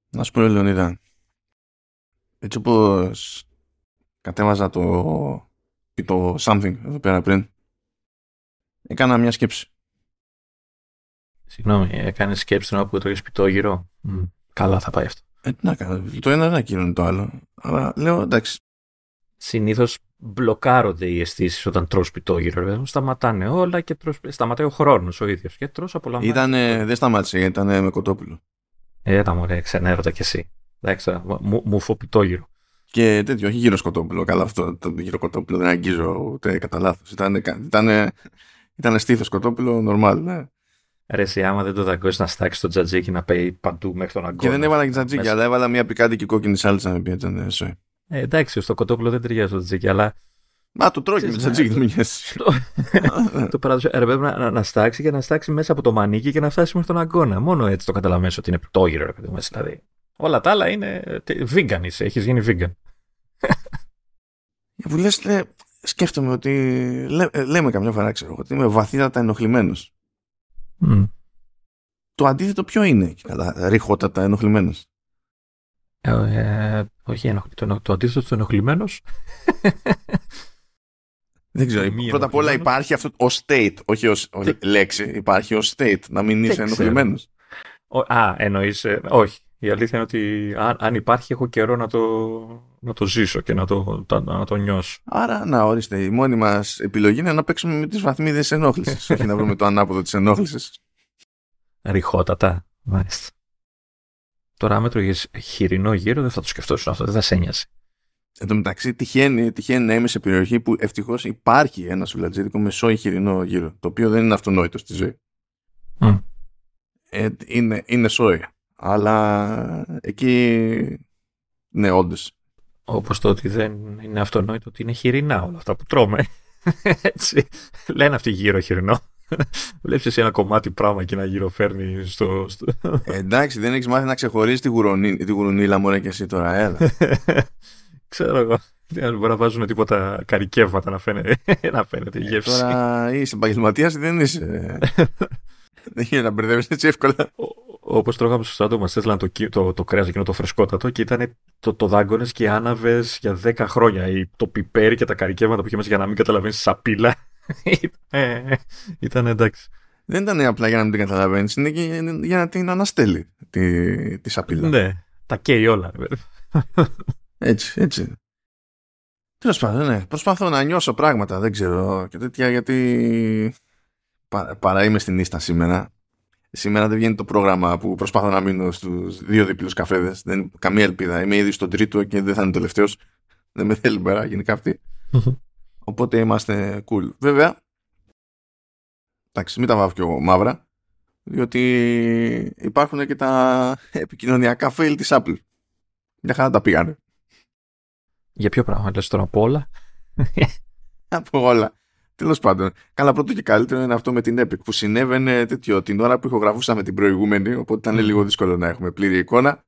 Να σου πω, Λεωνίδα, έτσι όπως κατέβαζα το something εδώ πέρα πριν, έκανα μια σκέψη. Συγγνώμη, έκανε σκέψη την ώρα που τρώγες πιτόγυρο. Καλά θα πάει αυτό. Τι να κάνω, το ένα δεν ακύρωνε το άλλο. Αλλά λέω εντάξει. Συνήθως μπλοκάρονται οι αισθήσεις όταν τρως πιτόγυρο. Σταματάνε όλα και σταματάει ο χρόνος ο ίδιος. Και τρως απολαμβάνεις. Δεν σταμάτησε, ήταν με κοτόπουλο. Τα μωρέ, ξενέρωτα κι εσύ. Εντάξει, μου φω πιτόγυρο. Και τέτοιο, όχι γύρω σκοτόπουλο. Καλά, αυτό το γύρω κοτόπουλο δεν αγγίζω ούτε κατά λάθος. Ήταν στήθος κοτόπουλο, normal, ναι. Ρε εσύ, άμα δεν το δαγκώσεις να στάξει το τζατζίκι να πάει παντού μέχρι τον αγκώνα. Και δεν έβαλα και τζατζίκι, αλλά έβαλα μια πικάντικη κόκκινη σάλτσα με πιέτσανε σόι. Εντάξει, στο κοτόπουλο δεν ταιριάζει το τζατζίκι, αλλά. Μα το τρώει και με τζατζίκι, δεν μου νοιάζει. Το παράδοσο. Πρέπει να στάξει και να στάξει μέσα από το μανίκι και να φτάσει μέχρι τον αγκώνα. Μόνο έτσι το καταλαβαίνεις ότι είναι πιτόγυρο, ρε παιδί μου. Δηλαδή. Όλα τα άλλα είναι. Vegan είσαι, έχεις γίνει vegan. Που λες, σκέφτομαι ότι λέμε καμιά φορά, ξέρω, ότι είμαι βαθύτατα ενοχλημένος. Το αντίθετο ποιο είναι, καλά, ρηχότατα ενοχλημένος? Όχι, το αντίθετο του ενοχλημένος. Δεν ξέρω. Πρώτα απ' όλα υπάρχει αυτό ως state, όχι ως λέξη. Υπάρχει ως state, να μην είσαι ενοχλημένος. Εννοείς. Όχι. Η αλήθεια είναι ότι αν υπάρχει, έχω καιρό να το ζήσω και να το νιώσω. Άρα, να ορίστε, η μόνη μας επιλογή είναι να παίξουμε με τις βαθμίδες ενόχλησης, όχι να βρούμε το ανάποδο της ενόχλησης. Ρηχότατα. Μάλιστα. Τώρα, αν έτρωγες χοιρινό γύρο, δεν θα το σκεφτόσουν αυτό, δεν θα σε ένοιασε. Εν τω μεταξύ, τυχαίνει να είμαι σε περιοχή που ευτυχώς υπάρχει ένα σουλατζίδικο με σόι χοιρινό γύρο, το οποίο δεν είναι αυτονόητο στη ζωή. Είναι σόι. Αλλά εκεί, ναι, όντως. Όπως το ότι δεν είναι αυτονόητο ότι είναι χοιρινά όλα αυτά που τρώμε. Έτσι. Λένε αυτοί γύρω χοιρινό. Βλέπεις εσύ ένα κομμάτι πράγμα και να γυροφέρνει στο. Εντάξει, δεν έχεις μάθει να ξεχωρίζεις τη γουρουνίλα, μωρέ, και εσύ τώρα, έλα. Ξέρω εγώ. Δεν μπορεί να βάζουν τίποτα καρικεύματα να φαίνεται η γεύση. Τώρα είσαι επαγγελματίας ή δεν είσαι? Δεν γίνεται να μπερδεύεις έτσι εύκολα. Όπως τρώγαμε στο στρατό, μας έστειλαν το κρέας εκείνο το φρεσκότατο και ήταν το δάγκωνες και άναβες για 10 χρόνια. Το πιπέρι και τα καρικεύματα που είχε μέσα για να μην καταλαβαίνεις σαπίλα. Ήταν εντάξει. Δεν ήταν απλά για να μην την καταλαβαίνεις, είναι και για να την αναστέλει τη σαπίλα. Ναι, τα καίει όλα. Έτσι. Τέλος πάντων, ναι. Προσπαθώ να νιώσω πράγματα, δεν ξέρω και τέτοια, γιατί παρά είμαι στην ίστα σήμερα. Σήμερα δεν βγαίνει το πρόγραμμα που προσπαθώ να μείνω στους 2 δίπλους καφέδες. Δεν είναι καμία ελπίδα. Είμαι ήδη στον τρίτο και δεν θα είναι τελευταίος. Δεν με θέλει πέρα γενικά αυτή. Οπότε είμαστε cool. Βέβαια, εντάξει, μην τα βάφω πιο μαύρα, διότι υπάρχουν και τα επικοινωνιακά fail της Apple. Μια χαρά τα πήγανε. Για ποιο πράγμα λες τώρα, από όλα? Από όλα. Τέλος πάντων, καλά, πρώτο και καλύτερο είναι αυτό με την Epic που συνέβαινε την ώρα που ηχογραφούσαμε την προηγούμενη, οπότε ήταν λίγο δύσκολο να έχουμε πλήρη εικόνα.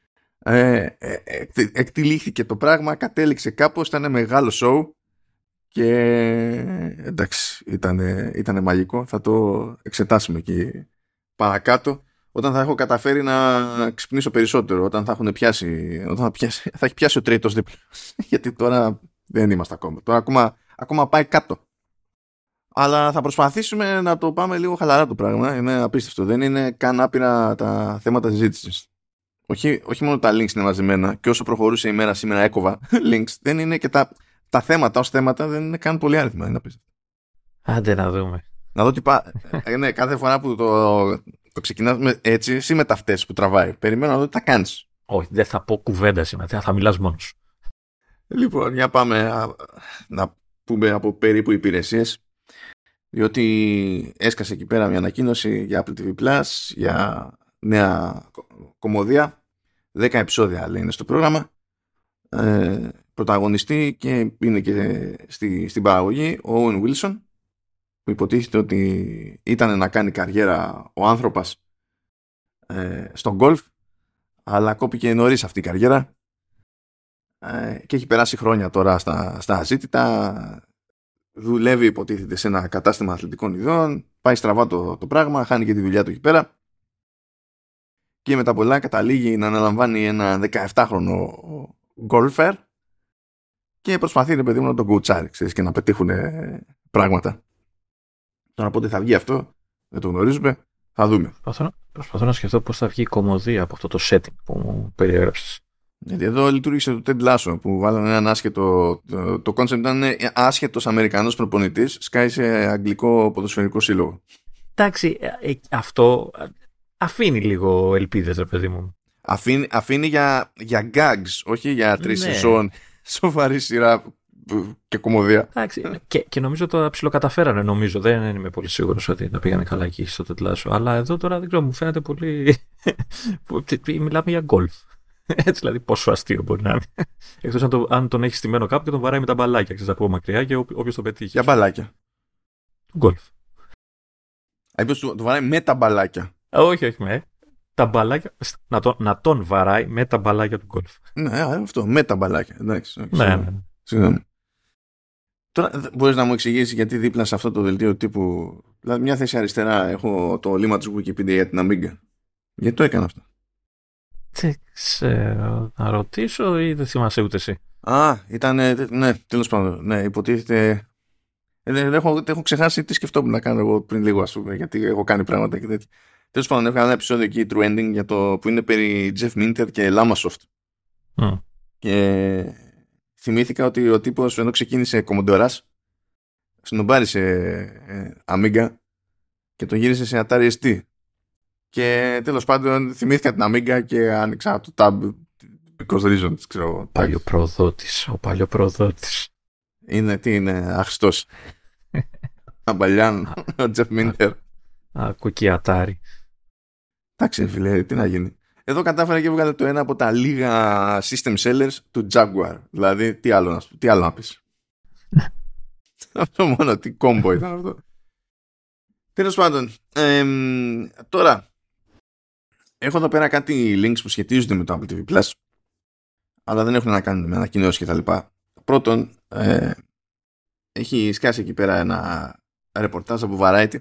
Εκτυλίχθηκε το πράγμα, κατέληξε κάπως, ήταν μεγάλο show και εντάξει, ήταν μαγικό. Θα το εξετάσουμε εκεί παρακάτω όταν θα έχω καταφέρει να ξυπνήσω περισσότερο, όταν θα έχει πιάσει ο τρίτος δίπλα. Γιατί τώρα δεν είμαστε ακόμα. Τώρα ακόμα πάει κάτω. Αλλά θα προσπαθήσουμε να το πάμε λίγο χαλαρά το πράγμα. Είναι απίστευτο. Δεν είναι καν άπειρα τα θέματα συζήτησης. Όχι μόνο τα links είναι μαζεμένα, και όσο προχωρούσε η μέρα σήμερα έκοβα links. Δεν είναι και τα θέματα ως θέματα, δεν είναι καν πολύ άριθμα. Είναι απίστευτο. Άντε να δούμε. Να δω τι ναι, κάθε φορά που το ξεκινάς έτσι, εσύ με ταυτές που τραβάει. Περιμένω να δω τι θα κάνεις. Όχι, δεν θα πω κουβέντα σήμερα. Θα μιλάς μόνος. Λοιπόν, για πάμε να πούμε από περίπου υπηρεσίες. Διότι έσκασε εκεί πέρα μια ανακοίνωση για Apple TV Plus, για νέα κομμωδία. 10 επεισόδια λέει είναι στο πρόγραμμα. Πρωταγωνιστή και είναι και στην παραγωγή ο Owen Wilson, που υποτίθεται ότι ήταν να κάνει καριέρα ο άνθρωπος στον γκολφ, αλλά κόπηκε νωρίς αυτή η καριέρα και έχει περάσει χρόνια τώρα στα αζήτητα. Δουλεύει υποτίθεται σε ένα κατάστημα αθλητικών ειδών, πάει στραβά το πράγμα, χάνει και τη δουλειά του εκεί πέρα και μετά πολλά καταλήγει να αναλαμβάνει ένα 17χρονο γκολφερ και προσπαθεί, ρε παιδί μου, να τον κουτσάρει, ξέρεις, και να πετύχουν πράγματα. Τώρα πότε θα βγει αυτό, δεν το γνωρίζουμε, θα δούμε. Προσπαθώ να σκεφτώ πώς θα βγει η κωμωδία από αυτό το setting που μου περιέγραψες. Γιατί εδώ λειτουργήσε το Ted Lasso που βάλανε έναν άσχετο. Το concept ήταν άσχετος Αμερικανός προπονητής σκάει σε αγγλικό ποδοσφαιρικό σύλλογο. Εντάξει, αυτό αφήνει λίγο ελπίδες, ρε παιδί μου. Αφήνει για gags, όχι για 3 σεζόν σοβαρή σειρά και κωμωδία. Εντάξει, και νομίζω το ψιλοκαταφέρανε, νομίζω. Δεν είμαι πολύ σίγουρος ότι τα πήγανε καλά εκεί στο Ted Lasso. Αλλά εδώ τώρα δεν ξέρω, μου φαίνεται πολύ. Μιλάμε για γκολφ. Έτσι δηλαδή, πόσο αστείο μπορεί να είναι. Εκτός αν τον έχει στημένο κάπου και τον βαράει με τα μπαλάκια, ξέρεις, από μακριά και όποιος τον πετύχει. Για μπαλάκια. Γκολφ. Ποιος τον βαράει με τα μπαλάκια. Όχι, με. Τα μπαλάκια. Να τον βαράει με τα μπαλάκια του γκολφ. Ναι, αυτό. Με τα μπαλάκια. Εντάξει. Ναι. Συγγνώμη. Τώρα μπορείς να μου εξηγήσεις γιατί δίπλα σε αυτό το δελτίο τύπου. Δηλαδή, μια θέση αριστερά έχω το λίμα της Wikipedia για την Amiga. Γιατί το έκανα αυτό. Δεν ξέρω. Να ρωτήσω ή δεν θυμάσαι ούτε εσύ. Ήταν. Ναι, τέλος πάντων. Ναι, υποτίθεται. Έχω ξεχάσει τι σκεφτόμουν να κάνω εγώ πριν λίγο, ας πούμε, γιατί έχω κάνει πράγματα και τέτοια. Τέλος πάντων, έχω ένα επεισόδιο εκεί, True Ending, για το που είναι περί Jeff Minter και Lamasoft. Και θυμήθηκα ότι ο τύπος ενώ ξεκίνησε κομμοντοράς, σνομπάρισε Amiga και το γύρισε σε Atari ST. Και τέλος πάντων θυμήθηκα την Amiga και άνοιξα το tab because reasons, ξέρω. Ο παλιοπροδότης. Τι είναι, αχριστός. Αμπαλιάν, ο Jeff Minter. Κουκί Ατάρι. Εντάξει, φίλε, τι να γίνει. Εδώ κατάφερα και έβγαλε το ένα από τα λίγα system sellers του Jaguar. Δηλαδή, τι άλλο να πεις. Αυτό μόνο, τι κόμπο ήταν αυτό. Τέλος πάντων, τώρα, έχω εδώ πέρα κάτι links που σχετίζονται με το Apple TV Plus, αλλά δεν έχουν να κάνουν με ανακοινώσεις και τα λοιπά. Πρώτον, έχει σκάσει εκεί πέρα ένα ρεπορτάζ από Variety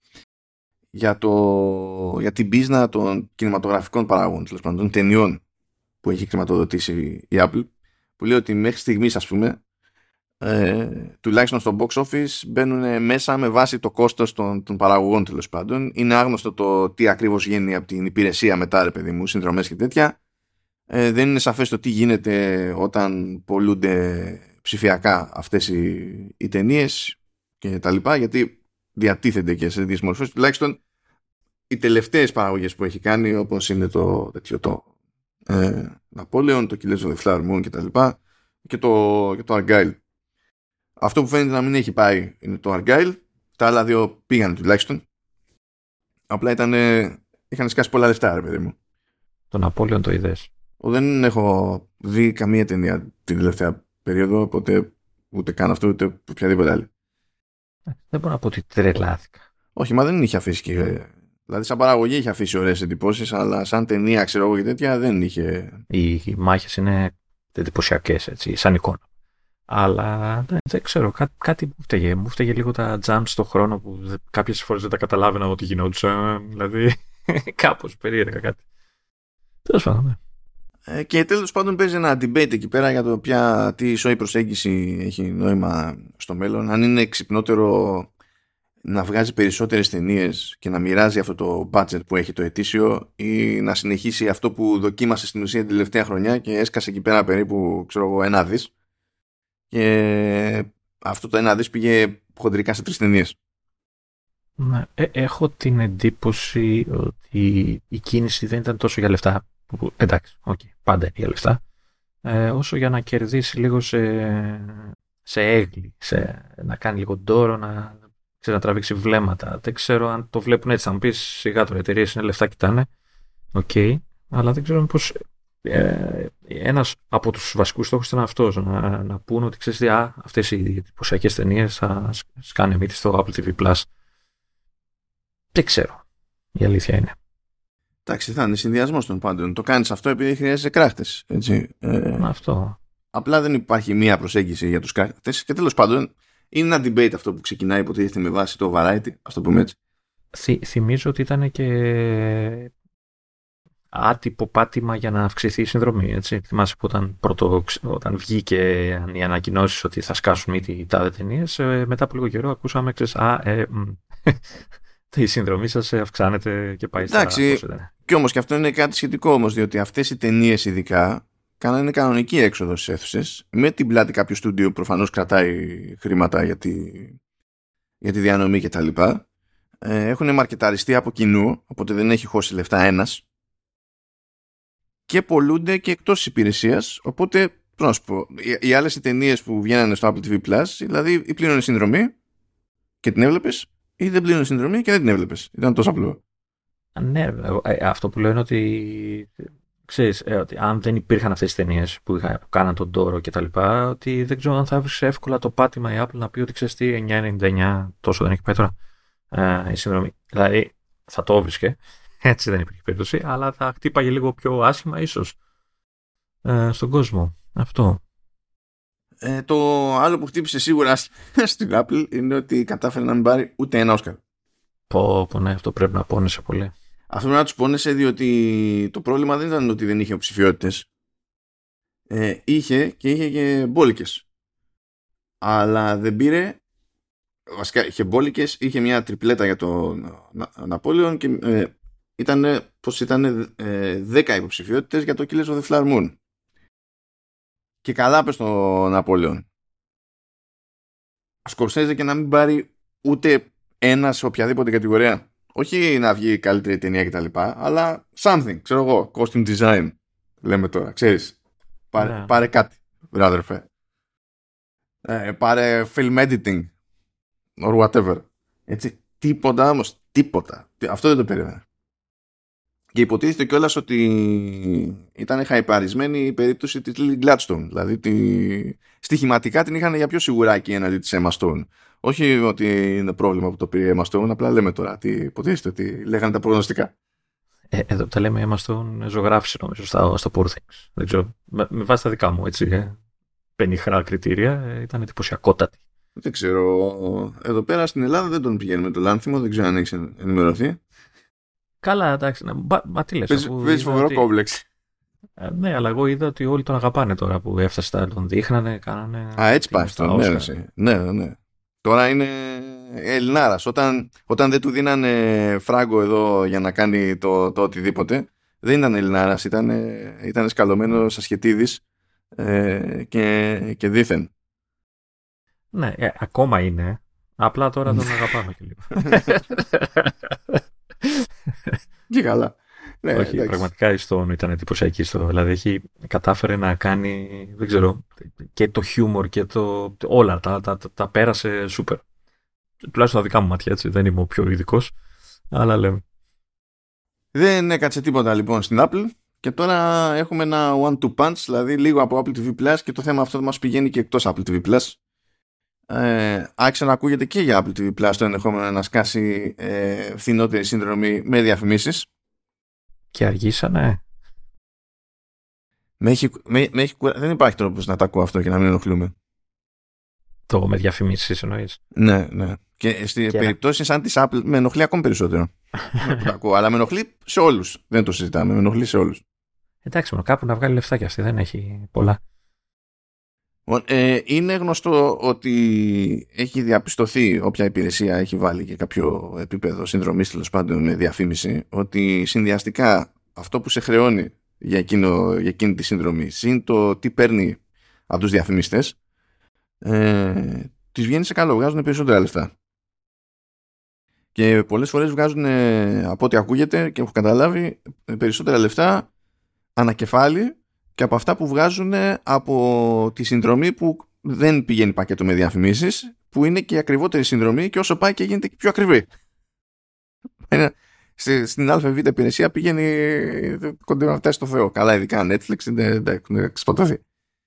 για την πίσνα των κινηματογραφικών παραγόντων, τέλος πάντων, των ταινιών που έχει χρηματοδοτήσει η Apple, που λέει ότι μέχρι στιγμής, ας πούμε, τουλάχιστον στο box office μπαίνουν μέσα με βάση το κόστος των παραγωγών, τέλος πάντων. Είναι άγνωστο το τι ακριβώς γίνει από την υπηρεσία μετά, ρε παιδί μου, συνδρομές και τέτοια. Δεν είναι σαφές το τι γίνεται όταν πολλούνται ψηφιακά αυτές οι ταινίες και τα λοιπά, γιατί διατίθενται και σε τέτοιες μορφές. Τουλάχιστον οι τελευταίες παραγωγές που έχει κάνει, όπως είναι το Napoleon, το Killers of the Flower Moon και τα λοιπά, και το Argyle. Αυτό που φαίνεται να μην έχει πάει είναι το Argyle. Τα άλλα δύο πήγαν τουλάχιστον. Απλά είχαν σκάσει πολλά λεφτά, ρε παιδί μου. Το Napoleon το είδες? Δεν έχω δει καμία ταινία την τελευταία περίοδο, οπότε ούτε καν αυτό ούτε οποιαδήποτε άλλη. Δεν μπορώ να πω ότι τρελάθηκα. Όχι, μα δεν είχε αφήσει και. Δηλαδή, σαν παραγωγή είχε αφήσει ωραίες εντυπώσεις, αλλά σαν ταινία, ξέρω εγώ και τέτοια, δεν είχε. Οι μάχες είναι εντυπωσιακές, έτσι, σαν εικόνα. Αλλά δεν ξέρω, κάτι μου φταίγε. Μου φταίγε λίγο τα jumps στον χρόνο που κάποιες φορές δεν τα καταλάβαινα ότι γινόντουσαν. Δηλαδή, κάπως περίεργα κάτι. Τέλος πάντων. Και τέλος πάντων παίζει ένα debate εκεί πέρα για το τι ισόη προσέγγιση έχει νόημα στο μέλλον. Αν είναι ξυπνότερο να βγάζει περισσότερες ταινίες και να μοιράζει αυτό το budget που έχει το ετήσιο, ή να συνεχίσει αυτό που δοκίμασε στην ουσία την τελευταία χρονιά και έσκασε εκεί πέρα περίπου, ξέρω εγώ, 1 δις, και αυτό το 1 δις πήγε χοντρικά σε 3 ταινίες. Ναι, έχω την εντύπωση ότι η κίνηση δεν ήταν τόσο για λεφτά. Εντάξει, πάντα είναι για λεφτά. Όσο για να κερδίσει λίγο σε έγκλη, να κάνει λίγο ντόρο, να τραβήξει βλέμματα. Δεν ξέρω αν το βλέπουν έτσι. Θα μου πεις, σιγά τώρα, οι εταιρείες είναι λεφτά, κοιτάνε. Αλλά δεν ξέρω πώς. Ένας από τους βασικούς στόχους ήταν αυτός. Να πούνε ότι ξέρεις τι, αυτές οι εντυπωσιακές ταινίες θα σκάνε μύτη στο Apple TV Plus. Δεν ξέρω. Η αλήθεια είναι. Εντάξει, θα είναι συνδυασμός των πάντων. Το κάνεις αυτό επειδή χρειάζεσαι κράχτες. Έτσι. Αυτό. Απλά δεν υπάρχει μία προσέγγιση για τους κράχτες. Και τέλος πάντων, είναι ένα debate αυτό που ξεκινάει, υποτίθεται, με βάση το Variety, ας το πούμε έτσι. Θυμίζω ότι ήταν και άτυπο πάτημα για να αυξηθεί η συνδρομή. Έτσι. Θυμάσαι που όταν βγήκε οι ανακοινώσεις ότι θα σκάσουν οι τάδε ταινίες, μετά από λίγο καιρό ακούσαμε, η συνδρομή σας αυξάνεται και πάει στα... Εντάξει, και όμως και αυτό είναι κάτι σχετικό όμως, διότι αυτές οι ταινίες ειδικά κάνανε κανονική έξοδο στις αίθουσες, με την πλάτη κάποιο στούντιο προφανώς κρατάει χρήματα για τη διανομή και τα λοιπά. Έχουν μαρκεταριστεί από κοινού, οπότε δεν έχει χώσει λεφτά ένας, και πολλούνται και εκτός της υπηρεσίας, οπότε πώς να σου πω, οι άλλες ταινίες που βγαίνανε στο Apple TV Plus, δηλαδή ή πλήρωνε συνδρομή και την έβλεπες, ή δεν πλήρωνε συνδρομή και δεν την έβλεπες. Ήταν τόσο απλό. Ναι, αυτό που λέω είναι ότι ξέρεις, ότι αν δεν υπήρχαν αυτές τις ταινίες που κάναν τον τόρο και τα λοιπά, ότι δεν ξέρω αν θα έβρισκε εύκολα το πάτημα η Apple να πει ότι ξέρεις τι, 9,99 τόσο δεν έχει πάει τώρα η συνδρομή. Δηλαδή θα το έβρισκε, έτσι δεν υπήρχε περίπτωση, αλλά θα χτύπαγε λίγο πιο άσχημα ίσως στον κόσμο. Αυτό. Το άλλο που χτύπησε σίγουρα στην Apple είναι ότι κατάφερε να μην πάρει ούτε ένα Όσκαρ. Ναι, αυτό πρέπει να πόνεσε πολύ. Αυτό πρέπει να τους πόνεσε, διότι το πρόβλημα δεν ήταν ότι δεν είχε υποψηφιότητες. Είχε και μπόλικες. Αλλά δεν πήρε. Βασικά είχε μπόλικες, είχε μια τριπλέτα για το Ναπόλεον και ήταν 10 υποψηφιότητες για το Killers of the Flower Moon. Και καλά πες το Ναπόλεον. Σκορσέζε και να μην πάρει ούτε ένα σε οποιαδήποτε κατηγορία. Όχι να βγει καλύτερη ταινία και τα λοιπά, αλλά something, ξέρω εγώ, costume design, λέμε τώρα, ξέρεις. Πάρε κάτι, brother. Πάρε film editing, or whatever. Έτσι, τίποτα όμως, τίποτα. Αυτό δεν το περίμενα. Και υποτίθεται κιόλας ότι ήταν χαϊπαρισμένη η περίπτωση της Lily Gladstone. Δηλαδή στοιχηματικά την είχαν για πιο σιγουράκι έναντι της Emma Stone. Όχι ότι είναι πρόβλημα που το πήρε η Emma Stone, απλά λέμε τώρα ότι υποτίθεται ότι λέγανε τα προγνωστικά. Εδώ που τα λέμε η Emma Stone ζωγράφησε νομίζω στο Poor Things. Δεν ξέρω, με βάση τα δικά μου έτσι, πενιχρά κριτήρια, ήταν εντυπωσιακότατη. Δεν ξέρω, εδώ πέρα στην Ελλάδα δεν τον πηγαίνουμε το λάνθιμο, δεν ξέρω αν έχεις ενημερωθεί. Καλά, εντάξει. Μα τι λες. Παίζει φοβερό κόμπλεξ. Ναι, αλλά εγώ είδα ότι όλοι τον αγαπάνε τώρα που έφτασε, τον δείχνανε, κάνανε. Έτσι πάει αυτό. Ναι. Τώρα είναι Ελληνάρας. Όταν δεν του δίνανε φράγκο εδώ για να κάνει το οτιδήποτε, δεν ήταν Ελληνάρας. Ήταν σκαλωμένος ασχετίδης και δήθεν. Ναι, ακόμα είναι. Απλά τώρα τον αγαπάμε και λίγο. Και καλά. Ναι, όχι, εντάξει. Πραγματικά η Stone ήταν εντυπωσιακή δηλαδή κατάφερε να κάνει, δεν ξέρω, και το χιούμορ και όλα τα πέρασε σούπερ. Τουλάχιστον τα δικά μου μάτια, έτσι, δεν είμαι ο πιο ειδικός, αλλά λέμε. Δεν έκατσε τίποτα λοιπόν στην Apple και τώρα έχουμε ένα one-two punch, δηλαδή λίγο από Apple TV Plus, και το θέμα αυτό μας πηγαίνει και εκτός Apple TV Plus. Άρχισε να ακούγεται και για Apple TV Plus το ενδεχόμενο να σκάσει φθηνότερη συνδρομή με διαφημίσεις. Και αργήσανε. Δεν υπάρχει τρόπος να τα ακούω αυτό και να μην ενοχλούμε. Το με διαφημίσεις εννοείς. Ναι. Και στη περιπτώσει σαν της Apple με ενοχλεί ακόμη περισσότερο. Που τα ακούω, αλλά με ενοχλεί σε όλους. Δεν το συζητάμε, με ενοχλεί σε όλους. Εντάξει, κάπου να βγάλει λεφτά κι αυτή, δεν έχει πολλά. Είναι γνωστό ότι έχει διαπιστωθεί, όποια υπηρεσία έχει βάλει και κάποιο επίπεδο συνδρομής τέλος πάντων με διαφήμιση, ότι συνδυαστικά αυτό που σε χρεώνει για εκείνη τη συνδρομή συν το τι παίρνει από τους διαφημιστές, τις βγαίνει σε καλό, βγάζουν περισσότερα λεφτά. Και πολλές φορές βγάζουν, από ό,τι ακούγεται και έχω καταλάβει, περισσότερα λεφτά ανακεφάλι και από αυτά που βγάζουν από τη συνδρομή που δεν πηγαίνει πακέτο με διαφημίσεις, που είναι και η ακριβότερη συνδρομή, και όσο πάει και γίνεται και πιο ακριβή. Στην ΑΒ υπηρεσία πηγαίνει κοντά να φτάσει στο Θεό. Καλά, ειδικά Netflix δεν ξεπατώθει.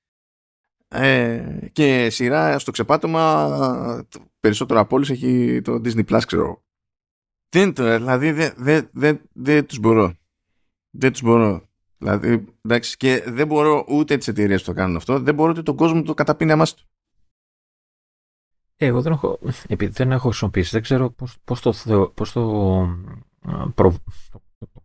Και σειρά στο ξεπάτωμα περισσότερο από όλους έχει το Disney Plus, ξέρω. Δηλαδή δεν τους μπορώ. Δεν τους μπορώ. Δηλαδή, εντάξει, και δεν μπορώ ούτε τις εταιρείες που το κάνουν αυτό, δεν μπορώ ούτε τον κόσμο που το καταπίνει αμάς του. Εγώ δεν έχω, επειδή δεν έχω χρησιμοποιήσει, δεν ξέρω πώς το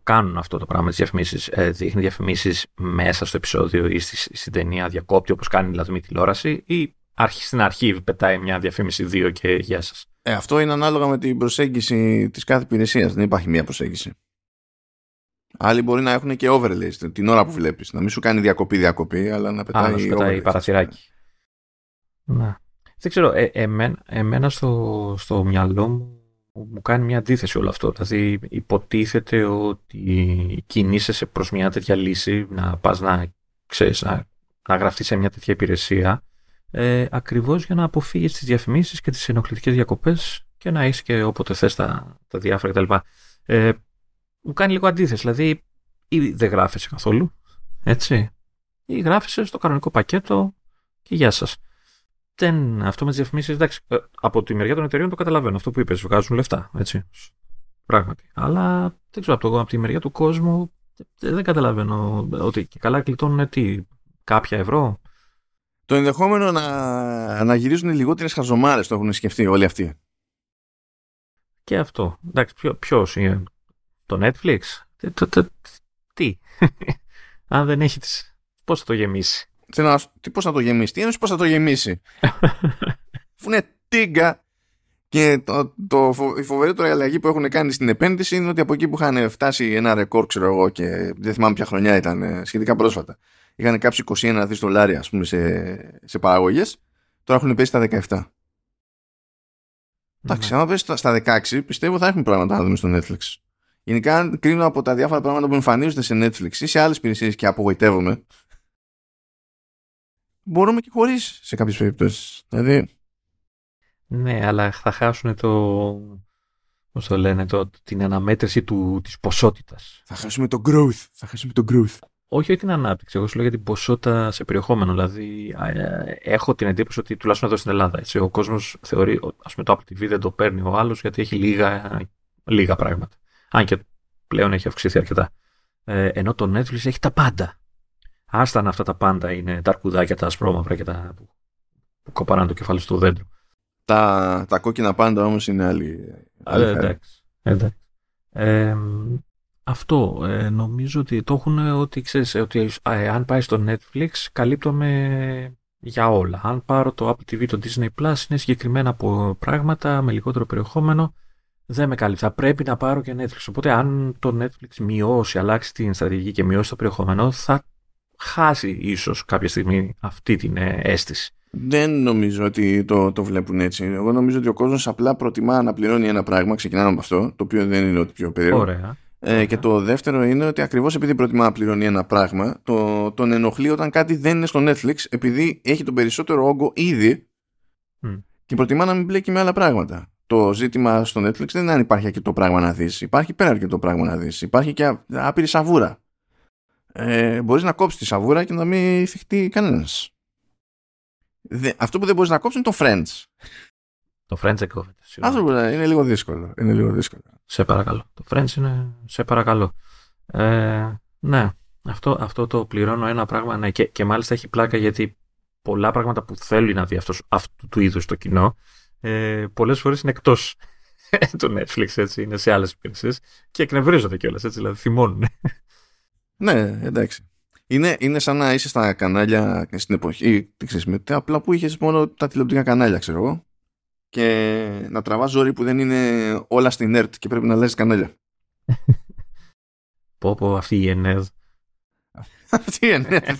κάνουν αυτό το πράγμα, τις διαφημίσεις. Δείχνει διαφημίσεις μέσα στο επεισόδιο ή στην ταινία, διακόπτει όπως κάνει δηλαδή με τηλεόραση, ή στην αρχή πετάει μια διαφήμιση 2 και γεια σας. Αυτό είναι ανάλογα με την προσέγγιση της κάθε υπηρεσίας. Δεν υπάρχει μία προσέγγιση. Άλλοι μπορεί να έχουν και overlays την ώρα που βλέπεις. Να μην σου κάνει διακοπή, αλλά να πετάει παραθυράκι. Να. Δεν ξέρω, εμένα στο μυαλό μου κάνει μια αντίθεση όλο αυτό. Δηλαδή υποτίθεται ότι κινείσαι προς μια τέτοια λύση, να πας να γραφτείς σε μια τέτοια υπηρεσία, ακριβώς για να αποφύγεις τις διαφημίσεις και τις ενοχλητικές διακοπές και να έχεις και όποτε θες τα διάφορα κτλ. Μου κάνει λίγο αντίθεση. Δηλαδή ή δεν γράφεσαι καθόλου, έτσι, ή γράφεσαι στο κανονικό πακέτο και γεια σας. Αυτό με τις διαφημίσεις, εντάξει, από τη μεριά των εταιρείων το καταλαβαίνω. Αυτό που είπες, βγάζουν λεφτά, έτσι. Πράγματι. Αλλά δεν ξέρω, από τη μεριά του κόσμου δεν καταλαβαίνω ότι και καλά κλειτώνουν κάποια ευρώ. Το ενδεχόμενο να γυρίζουν λιγότερες χαζομάρες το έχουν σκεφτεί όλοι αυτοί. Και αυτό. Εντάξει, ποιος είναι, το Netflix? Τι? Αν δεν έχει πώς θα το γεμίσει? Πώς θα το γεμίσει? Τι είναι πώς θα το γεμίσει? Αφού είναι τίγκα. Και η φοβερή αλλαγή που έχουν κάνει στην επένδυση είναι ότι από εκεί που είχαν φτάσει ένα ρεκόρ, ξέρω εγώ, και δεν θυμάμαι ποια χρονιά ήταν, σχετικά πρόσφατα, είχαν κάψει $21 δις, ας πούμε, σε παραγωγές, τώρα έχουν πέσει στα 17. Εντάξει, άμα πέσει στα 16, πιστεύω θα έχουμε πράγματα να δούμε στο Netflix. Γενικά, κρίνω από τα διάφορα πράγματα που εμφανίζονται σε Netflix ή σε άλλες υπηρεσίες και απογοητεύομαι. Μπορούμε και χωρίς σε κάποιες περιπτώσεις. Δηλαδή. Ναι, αλλά θα χάσουν πώς το λένε, την αναμέτρηση της ποσότητας. Θα χάσουμε το growth. Όχι την ανάπτυξη. Εγώ σου λέω για την ποσότητα σε περιεχόμενο. Δηλαδή, έχω την εντύπωση ότι τουλάχιστον εδώ στην Ελλάδα, έτσι, ο κόσμος θεωρεί, ας πούμε, το Apple TV δεν το παίρνει ο άλλος γιατί έχει λίγα πράγματα. Αν και πλέον έχει αυξηθεί αρκετά. Ενώ το Netflix έχει τα πάντα. Άστα αν αυτά τα πάντα είναι τα αρκουδάκια, τα ασπρόμαυρα και τα που κοπανάνε το κεφάλι στο δέντρο. Τα κόκκινα πάντα όμως είναι άλλη. Εντάξει. Αυτό νομίζω ότι το έχουν, ότι ξέρεις, ότι αν πάει στο Netflix καλύπτομαι για όλα. Αν πάρω το Apple TV, το Disney Plus, είναι συγκεκριμένα από πράγματα με λιγότερο περιεχόμενο, δεν με καλύπτει. Θα πρέπει να πάρω και Netflix. Οπότε αν το Netflix αλλάξει την στρατηγική και μειώσει το περιεχόμενο, θα χάσει ίσως κάποια στιγμή αυτή την αίσθηση. Δεν νομίζω ότι το βλέπουν έτσι. Εγώ νομίζω ότι ο κόσμος απλά προτιμά να πληρώνει ένα πράγμα, ξεκινάμε από αυτό, το οποίο δεν είναι ό,τι πιο περίεργο. Ωραία. Και το δεύτερο είναι ότι ακριβώς επειδή προτιμά να πληρώνει ένα πράγμα, τον ενοχλεί όταν κάτι δεν είναι στο Netflix, επειδή έχει τον περισσότερο όγκο ήδη και προτιμά να μην μπλέκει με άλλα πράγματα. Το ζήτημα στο Netflix δεν είναι αν υπάρχει αρκετό πράγμα να δεις. Υπάρχει πέρα αρκετό πράγμα να δεις. Υπάρχει και άπειρη σαβούρα. Μπορείς να κόψεις τη σαβούρα και να μην θυχτεί κανένας. Αυτό που δεν μπορείς να κόψεις είναι το Friends. Το Friends δεν κόβεται. Αυτό είναι λίγο δύσκολο. Σε παρακαλώ. Το Friends είναι σε παρακαλώ. Ναι, αυτό το πληρώνω ένα πράγμα, ναι, και μάλιστα έχει πλάκα γιατί πολλά πράγματα που θέλει να δει αυτού του είδους το κοινό, πολλές φορές είναι εκτός του Netflix, έτσι, είναι σε άλλες υπηρεσίες και εκνευρίζονται κιόλας, έτσι, δηλαδή θυμώνουν. Ναι, εντάξει. Είναι σαν να είσαι στα κανάλια στην εποχή, απλά που είχες μόνο τα τηλεοπτικά κανάλια, ξέρω εγώ, και να τραβάς ζόρι που δεν είναι όλα στην ΕΡΤ και πρέπει να αλλάζεις κανάλια. Πω, αυτή η ΕΝΕΔ. Αυτή η ΕΝΕΔ.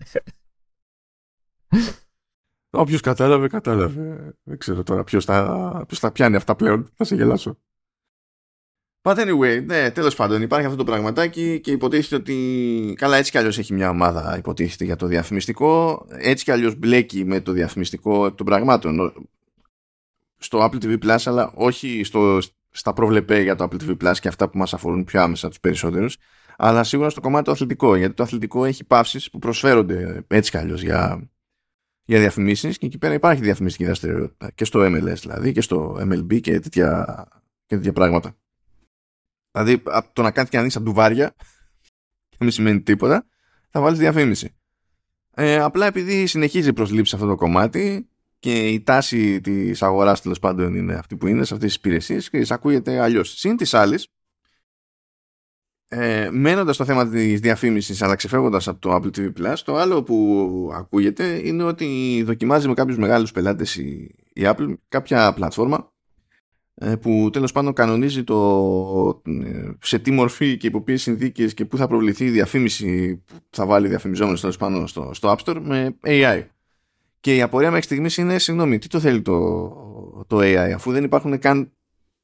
Όποιος κατάλαβε. Δεν ξέρω τώρα ποιος θα πιάνει αυτά πλέον. Θα σε γελάσω. But anyway, ναι, τέλος πάντων υπάρχει αυτό το πραγματάκι και υποτίθεται ότι καλά, έτσι κι αλλιώς έχει μια ομάδα, υποτίθεται, για το διαφημιστικό, έτσι κι αλλιώς μπλέκει με το διαφημιστικό των πραγμάτων στο Apple TV Plus, αλλά όχι στα προβλεπέ για το Apple TV Plus και αυτά που μας αφορούν πιο άμεσα τους περισσότερους, αλλά σίγουρα στο κομμάτι το αθλητικό, γιατί το αθλητικό έχει παύσεις που προσφέρονται έτσι κι αλλιώς για διαφημίσεις και εκεί πέρα υπάρχει διαφημιστική δραστηριότητα και στο MLS δηλαδή και στο MLB και τέτοια πράγματα. Δηλαδή, το να κάνει και να δεις αντουβάρια και μην σημαίνει τίποτα, θα βάλεις διαφήμιση. Απλά επειδή συνεχίζει η προσλήψη σε αυτό το κομμάτι και η τάση της αγοράς, τέλος πάντων, είναι αυτή που είναι σε αυτές τις υπηρεσίες και εισακούγεται αλλιώς. Συν της άλλης, μένοντας στο θέμα της διαφήμισης αλλά ξεφεύγοντας από το Apple TV Plus, το άλλο που ακούγεται είναι ότι δοκιμάζει με κάποιους μεγάλους πελάτες η Apple κάποια πλατφόρμα που τέλος πάντων κανονίζει σε τι μορφή και υπό ποιες συνθήκες και πού θα προβληθεί η διαφήμιση που θα βάλει διαφημιζόμενος τέλος πάντων στο App Store με AI. Και η απορία μέχρι στιγμής είναι, συγγνώμη, τι το θέλει το AI, αφού δεν υπάρχουν καν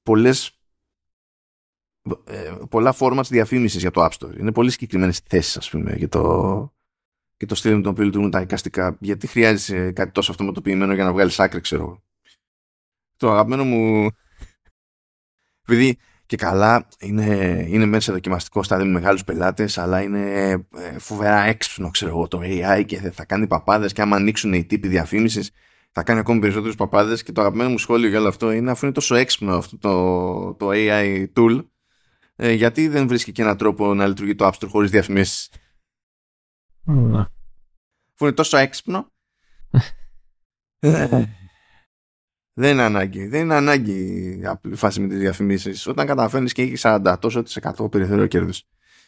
πολλά formats διαφήμισης για το App Store. Είναι πολύ συγκεκριμένες θέσεις, ας πούμε, και το στυλ με τον οποίο λειτουργούν τα εικαστικά. Γιατί χρειάζεσαι κάτι τόσο αυτοματοποιημένο για να βγάλεις άκρη, ξέρω εγώ. Το αγαπημένο μου, επειδή και καλά είναι μέσα σε δοκιμαστικό στάδιο με μεγάλους πελάτες, αλλά είναι φοβερά έξυπνο, ξέρω εγώ, το AI, και θα κάνει παπάδες, και άμα ανοίξουν οι τύποι διαφήμισης θα κάνει ακόμη περισσότερους παπάδες. Και το αγαπημένο μου σχόλιο για όλο αυτό είναι, αφού είναι τόσο έξυπνο αυτό το AI tool, γιατί δεν βρίσκει και έναν τρόπο να λειτουργεί το App Store χωρίς διαφημίσεις? Αφού είναι τόσο έξυπνο. Δεν είναι ανάγκη. Δεν είναι ανάγκη η φάση με τις διαφημίσεις. Όταν καταφέρνεις και έχεις 40% περιθώριο κέρδους.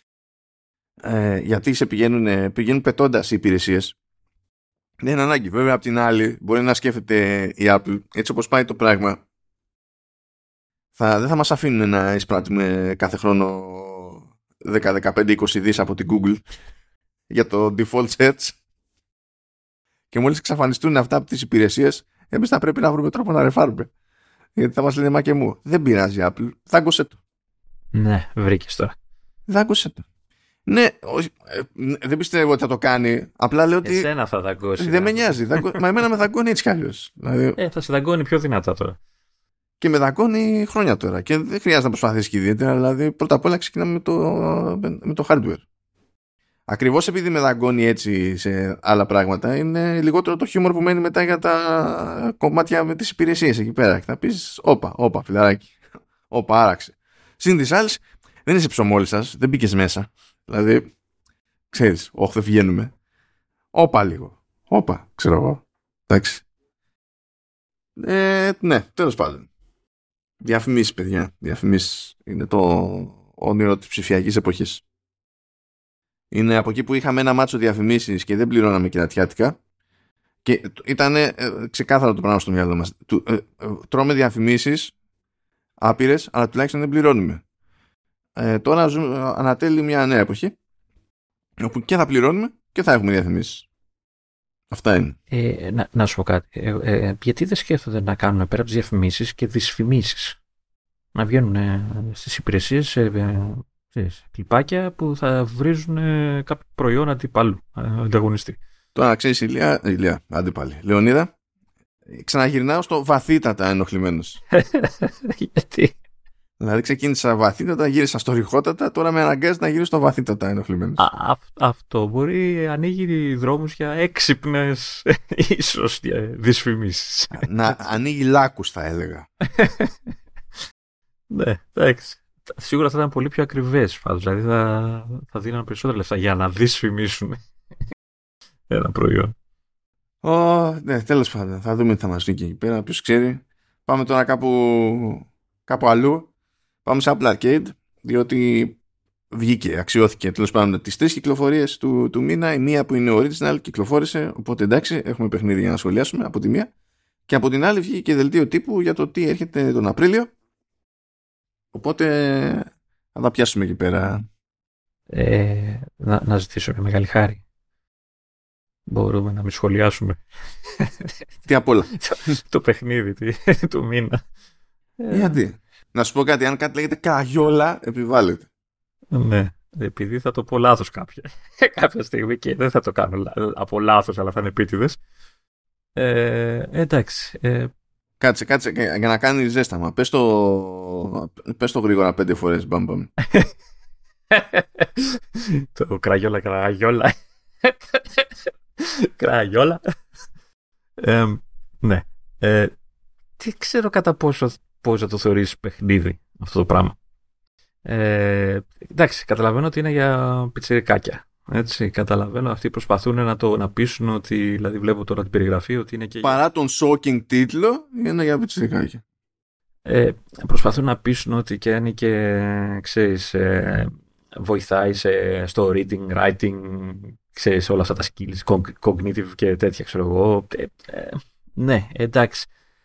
Γιατί σε πηγαίνουν πετώντας οι υπηρεσίες. Δεν είναι ανάγκη. Βέβαια, απ' την άλλη, μπορεί να σκέφτεται η Apple, έτσι όπως πάει το πράγμα, δεν θα μας αφήνουν να εισπράττουμε κάθε χρόνο 10, 15, 20 δις από την Google για το default search. Και μόλις εξαφανιστούν αυτά από τις υπηρεσίες, εμείς θα πρέπει να βρούμε τρόπο να ρεφάρουμε. Γιατί θα μας λένε, μα και μου, δεν πειράζει Apple, δάγκωσέ το. Ναι, βρήκες τώρα. Δάγκωσέ το. Ναι, δεν πιστεύω ότι θα το κάνει. Απλά λέω ότι. Εσένα θα δαγκώσει. Δεν με νοιάζει. Μα εμένα με δαγκώνει έτσι κι αλλιώς. Δηλαδή, θα σε δαγκώνει πιο δυνατά τώρα. Και με δαγκώνει χρόνια τώρα. Και δεν χρειάζεται να προσπαθήσει και ιδιαίτερα. Δηλαδή, πρώτα απ' όλα ξεκινάμε με το hardware. Ακριβώς επειδή με δαγκώνει έτσι σε άλλα πράγματα, είναι λιγότερο το χιούμορ που μένει μετά για τα κομμάτια με τις υπηρεσίες εκεί πέρα. Και θα πεις, όπα, φιλαράκι. Όπα, άραξε. Συν τις άλλες, δεν είσαι ψωμόλι σας, δεν μπήκες μέσα. Δηλαδή, ξέρεις, όχι, δεν βγαίνουμε. Όπα λίγο. Όπα, ξέρω εγώ. Εντάξει. Ναι, τέλος πάντων. Διαφημίσεις, παιδιά. Διαφημίσεις είναι το όνειρο της ψηφιακής εποχής. Είναι από εκεί που είχαμε ένα μάτσο διαφημίσεις και δεν πληρώναμε κερατιάτικα, και ήταν ξεκάθαρο το πράγμα στο μυαλό μας. Τρώμε διαφημίσεις άπειρες, αλλά τουλάχιστον δεν πληρώνουμε. Τώρα ανατέλει μια νέα εποχή, όπου και θα πληρώνουμε και θα έχουμε διαφημίσεις. Αυτά είναι. Να σου πω κάτι. Γιατί δεν σκέφτονται να κάνουν πέρα από τις διαφημίσεις και δυσφημίσεις? Να βγαίνουν στις υπηρεσίες κλιπάκια που θα βρίζουν κάποιο προϊόν αντιπάλου, ανταγωνιστή. Τώρα ξέρεις, Ηλία, άντε πάλι. Λεωνίδα, ξαναγυρνάω στο βαθύτατα ενοχλημένος. Γιατί? Δηλαδή ξεκίνησα βαθύτατα, γύρισα στο ρηχότατα, τώρα με αναγκάζει να γυρίσω στο βαθύτατα ενοχλημένος. Αυτό μπορεί, ανοίγει δρόμους για έξυπνες ίσως δυσφημίσεις. Να ανοίγει λάκους, θα έλεγα. Ναι, εντάξει. Σίγουρα θα ήταν πολύ πιο ακριβές, πάντως. Δηλαδή θα δίνανε περισσότερα λεφτά για να δυσφημίσουν ένα προϊόν. Ναι, τέλος πάντων. Θα δούμε τι θα μας βγει εκεί πέρα. Ποιος ξέρει. Πάμε τώρα κάπου αλλού. Πάμε σε Apple Arcade, διότι αξιώθηκε τέλος πάντων τις 3 κυκλοφορίες του μήνα. Η μία που είναι original κυκλοφόρησε, οπότε εντάξει, έχουμε παιχνίδι για να σχολιάσουμε από τη μία. Και από την άλλη βγήκε δελτίο τύπου για το τι έρχεται τον Απρίλιο. Οπότε θα τα πιάσουμε εκεί πέρα. Να ζητήσω μια μεγάλη χάρη. Μπορούμε να μην σχολιάσουμε τι απ' όλα? το παιχνίδι του μήνα. Γιατί? Να σου πω κάτι, αν κάτι λέγεται καγιόλα, επιβάλλεται. Ναι, επειδή θα το πω λάθος κάποια στιγμή, και δεν θα το κάνω από λάθος, αλλά θα είναι επίτηδες. Εντάξει. Κάτσε, για να κάνει ζέσταμα. Πες το γρήγορα 5 φορές, μπαμπαμ. Το κραγιόλα. Κραγιόλα. Ναι. Τι ξέρω κατά πόσο θα το θεωρείς παιχνίδι αυτό το πράγμα. Εντάξει, καταλαβαίνω ότι είναι για πιτσιρικάκια. Έτσι, καταλαβαίνω, αυτοί προσπαθούν να πείσουν ότι, δηλαδή βλέπω τώρα την περιγραφή, ότι είναι και... Παρά τον shocking τίτλο, είναι για πιτσιρικάκια. Προσπαθούν να πείσουν ότι και είναι και, ξέρεις, βοηθάει στο reading, writing, σε όλα αυτά τα skills, cognitive και τέτοια, ξέρω εγώ. Ναι, εντάξει.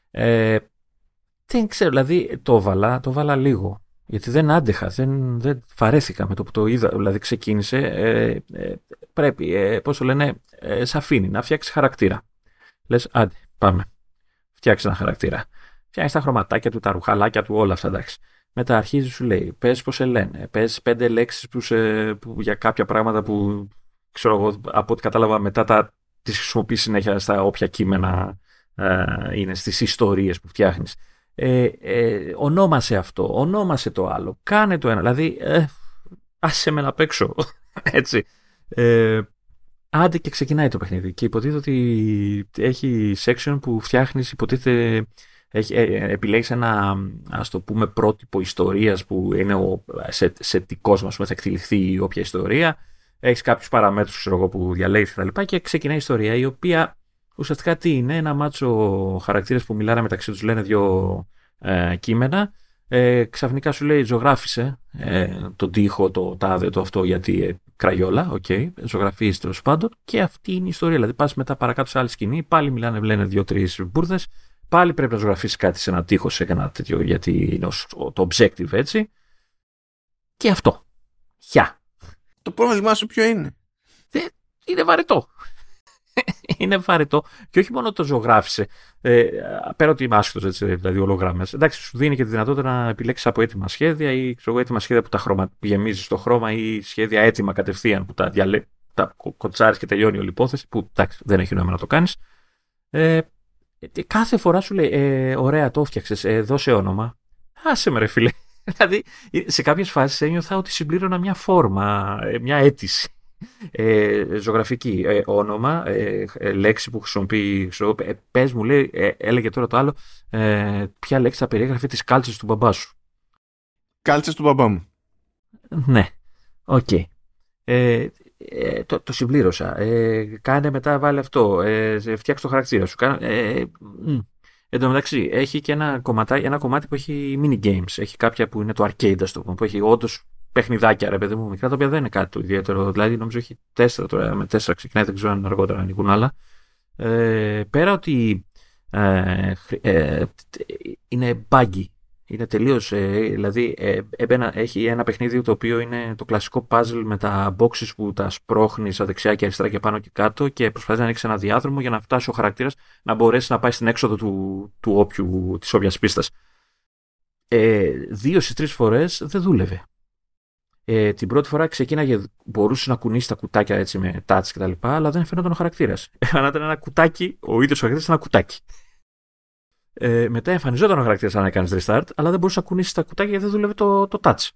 Δεν ξέρω, δηλαδή το βάλα λίγο. Γιατί δεν άντεχα, δεν βαρέθηκα με το που το είδα. Δηλαδή ξεκίνησε, πρέπει, πώς το λένε, σε αφήνει να φτιάξει χαρακτήρα. Λες, άντε, πάμε. Φτιάξει ένα χαρακτήρα. Φτιάχνει τα χρωματάκια του, τα ρουχαλάκια του, όλα αυτά, εντάξει. Μετά αρχίζει, σου λέει, πες πώς σε λένε, πες 5 λέξεις που για κάποια πράγματα που, ξέρω εγώ, από ό,τι κατάλαβα μετά τις χρησιμοποιείς συνέχεια στα όποια κείμενα είναι, στις ιστορίες που φτιάχνεις. Ονόμασε αυτό, ονόμασε το άλλο, κάνε το ένα, δηλαδή άσε με να παίξω. Έτσι. Άντε και ξεκινάει το παιχνίδι και υποτίθεται ότι έχει section που φτιάχνεις, υποτίθεται επιλέγεις ένα, ας το πούμε, πρότυπο ιστορίας που είναι σε τι κόσμο θα εκτελεχθεί όποια ιστορία. Έχεις κάποιους παραμέτρους, ξέρω εγώ, που διαλέγεις και τα λοιπά και ξεκινάει η ιστορία, η οποία ουσιαστικά τι είναι, ένα μάτσο χαρακτήρες που μιλάνε μεταξύ τους, λένε δύο κείμενα. Ξαφνικά σου λέει ζωγράφισε τον τοίχο, το τάδε, το αυτό, γιατί κραγιόλα, ζωγραφίζεις τέλος πάντων, και αυτή είναι η ιστορία. Δηλαδή πας μετά παρακάτω σε άλλη σκηνή, πάλι μιλάνε, λένε 2-3 μπουρδες, πάλι πρέπει να ζωγραφίσεις κάτι σε ένα τοίχο, σε ένα τέτοιο, γιατί είναι το objective, έτσι. Και αυτό. Χιά. Το πρόβλημά σου ποιο είναι? Είναι βαρετό. Είναι βαρετό. Και όχι μόνο το ζωγράφισε. Πέρα ότι είμαι άσχετος, έτσι, δηλαδή ολογράμμες. Εντάξει, σου δίνει και τη δυνατότητα να επιλέξεις από έτοιμα σχέδια ή έτοιμα σχέδια που που γεμίζεις το χρώμα, ή σχέδια έτοιμα κατευθείαν που τα κοτσάρεις και τελειώνει όλη η υπόθεση. Που εντάξει, δεν έχει νόημα να το κάνεις. Κάθε φορά σου λέει, ωραία, το έφτιαξες, δώσε όνομα. Άσε με, ρε φίλε. Δηλαδή, σε κάποιες φάσεις ένιωθα ότι συμπλήρωνα μια φόρμα, μια αίτηση. Ζωγραφική, όνομα, λέξη που χρησιμοποιεί, πες μου, λέει, έλεγε τώρα το άλλο, ποια λέξη θα περιέγραφε τις κάλτσες του μπαμπά σου? Κάλτσες του μπαμπά μου. Ναι, οκ. Το συμπλήρωσα. Κάνε μετά, βάλε αυτό, φτιάξε το χαρακτήρα σου. Εν τω μεταξύ, έχει και ένα κομμάτι που έχει mini games. Έχει κάποια που είναι το arcade, ας το πούμε, που έχει όντως παιχνιδάκια, ρε παιδί μου, μικρά, τα οποία δεν είναι κάτι το ιδιαίτερο. Δηλαδή, νομίζω έχει 4 τώρα, με 4 ξεκινάει, δεν ξέρω αν αργότερα ανοίγουν άλλα. Πέρα ότι είναι buggy, είναι τελείως, δηλαδή έχει ένα παιχνίδι το οποίο είναι το κλασικό puzzle με τα boxes που τα σπρώχνεις δεξιά και αριστερά και πάνω και κάτω και προσπαθείς να ανοίξεις ένα διάδρομο για να φτάσει ο χαρακτήρας να μπορέσει να πάει στην έξοδο της όποιας πίστας. 2 στις 3 φορές δεν δούλευε. Την πρώτη φορά ξεκίναγε, μπορούσε να κουνήσει τα κουτάκια έτσι με touch και τα λοιπά, αλλά δεν φαίνονταν ο χαρακτήρας. Αν ήταν ένα κουτάκι, ο ίδιος ο χαρακτήρας ήταν ένα κουτάκι. Μετά εμφανιζόταν ο χαρακτήρας αν έκανες restart, αλλά δεν μπορούσε να κουνήσει τα κουτάκια γιατί δεν δούλευε το touch.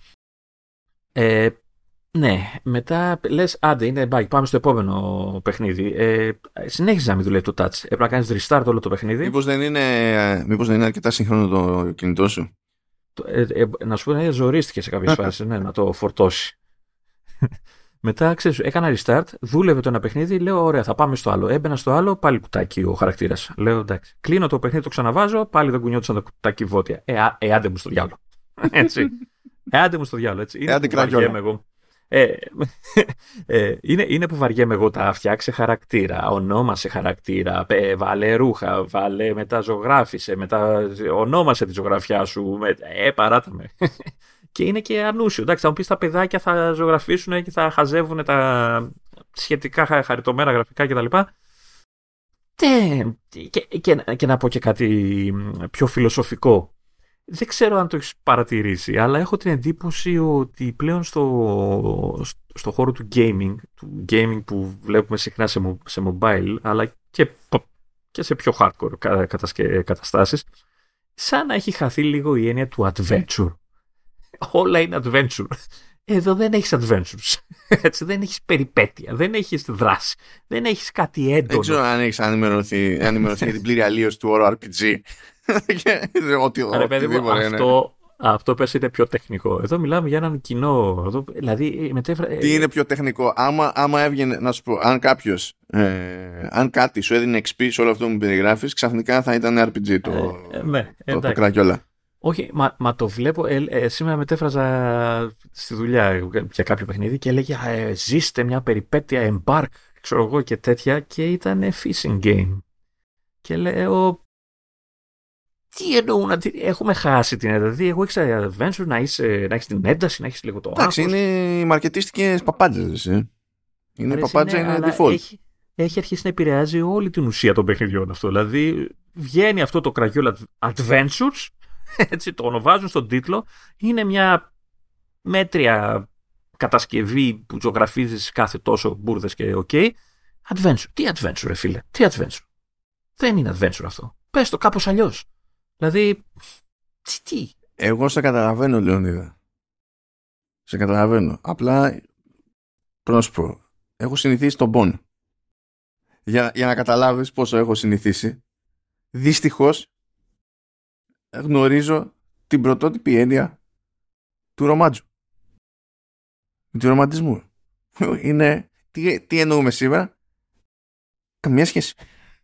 Ναι, μετά λες, άντε, είναι bug, πάμε στο επόμενο παιχνίδι. Συνέχιζε να μην δουλεύει το touch. Έπρεπε να κάνεις restart όλο το παιχνίδι. Μήπως δεν είναι αρκετά σύγχρονο το κινητό σου? Να σου πω, ζορίστηκε σε κάποιες φάσεις, ναι, να το φορτώσει. Μετά, ξέρεις, έκανα restart, δούλευε το ένα παιχνίδι, λέω, ωραία, θα πάμε στο άλλο. Έμπαινα στο άλλο, πάλι κουτάκι ο χαρακτήρας. Λέω, εντάξει. Κλείνω το παιχνίδι, το ξαναβάζω, πάλι δεν κουνιόντουσαν το κουτάκι βότια. Άντε μου στο διάλο. Έτσι. Άντε μου στο διάλο, έτσι. Είναι που βαριέμαι εγώ. Είναι που βαριέμαι εγώ, τα φτιάξε χαρακτήρα, ονόμασε χαρακτήρα, βάλε ρούχα, βάλε, μετά ζωγράφισε, μετά ονόμασε τη ζωγραφιά σου, παράτα με. Και είναι και ανούσιο. Εντάξει, θα μου πεις, τα παιδάκια θα ζωγραφίσουν και θα χαζεύουν τα σχετικά χαριτωμένα γραφικά κτλ. Και να πω και κάτι πιο φιλοσοφικό. Δεν ξέρω αν το έχεις παρατηρήσει, αλλά έχω την εντύπωση ότι πλέον στο χώρο του gaming που βλέπουμε συχνά σε mobile, αλλά και σε πιο hardcore καταστάσεις, σαν να έχει χαθεί λίγο η έννοια του adventure. Όλα είναι adventure. Εδώ δεν έχεις adventures. Έτσι, δεν έχεις περιπέτεια, δεν έχεις δράση, δεν έχεις κάτι έντονο. Δεν ξέρω αν έχεις ενημερωθεί για την πλήρη αλλίωση του όρου RPG. Άρα, παιδί μου, αυτό πες είναι πιο τεχνικό. Εδώ μιλάμε για έναν κοινό. Δηλαδή, τι είναι πιο τεχνικό? Άμα έβγαινε, να σου πω, αν κάτι σου έδινε XP σε όλο αυτό που μου περιγράφεις, ξαφνικά θα ήταν RPG το κρακιόλα. Όχι, μα το βλέπω. Σήμερα μετέφραζα στη δουλειά για κάποιο παιχνίδι και έλεγε ζήστε μια περιπέτεια embark, ξέρω εγώ και τέτοια, και ήταν fishing game. Και λέω, τι εννοούν, έχουμε χάσει την ένταση. Δηλαδή, εγώ ήξερα adventure να έχεις την ένταση, να έχεις λίγο το άγχος. Εντάξει, είναι οι μαρκετίστικες παπάντζες. Είναι παπάντζα, είναι default. Έχει αρχίσει να επηρεάζει όλη την ουσία των παιχνιδιών αυτό. Δηλαδή, βγαίνει αυτό το κραγιόλα Adventures, έτσι το ονομάζουν στον τίτλο, είναι μια μέτρια κατασκευή που ζωγραφίζεις κάθε τόσο μπουρδες και ok. Adventure. Τι adventure, ρε φίλε, τι adventure. Δεν είναι adventure αυτό. Πες το κάπως αλλιώς. Δηλαδή, τι. Εγώ σε καταλαβαίνω, Λεωνίδα. Σε καταλαβαίνω. Απλά, πρόσωπο, έχω συνηθίσει τον πόνο. Για να καταλάβεις πόσο έχω συνηθίσει, δυστυχώς γνωρίζω την πρωτότυπη έννοια του ρομάτζου. Του ρομαντισμού. Είναι, τι εννοούμε σήμερα? Καμία σχέση.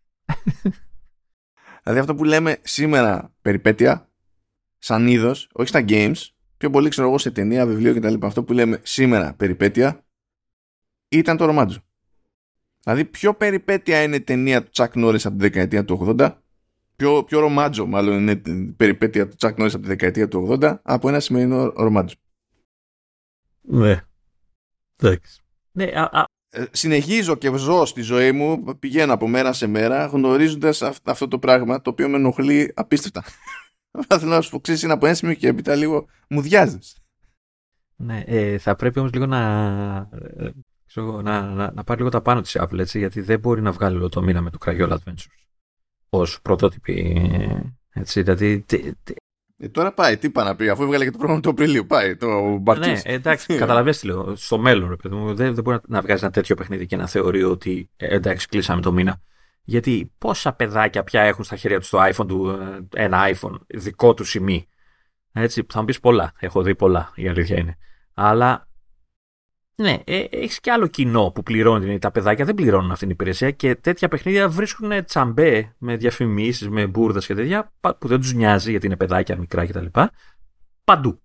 Δηλαδή αυτό που λέμε σήμερα περιπέτεια, σαν είδος, όχι στα games, πιο πολύ ξέρω εγώ σε ταινία, βιβλίο κτλ. Αυτό που λέμε σήμερα περιπέτεια ήταν το ρομάτζο. Δηλαδή πιο περιπέτεια είναι ταινία του Chuck Norris από τη δεκαετία του 80, πιο ρομάτζο μάλλον είναι περιπέτεια του Chuck Norris από τη δεκαετία του 80 από ένα σημερινό ρομάτζο. Ναι. Εντάξει. Ναι, συνεχίζω και ζω στη ζωή μου, πηγαίνω από μέρα σε μέρα γνωρίζοντας αυτό το πράγμα το οποίο με ενοχλεί απίστευτα. Θέλω να σου πω, ξέρεις, είναι από ένα σημείο και έπειτα λίγο μου διάζεις. Ναι, θα πρέπει όμως λίγο να πάρει λίγο τα πάνω της Apple, έτσι, γιατί δεν μπορεί να βγάλει όλο το μήνα με το Crayola Adventures ως πρωτότυπη, έτσι, δηλαδή... Τώρα πάει, τι πάει να πει, αφού έβγαλε και το πρόγραμμα του Απριλίου, πάει το Μπαρτής. Ναι, εντάξει, καταλαβαίνεις τι λέω, στο μέλλον, ρε παιδί μου, δεν μπορεί να βγάζει ένα τέτοιο παιχνίδι και να θεωρεί ότι εντάξει, κλείσαμε το μήνα. Γιατί πόσα παιδάκια πια έχουν στα χέρια τους το iPhone του, ένα iPhone δικό του σημεί. Έτσι, θα μου πεις πολλά, έχω δει πολλά, η αλήθεια είναι. Αλλά, ναι, έχεις και άλλο κοινό που πληρώνει, τα παιδάκια δεν πληρώνουν αυτή την υπηρεσία και τέτοια παιχνίδια βρίσκουν τσαμπέ με διαφημίσεις, με μπουρδες και τέτοια που δεν τους νοιάζει γιατί είναι παιδάκια μικρά κτλ. Παντού.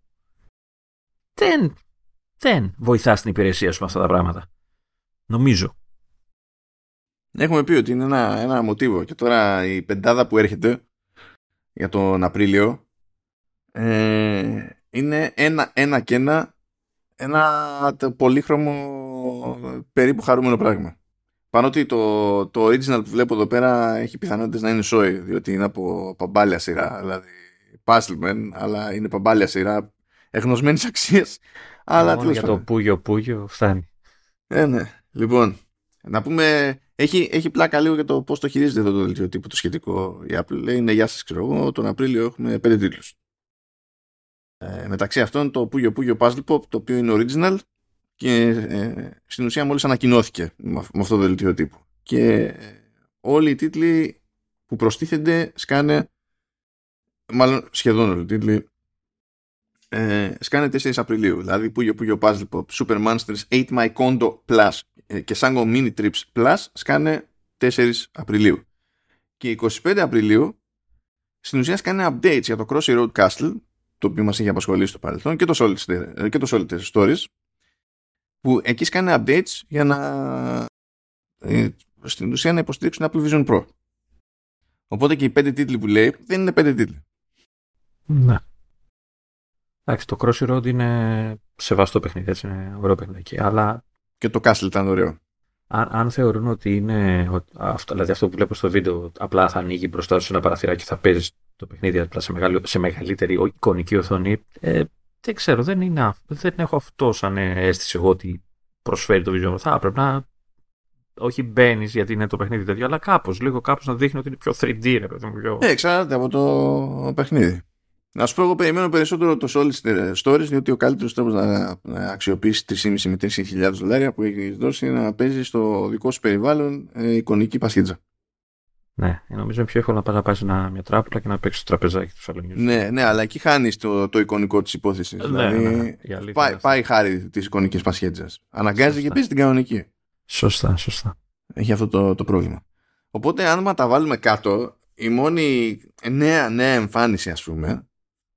Δεν βοηθάς την υπηρεσία σου με αυτά τα πράγματα. Νομίζω. Έχουμε πει ότι είναι ένα μοτίβο και τώρα η πεντάδα που έρχεται για τον Απρίλιο είναι ένα και ένα πολύχρωμο περίπου χαρούμενο πράγμα. Πάνω ότι το original που βλέπω εδώ πέρα έχει πιθανότητες να είναι σόι, διότι είναι από παμπάλια σειρά, δηλαδή puzzle αλλά είναι παμπάλια σειρά εγνωσμένης αξίας. Αλλά μόνο για το Πούγιο φτάνει. Ναι. Λοιπόν, να πούμε, έχει πλάκα λίγο για το πώς το χειρίζεται εδώ το δελτίο τύπου το σχετικό. Η Apple λέει, ναι, γεια σας, ξέρω εγώ, τον Απρίλιο έχουμε 5 τίτλους. Μεταξύ αυτών το Puyo Puzzle Pop, το οποίο είναι original και στην ουσία μόλις ανακοινώθηκε με αυτό το δελτίο τύπου. Και όλοι οι τίτλοι που προστίθενται σκάνε, μάλλον σχεδόν όλοι οι τίτλοι, σκάνε 4 Απριλίου. Δηλαδή Puyo Puzzle Pop, Super Monsters 8 My Kondo Plus και Sango Mini Trips Plus σκάνε 4 Απριλίου. Και 25 Απριλίου στην ουσία σκάνε updates για το Crossy Road Castle, το οποίο μας είχε απασχολήσει στο παρελθόν, και το Solitaire Stories, που εκεί σκάνε updates για να στην ουσία να υποστηρίξουν Apple Vision Pro. Οπότε και οι 5 τίτλοι που λέει δεν είναι 5 τίτλοι. Ναι. Εντάξει, το Crossy Road είναι σεβαστό παιχνίδι, έτσι, είναι ωραίο παιχνίδι, αλλά... Και το Castle ήταν ωραίο. Αν θεωρούν ότι είναι δηλαδή αυτό που βλέπω στο βίντεο απλά θα ανοίγει μπροστά σου ένα παραθυράκι και θα παίζει το παιχνίδι απλά σε μεγαλύτερη εικονική οθόνη, δεν ξέρω, δεν έχω αυτό σαν αίσθηση εγώ ότι προσφέρει το Vision Pro. Θα πρέπει να όχι μπαίνει γιατί είναι το παιχνίδι τέτοιο, αλλά κάπως να δείχνει ότι είναι πιο 3D, ρε παιδί μου. Εξαρτάται από το παιχνίδι. Να σου πω, εγώ περιμένω περισσότερο το Solitaire Stories, διότι ο καλύτερος τρόπος να αξιοποιήσει 3,5 με 4.000 δολάρια που έχει δώσει είναι να παίζει στο δικό σου περιβάλλον εικονική πασχίτζα. Ναι, νομίζω είναι πιο εύκολο να πάει σε μια τράπουλα και να παίξει το τραπεζάκι του σαλονιού. Ναι, αλλά εκεί χάνεις το εικονικό της υπόθεσης. Δηλαδή, πάει χάρη της εικονικής πασχίτζας. Αναγκάζει και παίζει την κανονική. Σωστά. Έχει αυτό το πρόβλημα. Οπότε, αν τα βάλουμε κάτω, η μόνη νέα εμφάνιση, ας πούμε,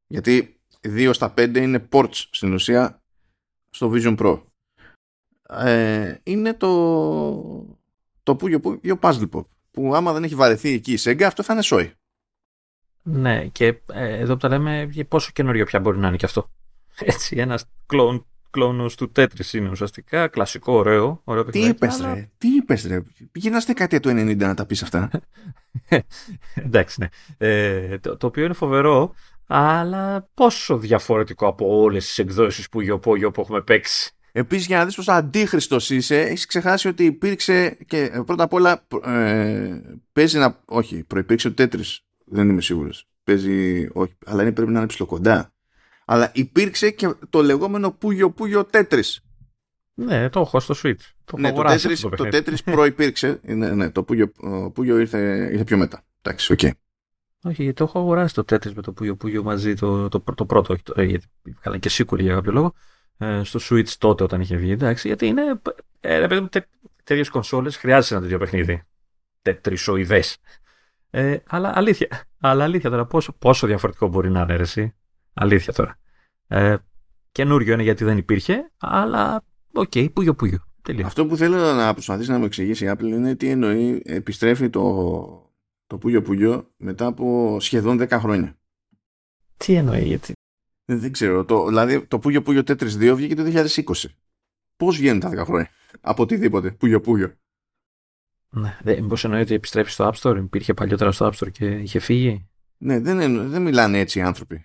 Γιατί 2 στα 5 είναι ports στην ουσία στο Vision Pro. Είναι το Puyo Puzzle Pop, που άμα δεν έχει βαρεθεί εκεί η Sega, αυτό θα είναι σόι. Ναι, και εδώ που τα λέμε, πόσο καινούριο πια μπορεί να είναι και αυτό. Έτσι, ένας κλόνος του Tetris είναι ουσιαστικά, κλασικό, ωραίο παιχνίδι. Τι είπες ρε, πήγαινα στη δεκαετία του 90 να τα πεις αυτά. Εντάξει, ναι. Το οποίο είναι φοβερό, αλλά πόσο διαφορετικό από όλες τις εκδόσεις που έχουμε παίξει. Επίσης, για να δεις πόσο αντίχριστος είσαι, έχεις ξεχάσει ότι υπήρξε και πρώτα απ' όλα παίζει να... Όχι, προϋπήρξε το Tetris, δεν είμαι σίγουρος. Παίζει, όχι, αλλά πρέπει να είναι ψιλοκοντά. Αλλά υπήρξε και το λεγόμενο Puyo Tetris. Ναι, το έχω στο Switch. Το Tetris προϋπήρξε. Ναι, το Puyo ήρθε πιο μετά. Εντάξει, οκ. Όχι, το έχω αγοράσει το Tetris με το Puyo μαζί, το πρώτο, γιατί είχαν και sequel για κάποιο λόγο, στο Switch τότε όταν είχε βγει, εντάξει, γιατί είναι, τέτοιες κονσόλες χρειάζεται ένα τέτοιο παιχνίδι. Τετρισοειδές. Αλλά αλήθεια τώρα, πόσο διαφορετικό μπορεί να είναι, εσύ. Αλήθεια τώρα. Καινούριο είναι γιατί δεν υπήρχε, αλλά οκ, Puyo. Αυτό που θέλω να προσπαθήσει να μου εξηγήσει η Apple είναι τι εννοεί επιστρέφει το Puyo μετά από σχεδόν 10 χρόνια. Τι εννοεί, γιατί. Δεν ξέρω. Δηλαδή το Puyo Tetris 2 βγήκε το 2020. Πώς βγαίνουν τα 10 χρόνια από οτιδήποτε Puyo. Ναι, μήπως εννοεί ότι επιστρέφει στο App Store, υπήρχε παλιότερα στο App Store και είχε φύγει. Ναι, δεν μιλάνε έτσι οι άνθρωποι.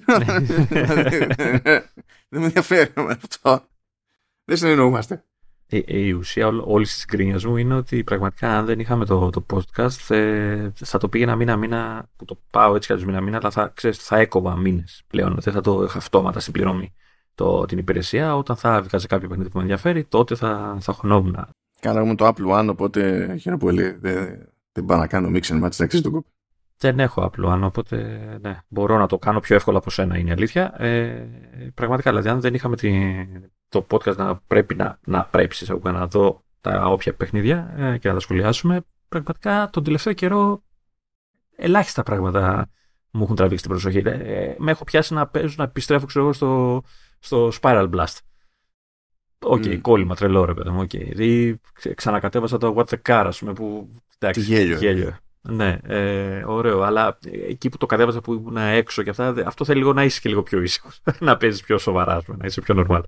Δεν με ενδιαφέρει με αυτό. Δεν συνεννοούμαστε. Η ουσία όλης της γκρίνιας μου είναι ότι πραγματικά αν δεν είχαμε το podcast θα το πήγαινα μήνα-μήνα, που το πάω έτσι κι μήνα-μήνα, αλλά θα έκοβα μήνες πλέον. Δεν θα το είχα αυτόματα στην πληρωμή την υπηρεσία. Όταν θα βγάζει κάποιο παιχνίδι που με ενδιαφέρει, τότε θα χωνόμουν. Καλά, μου το Apple One, οπότε χαίρομαι πολύ. Δεν πάω να κάνω mix and match, εντάξει, στον κόπο. Δεν έχω Apple One, οπότε ναι, μπορώ να το κάνω πιο εύκολα από σένα, είναι η αλήθεια. Πραγματικά, δηλαδή, αν δεν είχαμε το podcast να πρέπει να δω τα όποια παιχνίδια και να τα σχολιάσουμε, πραγματικά τον τελευταίο καιρό ελάχιστα πράγματα μου έχουν τραβήξει την προσοχή. Με έχω πιάσει να παίζω, να επιστρέφω ξέρω, στο Spiral Blast. Κόλλημα τρελό ρε παιδί μου. Ξανακατέβασα το What the Car, ας πούμε, που εντάξει, γέλιο. Ναι, ωραίο, αλλά εκεί που το κατέβαζα που ήμουν έξω και αυτά, αυτό θέλει λίγο να είσαι και λίγο πιο ήσυχος, να παίζεις πιο σοβαρά, να είσαι πιο normal.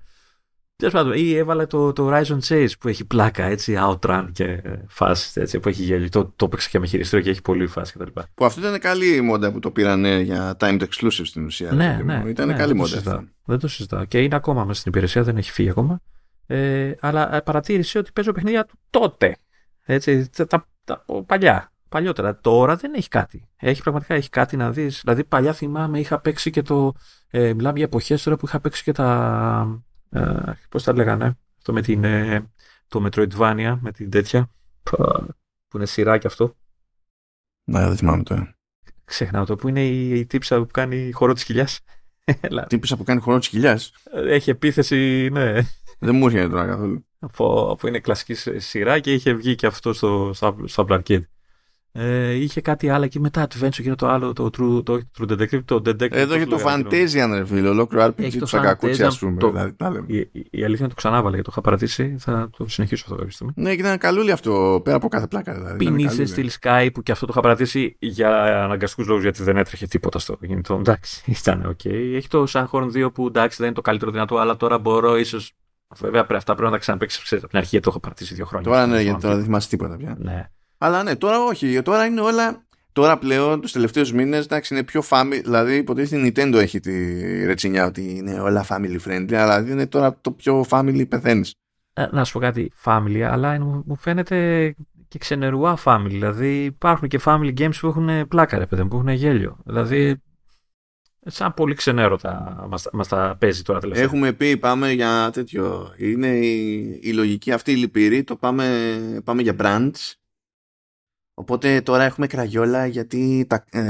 Ή έβαλα το Horizon Chase που έχει πλάκα, έτσι, outrun και φάση, έτσι, που έχει γέλιο. Το παίξα και με χειριστήριο και έχει πολύ φάση κτλ. Που αυτό ήταν καλή μόντα που το πήραν για timed exclusive στην ουσία. Ναι, ήταν καλή μόντα. Δεν το συζητάω. Και είναι ακόμα μέσα στην υπηρεσία, δεν έχει φύγει ακόμα. Αλλά παρατήρησε ότι παίζω παιχνίδια του τότε. Έτσι, τα παλιότερα. Τώρα δεν έχει κάτι. Πραγματικά έχει κάτι να δεις. Δηλαδή, παλιά θυμάμαι, είχα παίξει και μιλάμε για εποχές τώρα που είχα παίξει και τα. Πώς τα λέγανε. Αυτό με το Metroidvania, με την τέτοια. Που είναι σειρά και αυτό. Ναι, δεν θυμάμαι τώρα. Ξεχνάω το. Που είναι η τύψα που κάνει χορό της κοιλιάς. Τύψα που κάνει χορό της κοιλιάς. Έχει επίθεση, ναι. Δεν μου έρχεται τώρα καθόλου. Που είναι κλασική σειρά και είχε βγει και αυτό στο Apple Arcade. Είχε κάτι άλλο εκεί μετά Adventure και το άλλο, το True Detective. Εδώ είχε το Fantasia, ρε φίλε, ολόκληρο RPG του Σακακούτσι, ας πούμε. Η αλήθεια είναι το ξανάβαλε γιατί το είχα παρατήσει, θα το συνεχίσω αυτό κάποια στιγμή. Ναι, και ήταν καλούλι αυτό, πέρα από κάθε πλάκα. Δηλαδή. Beneath Steel Sky που και αυτό το είχα παρατήσει για αναγκαστικούς λόγους γιατί δεν έτρεχε τίποτα στο κινητό. Εντάξει, ήταν οκ. Έχει το Sunhorn 2 που εντάξει δεν είναι το καλύτερο δυνατό, αλλά τώρα μπορώ ίσως. Βέβαια αυτά πρέπει να τα ξαναπαίξει από την αρχή γιατί το έχω παρατήσει 2 χρόνια. Τώρα ναι, γιατί τώρα δεν θυμάσαι τίποτα πια. Ναι. Αλλά ναι, τώρα όχι. Τώρα είναι όλα. Τώρα πλέον τους τελευταίους μήνες εντάξει, είναι πιο family. Δηλαδή, υποτίθεται η Nintendo έχει τη ρετσινιά ότι είναι όλα family friendly. Αλλά είναι τώρα το πιο family πεθαίνεις. Να σου πω κάτι, family, αλλά μου φαίνεται και ξενερουά family. Δηλαδή, υπάρχουν και family games που έχουν πλάκα, ρε παιδί, που έχουν γέλιο. Δηλαδή, σαν πολύ ξενέρωτα μας τα παίζει τώρα τελευταία. Έχουμε πει, πάμε για τέτοιο. Είναι η λογική αυτή η λυπηρή. Το πάμε για brands. Οπότε τώρα έχουμε κραγιόλα γιατί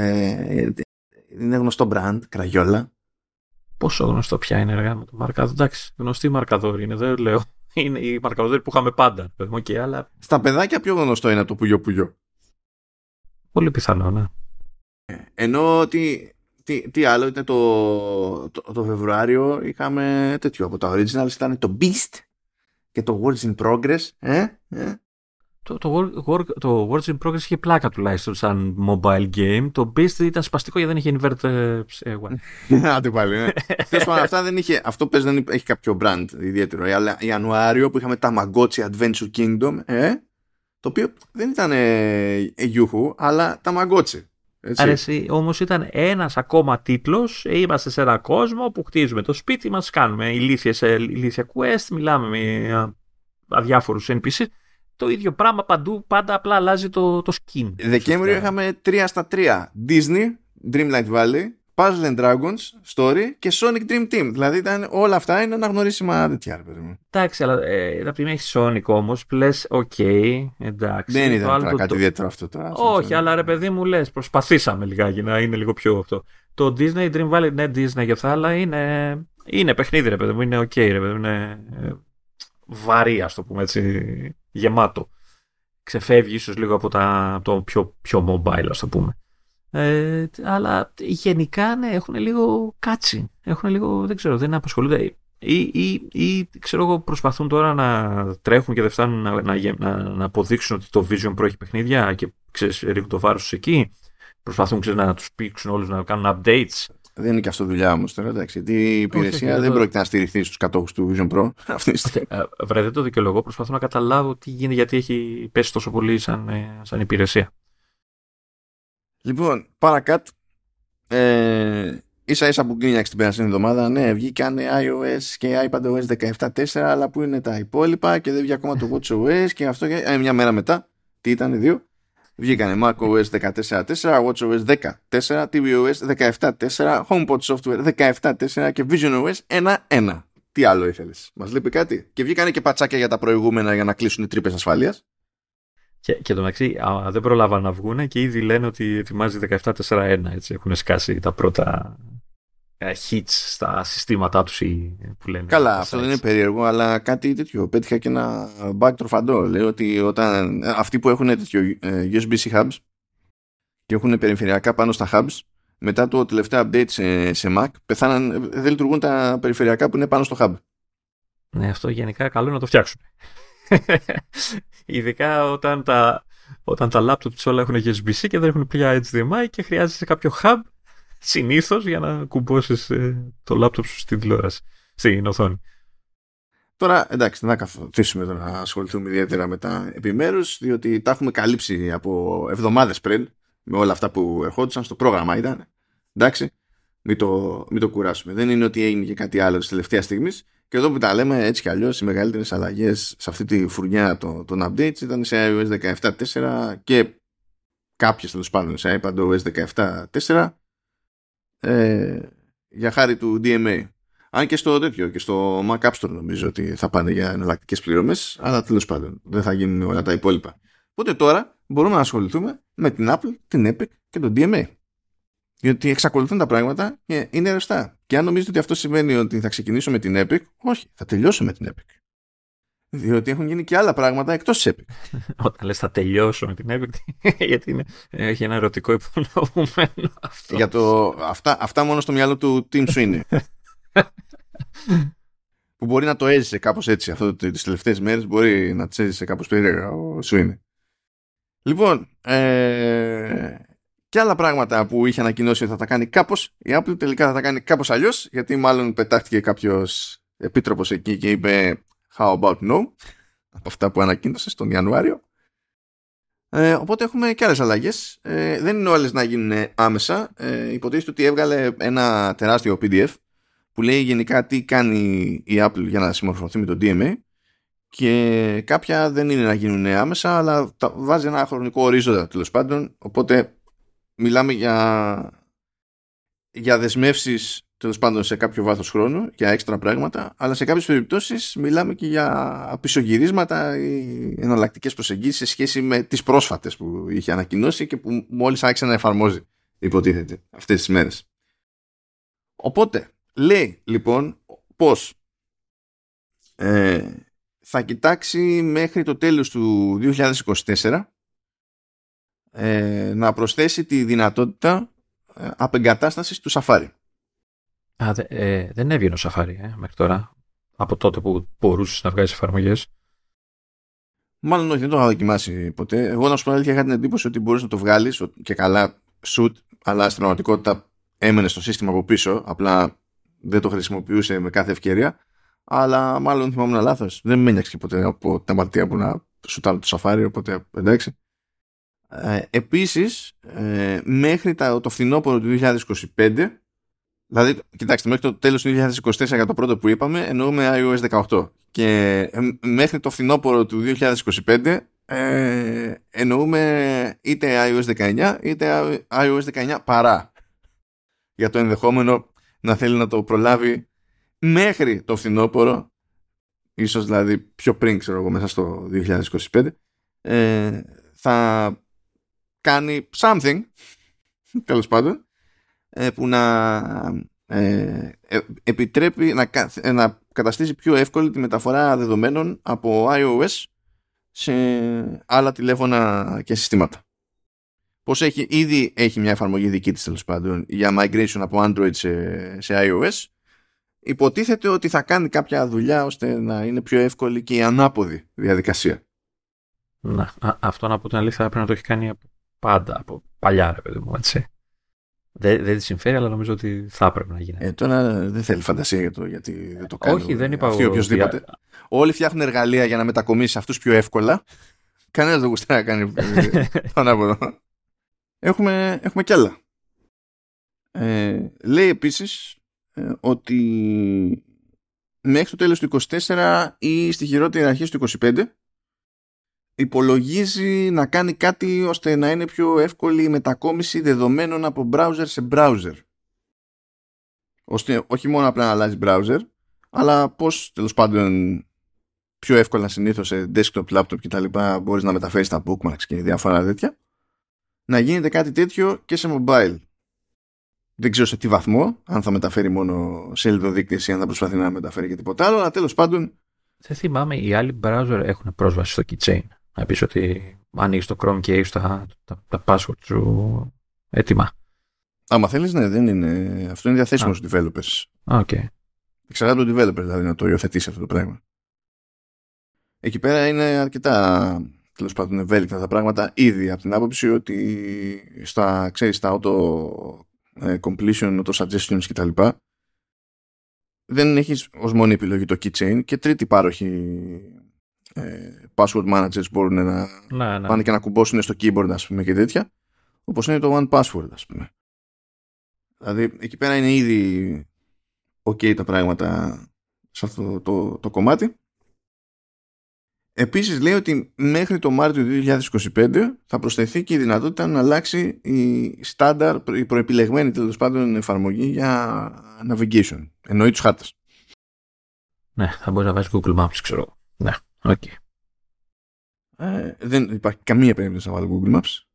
είναι γνωστό brand, κραγιόλα. Πόσο γνωστό πια είναι αργά με το Μαρκαδόρ. Εντάξει, γνωστή Μαρκαδόρ είναι, δεν λέω. Είναι η Μαρκαδόρ που είχαμε πάντα. Okay, αλλά. Στα παιδάκια πιο γνωστό είναι το Puyo. Πολύ πιθανό, ναι. Ενώ ότι Τι άλλο ήταν το Φεβρουάριο, είχαμε τέτοιο από τα originals, ήταν το Beast και το Words in Progress. Το Words in Progress είχε πλάκα τουλάχιστον σαν mobile game. Το Beast ήταν σπαστικό γιατί δεν είχε invert. Άντε πάλι, ναι. Αυτά δεν είχε, αυτό πες δεν έχει κάποιο brand ιδιαίτερο. Αλλά Ιανουάριο που είχαμε τα Tamagotchi Adventure Kingdom, το οποίο δεν ήταν Γιούχου, αλλά Tamagotchi. Αρέσει, όμως ήταν ένας ακόμα τίτλος. Είμαστε σε ένα κόσμο που χτίζουμε το σπίτι μας, κάνουμε ηλίθια quest, μιλάμε με αδιάφορους NPC. Το ίδιο πράγμα παντού, πάντα απλά αλλάζει το skin. Δεκέμβριο είχαμε 3/3. Disney, Dreamlight Valley, Puzzle and Dragons, Story και Sonic Dream Team. Δηλαδή όλα αυτά είναι αναγνωρίσιμα τέτοια, ρε παιδί μου. Εντάξει, αλλά τα primera έχει Sonic όμως, λες, οκ, εντάξει. Δεν ήταν κάτι ιδιαίτερο αυτό τώρα. Όχι, αλλά ρε παιδί μου, λες, προσπαθήσαμε λιγάκι να είναι λίγο πιο αυτό. Το Disney Dream Valley, ναι, Disney και αυτά, αλλά είναι παιχνίδι, ρε παιδί μου, είναι οκ, ρε παιδί μου, είναι βαρύ, ας το πούμε έτσι, γεμάτο. Ξεφεύγει ίσως λίγο από το πιο mobile, ας το πούμε. Αλλά γενικά ναι, έχουν λίγο κάτσι. Έχουν λίγο, δεν ξέρω, δεν απασχολούνται. Ή ξέρω εγώ, προσπαθούν τώρα να τρέχουν και δεν φτάνουν να αποδείξουν ότι το Vision Pro έχει παιχνίδια και ξέρεις, ρίχνουν το βάρος τους εκεί. Προσπαθούν να τους πήξουν όλους να κάνουν updates. Δεν είναι και αυτό δουλειά όμως τώρα, εντάξει. Γιατί η υπηρεσία δεν πρόκειται να στηριχθεί στους κατόχους του Vision Pro. Βρε, δεν το δικαιολογώ. Προσπαθώ να καταλάβω τι γίνεται, γιατί έχει πέσει τόσο πολύ σαν υπηρεσία. Λοιπόν, παρακάτω. Ίσα-ίσα που κλείνιαξε την περασμένη εβδομάδα, ναι, βγήκαν iOS και iPadOS 17.4, αλλά πού είναι τα υπόλοιπα και δεν βγήκε ακόμα το WatchOS και αυτό και μια μέρα μετά, τι ήταν, δύο, βγήκαν macOS 14.4, WatchOS 10.4, tvOS 17.4, HomePod Software 17.4 και visionOS 1.1. Τι άλλο ήθελες, μας λείπει κάτι? Και βγήκαν και πατσάκια για τα προηγούμενα για να κλείσουν οι τρύπες ασφαλείας. Και το μεταξύ δεν προλάβαν να βγουν και ήδη λένε ότι ετοιμάζει 17.4.1. Έτσι έχουν σκάσει τα πρώτα hits στα συστήματά τους που λένε. Καλά, αυτό δεν είναι περίεργο, αλλά κάτι τέτοιο. Πέτυχα και ένα bug τροφαντό. Λέει ότι αυτοί που έχουν τέτοιο USB-C hubs και έχουν περιφερειακά πάνω στα hubs, μετά το τελευταίο update σε Mac, δεν λειτουργούν τα περιφερειακά που είναι πάνω στο hub. Ναι, αυτό γενικά καλό είναι να το φτιάξουν. Ειδικά όταν τα laptops όλα έχουν USB-C και δεν έχουν πια HDMI και χρειάζεσαι κάποιο hub συνήθως για να κουμπώσεις το laptop σου στην τηλεόραση, στην οθόνη. Τώρα, εντάξει, δεν θα καθίσουμε εδώ να ασχοληθούμε ιδιαίτερα με τα επιμέρους, διότι τα έχουμε καλύψει από εβδομάδες πριν με όλα αυτά που ερχόντουσαν στο πρόγραμμα, ήταν. Εντάξει, μην το κουράσουμε. Δεν είναι ότι έγινε και κάτι άλλο της τελευταίας στιγμής. Και εδώ που τα λέμε έτσι κι αλλιώς, οι μεγαλύτερες αλλαγές σε αυτή τη φουρνιά των updates ήταν σε iOS 17.4 και κάποιες τέλος πάντων σε iPadOS 17.4 για χάρη του DMA. Αν και στο τέτοιο και στο Mac App Store νομίζω ότι θα πάνε για εναλλακτικές πληρωμές, αλλά τέλος πάντων δεν θα γίνουν όλα τα υπόλοιπα. Οπότε τώρα μπορούμε να ασχοληθούμε με την Apple, την Epic και το DMA. Γιατί εξακολουθούν τα πράγματα και είναι ρευστά. Και αν νομίζετε ότι αυτό σημαίνει ότι θα ξεκινήσω με την Epic, όχι, θα τελειώσω με την Epic. Διότι έχουν γίνει και άλλα πράγματα εκτός της Epic. Όταν λες θα τελειώσω με την Epic, γιατί έχει ένα ερωτικό υπονοούμενο αυτό. Για αυτά μόνο στο μυαλό του team σου είναι. Που μπορεί να το έζησε κάπως έτσι. Αυτό τις τελευταίες μέρες μπορεί να τις έζησε κάπως περίεργα σου είναι. Λοιπόν, και άλλα πράγματα που είχε ανακοινώσει ότι θα τα κάνει κάπως, η Apple τελικά θα τα κάνει κάπως αλλιώς, γιατί μάλλον πετάχτηκε κάποιος επίτροπος εκεί και είπε how about no, από αυτά που ανακοίνωσε τον Ιανουάριο. Οπότε έχουμε και άλλες αλλαγές. Δεν είναι όλες να γίνουν άμεσα. Υποτίθεται ότι έβγαλε ένα τεράστιο PDF που λέει γενικά τι κάνει η Apple για να συμμορφωθεί με το DMA, και κάποια δεν είναι να γίνουν άμεσα, αλλά βάζει ένα χρονικό ορίζοντα τέλος πάντων. Οπότε μιλάμε για δεσμεύσεις τέλος πάντων σε κάποιο βάθος χρόνου, για έξτρα πράγματα, αλλά σε κάποιες περιπτώσεις μιλάμε και για πισωγυρίσματα ή εναλλακτικές προσεγγίσεις σε σχέση με τις πρόσφατες που είχε ανακοινώσει και που μόλις άρχισε να εφαρμόζει, υποτίθεται, αυτές τις μέρες. Οπότε λέει λοιπόν πως θα κοιτάξει μέχρι το τέλος του 2024 να προσθέσει τη δυνατότητα απεγκατάστασης του Safari. Δεν έβγαινε ο Safari μέχρι τώρα. Από τότε που μπορούσε να βγάζει εφαρμογές. Μάλλον όχι, δεν το είχα δοκιμάσει ποτέ. Εγώ να σου πω αλήθεια, είχα την εντύπωση ότι μπορείς να το βγάλεις και καλά shoot, αλλά στην πραγματικότητα έμενε στο σύστημα από πίσω. Απλά δεν το χρησιμοποιούσε με κάθε ευκαιρία. Αλλά μάλλον θυμάμαι λάθος. Δεν με ένιωξε ποτέ από τα μαρτία που να σουτάρω το Safari, οπότε εντάξει. Επίσης, μέχρι το φθινόπωρο του 2025, δηλαδή, κοιτάξτε, μέχρι το τέλος του 2024 για το πρώτο που είπαμε, εννοούμε iOS 18. Και μέχρι το φθινόπωρο του 2025 εννοούμε είτε iOS 19 είτε iOS 19 παρά. Για το ενδεχόμενο να θέλει να το προλάβει μέχρι το φθινόπωρο, ίσως δηλαδή πιο πριν, ξέρω εγώ, μέσα στο 2025, θα κάνει something, τέλος πάντων, που να επιτρέπει να καταστήσει πιο εύκολη τη μεταφορά δεδομένων από iOS σε άλλα τηλέφωνα και συστήματα. Πώς ήδη έχει μια εφαρμογή δική της, τέλος πάντων, για migration από Android σε iOS. Υποτίθεται ότι θα κάνει κάποια δουλειά ώστε να είναι πιο εύκολη και η ανάποδη διαδικασία. Να, αυτό να πω την αλήθεια πρέπει να το έχει κάνει από πάντα, από παλιά, ρε παιδί μου, έτσι. Δεν τη συμφέρει, αλλά νομίζω ότι θα έπρεπε να γίνει. Τώρα δεν θέλει φαντασία για το γιατί δεν το κάνει. Όχι, δεν είπα εγώ. Οποιοδήποτε. Όλοι φτιάχνουν εργαλεία για να μετακομίσει αυτούς πιο εύκολα. Κανένας δεν γουστάει να κάνει το ανάποδο. Έχουμε κι άλλα. Λέει επίσης ότι μέχρι το τέλος του 24 ή στη χειρότερη αρχή του 25 υπολογίζει να κάνει κάτι ώστε να είναι πιο εύκολη η μετακόμιση δεδομένων από browser σε browser. Ώστε όχι μόνο απλά να αλλάζει browser, αλλά πώς τέλος πάντων πιο εύκολα συνήθως σε desktop, laptop και τα λοιπά μπορείς να μεταφέρεις τα bookmarks και διάφορα τέτοια, να γίνεται κάτι τέτοιο και σε mobile. Δεν ξέρω σε τι βαθμό, αν θα μεταφέρει μόνο σελίδο-δείκτες ή αν θα προσπαθεί να μεταφέρει και τίποτα άλλο, αλλά τέλος πάντων. Δεν θυμάμαι, οι άλλοι browser έχουν πρόσβαση στο keychain. Να πεις ότι ανοίγεις το Chrome και έχεις τα password σου έτοιμα. Άμα θέλεις, ναι, δεν είναι. Αυτό είναι διαθέσιμο στους developers. Okay. Εξαρτάται από το developer δηλαδή να το υιοθετήσει αυτό το πράγμα. Εκεί πέρα είναι αρκετά, τέλος πάντων, ευέλικτα τα πράγματα ήδη από την άποψη ότι στα auto completion, auto suggestions κτλ. Δεν έχεις ως μόνη επιλογή το keychain και τρίτη πάροχη password managers μπορούν να πάνε και να κουμπώσουν στο keyboard, ας πούμε, και τέτοια, όπως είναι το one password, ας πούμε. Δηλαδή εκεί πέρα είναι ήδη ok τα πράγματα σε αυτό το κομμάτι. Επίσης λέει ότι μέχρι το Μάρτιο του 2025 θα προσθεθεί και η δυνατότητα να αλλάξει η στάνταρ, η προεπιλεγμένη τέλος πάντων εφαρμογή για navigation. Εννοεί τους χάρτες. Ναι, θα μπορείς να βάζεις Google Maps, ξέρω. Ναι, ok. Δεν υπάρχει καμία περίπτωση να βάλω Google Maps.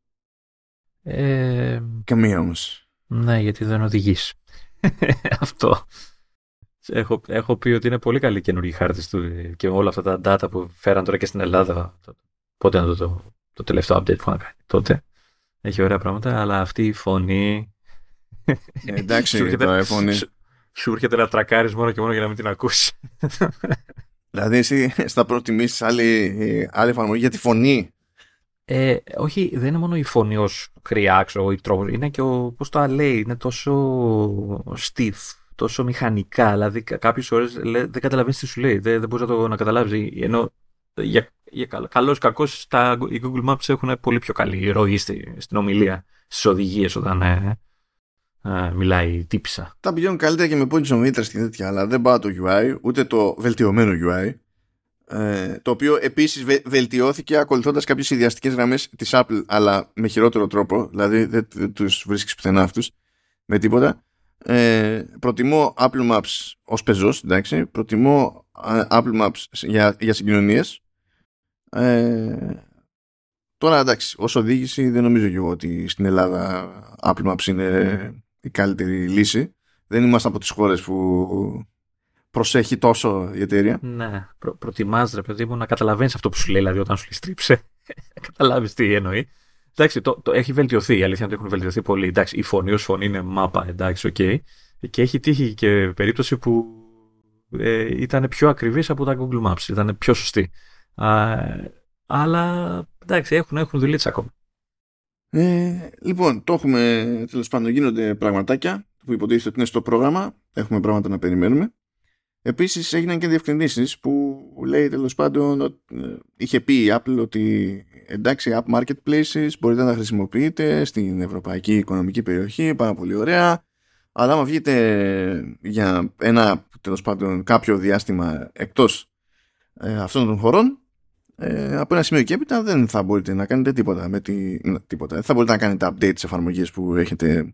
Καμία όμως. Ναι, γιατί δεν οδηγείς. Αυτό. Έχω πει ότι είναι πολύ καλή καινούργια χάρτης του και όλα αυτά τα data που φέραν τώρα και στην Ελλάδα. Πότε είναι το τελευταίο update που είχαν κάνει τότε. Έχει ωραία πράγματα, αλλά αυτή η φωνή. Εντάξει, η φωνή. Σου έρχεται να τρακάρεις μόνο και μόνο για να μην την ακούσει. Δηλαδή εσύ θα προτιμήσεις άλλη εφαρμογή για τη φωνή. Όχι, δεν είναι μόνο η φωνή ως χρειά, ξέρω, ή τρόπο. Είναι και πώς το λέει, είναι τόσο stiff, τόσο μηχανικά. Δηλαδή κάποιες ώρες δεν καταλαβαίνεις τι σου λέει. Δεν μπορείς να καταλάβεις. Ενώ καλώς ή κακώς οι Google Maps έχουν πολύ πιο καλή ροή στην ομιλία, στις οδηγίες όταν μιλάει η τύπισσα. Τα πηγαίνουν καλύτερα και με podium και τέτοια, αλλά δεν πάω το UI, ούτε το βελτιωμένο UI. Το οποίο επίσης βελτιώθηκε ακολουθώντας κάποιες ιδιαστικές γραμμές της Apple, αλλά με χειρότερο τρόπο. Δηλαδή δεν τους βρίσκεις πουθενά αυτούς με τίποτα. Προτιμώ Apple Maps ως πεζός, εντάξει. Προτιμώ Apple Maps για συγκοινωνίες. Τώρα εντάξει, ως οδήγηση δεν νομίζω και εγώ ότι στην Ελλάδα Apple Maps είναι η καλύτερη λύση. Δεν είμαστε από τις χώρες που προσέχει τόσο η εταιρεία. Ναι, προτιμάς, ρε παιδί μου, να καταλαβαίνεις αυτό που σου λέει, δηλαδή όταν σου λέει στρίψε, να καταλάβεις τι εννοεί. Εντάξει, το έχει βελτιωθεί. Η αλήθεια είναι ότι έχουν βελτιωθεί πολύ. Εντάξει, η φωνή ως φωνή είναι μάπα, εντάξει, οκ. Και έχει τύχει και περίπτωση που ήταν πιο ακριβής από τα Google Maps. Ήταν πιο σωστή. Αλλά εντάξει, έχουν δουλίτες ακόμα. Λοιπόν, το έχουμε, τέλος πάντων, γίνονται πραγματάκια που υποτίθεται ότι είναι στο πρόγραμμα. Έχουμε πράγματα να περιμένουμε. Επίσης έγιναν και διευκρινήσεις που λέει, τέλος πάντων, είχε πει η Apple ότι εντάξει, app marketplaces μπορείτε να τα χρησιμοποιείτε στην ευρωπαϊκή οικονομική περιοχή, πάρα πολύ ωραία, αλλά άμα βγείτε για ένα, τέλος πάντων, κάποιο διάστημα εκτός αυτών των χωρών, από ένα σημείο και έπειτα δεν θα μπορείτε να κάνετε τίποτα τίποτα. Δεν θα μπορείτε να κάνετε update τις εφαρμογές που έχετε.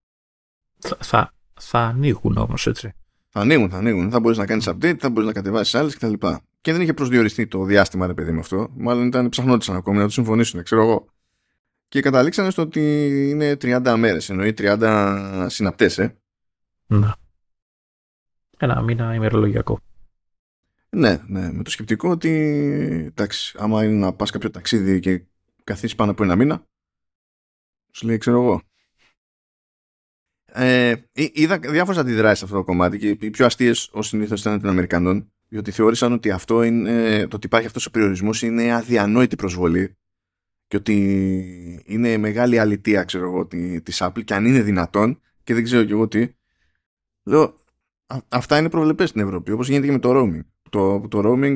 Θα ανοίγουν όμως, έτσι. Θα ανοίγουν. Θα μπορείς να κάνεις update, θα μπορείς να κατεβάσεις άλλες κτλ. Και δεν είχε προσδιοριστεί το διάστημα, ρε παιδί, με αυτό. Μάλλον ήταν ψαχνόντουσαν ακόμη να το συμφωνήσουν, ξέρω εγώ. Και καταλήξανε στο ότι είναι 30 μέρες, εννοεί 30 συναπτές, Ναι. Ένα μήνα ημερολογιακό. Ναι, με το σκεπτικό ότι εντάξει, άμα είναι να πας κάποιο ταξίδι και καθίσεις πάνω από ένα μήνα, σου λέει, ξέρω εγώ. Είδα διάφορες αντιδράσεις σε αυτό το κομμάτι και οι πιο αστείες ως συνήθως ήταν των Αμερικανών, διότι θεώρησαν ότι αυτό είναι, το ότι υπάρχει αυτός ο περιορισμός είναι αδιανόητη προσβολή και ότι είναι μεγάλη αλητεία, ξέρω εγώ, της Apple, και αν είναι δυνατόν, και δεν ξέρω κι εγώ τι. Λέω, αυτά είναι προβλεπές στην Ευρώπη, όπως γίνεται και με το roaming. Το roaming,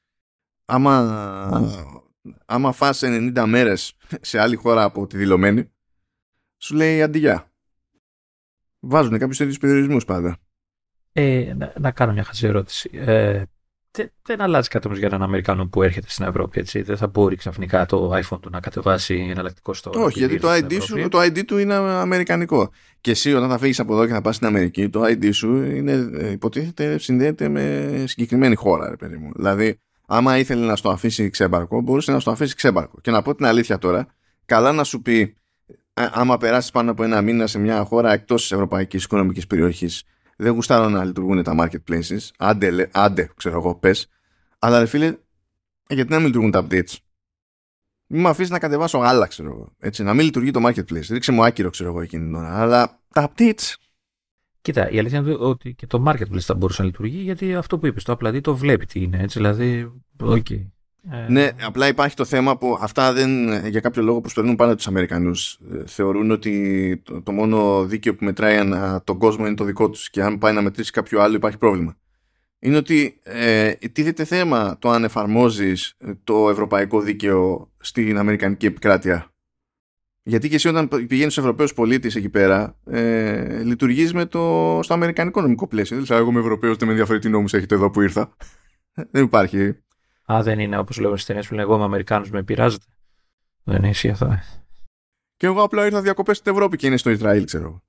άμα φας 90 μέρες σε άλλη χώρα από τη δηλωμένη, σου λέει αντιγιά. Βάζουν κάποιους τέτοιους περιορισμούς πάντα. Να κάνω μια χαζή ερώτηση. Δεν αλλάζει κάτι όμως για έναν Αμερικανό που έρχεται στην Ευρώπη, έτσι. Δεν θα μπορεί ξαφνικά το iPhone του να κατεβάσει εναλλακτικό store. Όχι, γιατί το ID του είναι αμερικανικό. Και εσύ όταν θα φύγεις από εδώ και θα πας στην Αμερική, το ID σου είναι, υποτίθεται, συνδέεται με συγκεκριμένη χώρα, ρε παιδί μου. Δηλαδή, άμα ήθελε να στο αφήσει ξέμπαρκο, μπορούσε να στο αφήσει ξέμπαρκο. Και να πω την αλήθεια τώρα, καλά να σου πει, άμα περάσεις πάνω από ένα μήνα σε μια χώρα εκτός της ευρωπαϊκής οικονομικής περιοχής, δεν γουστάρω να λειτουργούν τα marketplaces. Άντε, ξέρω εγώ, πες. Αλλά ρε φίλε, γιατί να μην λειτουργούν τα updates? Μην με αφήσει να κατεβάσω άλλα, ξέρω εγώ. Έτσι, να μην λειτουργεί το marketplace. Ρίξε μου άκυρο, ξέρω εγώ, εκείνη την ώρα. Αλλά τα updates. Κοίτα, η αλήθεια είναι ότι και το marketplace θα μπορούσε να λειτουργεί, γιατί αυτό που είπες, το Apple ID το βλέπει τι είναι, έτσι. Δηλαδή, okay. Ναι, απλά υπάρχει το θέμα που αυτά δεν, για κάποιο λόγο, προσπερνούν πάντα τους Αμερικανούς. Θεωρούν ότι το μόνο δίκαιο που μετράει ανά τον κόσμο είναι το δικό τους, και αν πάει να μετρήσει κάποιο άλλο υπάρχει πρόβλημα. Είναι ότι τίθεται θέμα το αν εφαρμόζεις το ευρωπαϊκό δίκαιο στην αμερικανική επικράτεια. Γιατί και εσύ όταν πηγαίνεις στους Ευρωπαίους πολίτες εκεί πέρα, λειτουργείς στο αμερικανικό νομικό πλαίσιο. Δηλαδή, εγώ είμαι Ευρωπαίος, δεν με ενδιαφέρει τι νόμους έχετε εδώ που ήρθα. Δεν υπάρχει. Δεν είναι όπως λέγω στις ταινίες που λένε εγώ είμαι Αμερικάνος, με πειράζεται. Δεν είναι εσύ αυτό. Και εγώ απλά ήρθα διακοπές στην Ευρώπη και είναι στο Ισραήλ, ξέρω.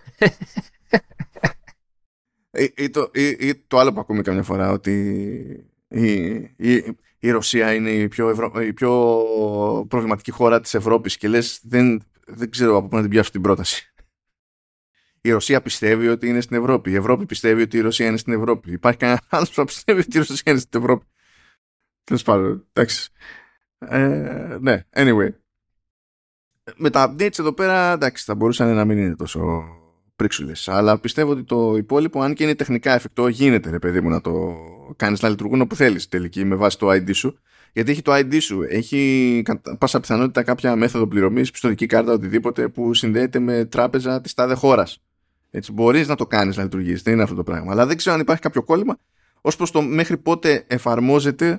Ή το άλλο που ακούμε καμιά φορά, ότι η Ρωσία είναι η πιο προβληματική χώρα της Ευρώπης, και λες δεν ξέρω από πού να την πιάσω την πρόταση. Η Ρωσία πιστεύει ότι είναι στην Ευρώπη. Η Ευρώπη πιστεύει ότι η Ρωσία είναι στην Ευρώπη. Υπάρχει κανένα άλλο που πιστεύει ότι η Ρωσία είναι στην Ευρώπη? Τέλος πάντων, εντάξει. Ναι, anyway. Με τα updates εδώ πέρα, εντάξει, θα μπορούσαν να μην είναι τόσο πρίξουλες. Αλλά πιστεύω ότι το υπόλοιπο, αν και είναι τεχνικά εφικτό, γίνεται, ρε παιδί μου, να το κάνεις να λειτουργούν όπου θέλεις τελική με βάση το ID σου. Γιατί έχει το ID σου, έχει πάσα πιθανότητα κάποια μέθοδο πληρωμής, πιστωτική κάρτα, οτιδήποτε που συνδέεται με τράπεζα της τάδε χώρας. Έτσι, μπορείς να το κάνεις να λειτουργήσει, δεν είναι αυτό το πράγμα. Αλλά δεν ξέρω αν υπάρχει κάποιο κόλλημα ως προς το μέχρι πότε εφαρμόζεται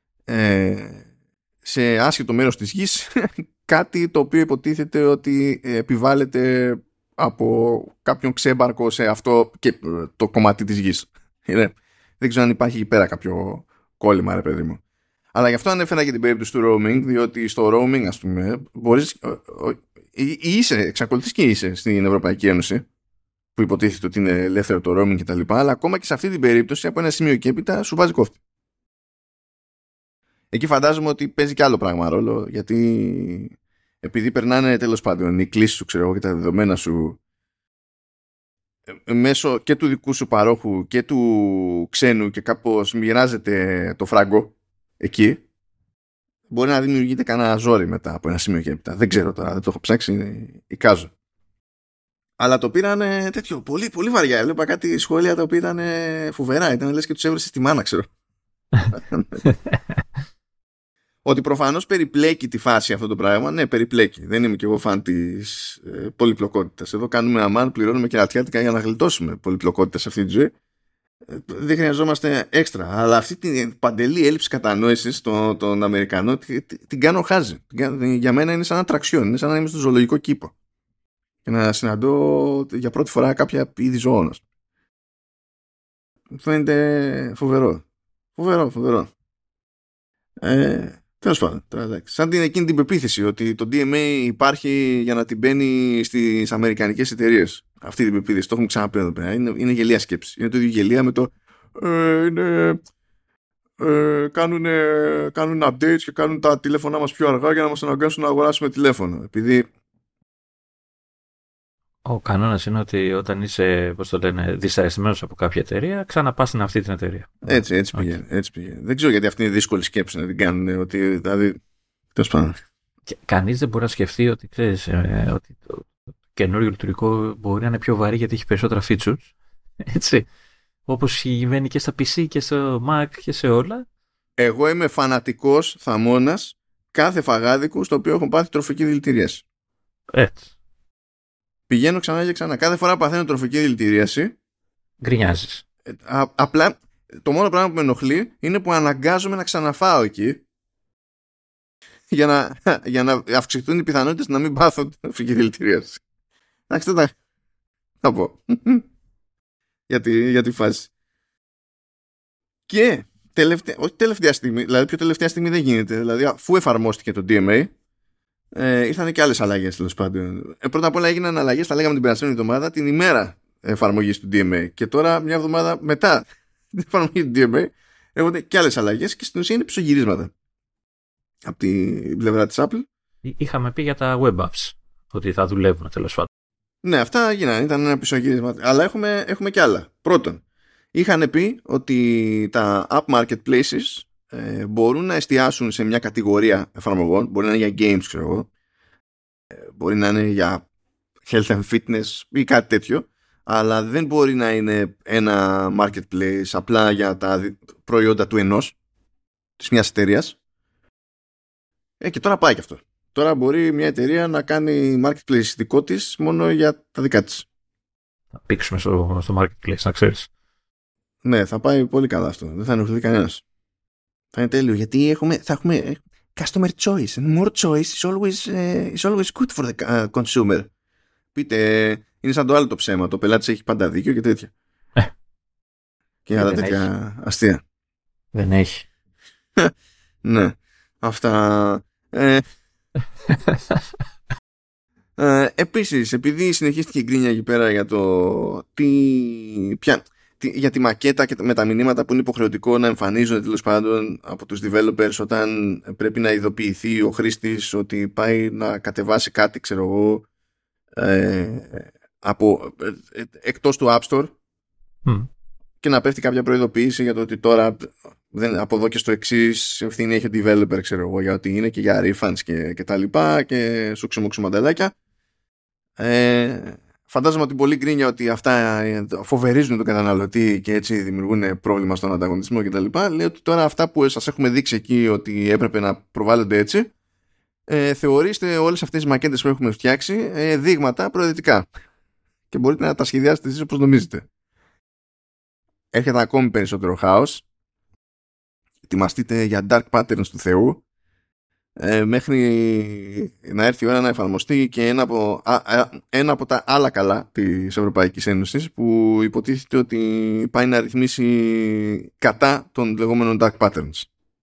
σε άσχετο μέρος της γης κάτι το οποίο υποτίθεται ότι επιβάλλεται από κάποιον ξέμπαρκο σε αυτό και το κομμάτι της γης. Δεν ξέρω αν υπάρχει εκεί πέρα κάποιο κόλλημα, ρε παιδί μου. Αλλά γι' αυτό ανέφερα και την περίπτωση του roaming, διότι στο roaming, ας πούμε, μπορείς, εξακολουθείς και είσαι στην Ευρωπαϊκή Ένωση, που υποτίθεται ότι είναι ελεύθερο το roaming κτλ. Αλλά ακόμα και σε αυτή την περίπτωση, από ένα σημείο και έπειτα, σου βάζει κόφτη. Εκεί φαντάζομαι ότι παίζει και άλλο πράγμα ρόλο, γιατί επειδή περνάνε, τέλος πάντων, οι κλήσεις σου, ξέρω εγώ, και τα δεδομένα σου μέσω και του δικού σου παρόχου και του ξένου, και κάπως μοιράζεται το φράγκο εκεί, μπορεί να δημιουργείται κανένα ζόρι μετά από ένα σημείο και έπειτα. Δεν ξέρω τώρα, δεν το έχω ψάξει, εικάζω. Αλλά το πήραν τέτοιο πολύ, πολύ βαριά. Έβλεπα κάτι σχόλια τα οποία ήταν φοβερά. Ήταν λες και τους έβρεσε στη μάνα, ξέρω. Ότι προφανώς περιπλέκει τη φάση αυτό το πράγμα. Ναι, περιπλέκει. Δεν είμαι κι εγώ φαν της πολυπλοκότητας. Εδώ κάνουμε αμάν, πληρώνουμε κερατιάτικα για να γλιτώσουμε πολυπλοκότητα σε αυτή τη ζωή. Δεν χρειαζόμαστε έξτρα. Αλλά αυτή την παντελή έλλειψη κατανόησης των Αμερικανών την κάνω χάζι. Για μένα είναι σαν ατραξιόν. Είναι σαν να είμαι στο ζωολογικό κήπο και να συναντώ για πρώτη φορά κάποια είδη ζώων. Φαίνεται φοβερό. Φοβερό. Τέλος πάντων, σαν εκείνη την πεποίθηση ότι το DMA υπάρχει για να την μπαίνει στις αμερικανικές εταιρείες. Αυτή την πεποίθηση, το έχουμε ξαναπεί εδώ πέρα. Είναι γελία σκέψη. Είναι το ίδιο γελία με το κάνουν updates και κάνουν τα τηλέφωνά μας πιο αργά για να μας αναγκάσουν να αγοράσουμε τηλέφωνο. Επειδή ο κανόνας είναι ότι όταν είσαι, πώς το λένε, δυσαρεστημένος από κάποια εταιρεία, ξαναπάς στην αυτή την εταιρεία. Έτσι πηγαίνει. Δεν ξέρω γιατί αυτή είναι δύσκολη σκέψη να την κάνουν. Ότι, δηλαδή, τέλος πάντων. Κανείς δεν μπορεί να σκεφτεί ότι, ξέρεις, ότι το καινούριο λειτουργικό μπορεί να είναι πιο βαρύ γιατί έχει περισσότερα features. Έτσι. Όπως συμβαίνει και στα PC και στο Mac και σε όλα. Εγώ είμαι φανατικός θαμώνας κάθε φαγάδικου στο οποίο έχω πάθει τροφική δηλητηρίαση. Έτσι. Πηγαίνω ξανά και ξανά. Κάθε φορά που παθαίνω τροφική δηλητηρίαση, γκρινιάζεις. Απλά το μόνο πράγμα που με ενοχλεί είναι που αναγκάζομαι να ξαναφάω εκεί για να αυξηθούν οι πιθανότητες να μην πάθω τροφική δηλητηρίαση. Εντάξει, δεν θα πω. για τη φάση. Και τελευταία στιγμή, δηλαδή πιο τελευταία στιγμή δεν γίνεται. Δηλαδή, αφού εφαρμόστηκε το DMA, ήρθαν και άλλες αλλαγές, τέλος πάντων. Πρώτα απ' όλα έγιναν αλλαγές, τα λέγαμε την περασμένη εβδομάδα, την ημέρα εφαρμογής του DMA. Και τώρα, μια εβδομάδα μετά την εφαρμογή του DMA, έρχονται και άλλες αλλαγές και στην ουσία είναι πισωγυρίσματα. Από την πλευρά της Apple. Είχαμε πει για τα web apps ότι θα δουλεύουν, τέλος πάντων. Ναι, αυτά γίνανε, ήταν ένα πισωγύρισμα. Αλλά έχουμε και άλλα. Πρώτον, είχαν πει ότι τα app marketplaces μπορούν να εστιάσουν σε μια κατηγορία εφαρμογών. Μπορεί να είναι για games, ξέρω εγώ. Μπορεί να είναι για health and fitness ή κάτι τέτοιο. Αλλά δεν μπορεί να είναι ένα marketplace απλά για τα προϊόντα του ενός, της μιας εταιρείας. Και τώρα πάει και αυτό. Τώρα μπορεί μια εταιρεία να κάνει marketplace δικό της μόνο για τα δικά της. Θα πήξουμε στο marketplace, να ξέρεις. Ναι, θα πάει πολύ καλά αυτό. Δεν θα ενοχληθεί κανένας. Θα είναι τέλειο, γιατί θα έχουμε customer choice. And more choice is always good for the consumer. Πείτε, είναι σαν το άλλο το ψέμα. Το πελάτης έχει πάντα δίκιο και τέτοια. Και άλλα τέτοια αστεία. Δεν έχει. Ναι, αυτά. Επίσης, επειδή συνεχίστηκε η γκρίνια εκεί πέρα για το για τη μακέτα και με τα μηνύματα που είναι υποχρεωτικό να εμφανίζονται τέλος πάντων από τους developers όταν πρέπει να ειδοποιηθεί ο χρήστης ότι πάει να κατεβάσει κάτι, ξέρω εγώ, εκτός του App Store και να πέφτει κάποια προειδοποίηση για το ότι τώρα από εδώ και στο εξής ευθύνη έχει ο developer, ξέρω εγώ, για ότι είναι και για refunds και τα λοιπά και σούξιμο μαντελάκια. Φαντάζομαι ότι πολύ γκρίνια ότι αυτά φοβερίζουν τον καταναλωτή και έτσι δημιουργούν πρόβλημα στον ανταγωνισμό κτλ. Λέει ότι τώρα αυτά που σας έχουμε δείξει εκεί ότι έπρεπε να προβάλλονται έτσι, θεωρήστε όλες αυτές τις μακέτες που έχουμε φτιάξει δείγματα προαιρετικά και μπορείτε να τα σχεδιάσετε εσείς όπως νομίζετε. Έρχεται ακόμη περισσότερο χάος. Ετοιμαστείτε για dark patterns του Θεού μέχρι να έρθει η ώρα να εφαρμοστεί και ένα από τα άλλα καλά της Ευρωπαϊκής Ένωσης που υποτίθεται ότι πάει να ρυθμίσει κατά των λεγόμενων dark patterns.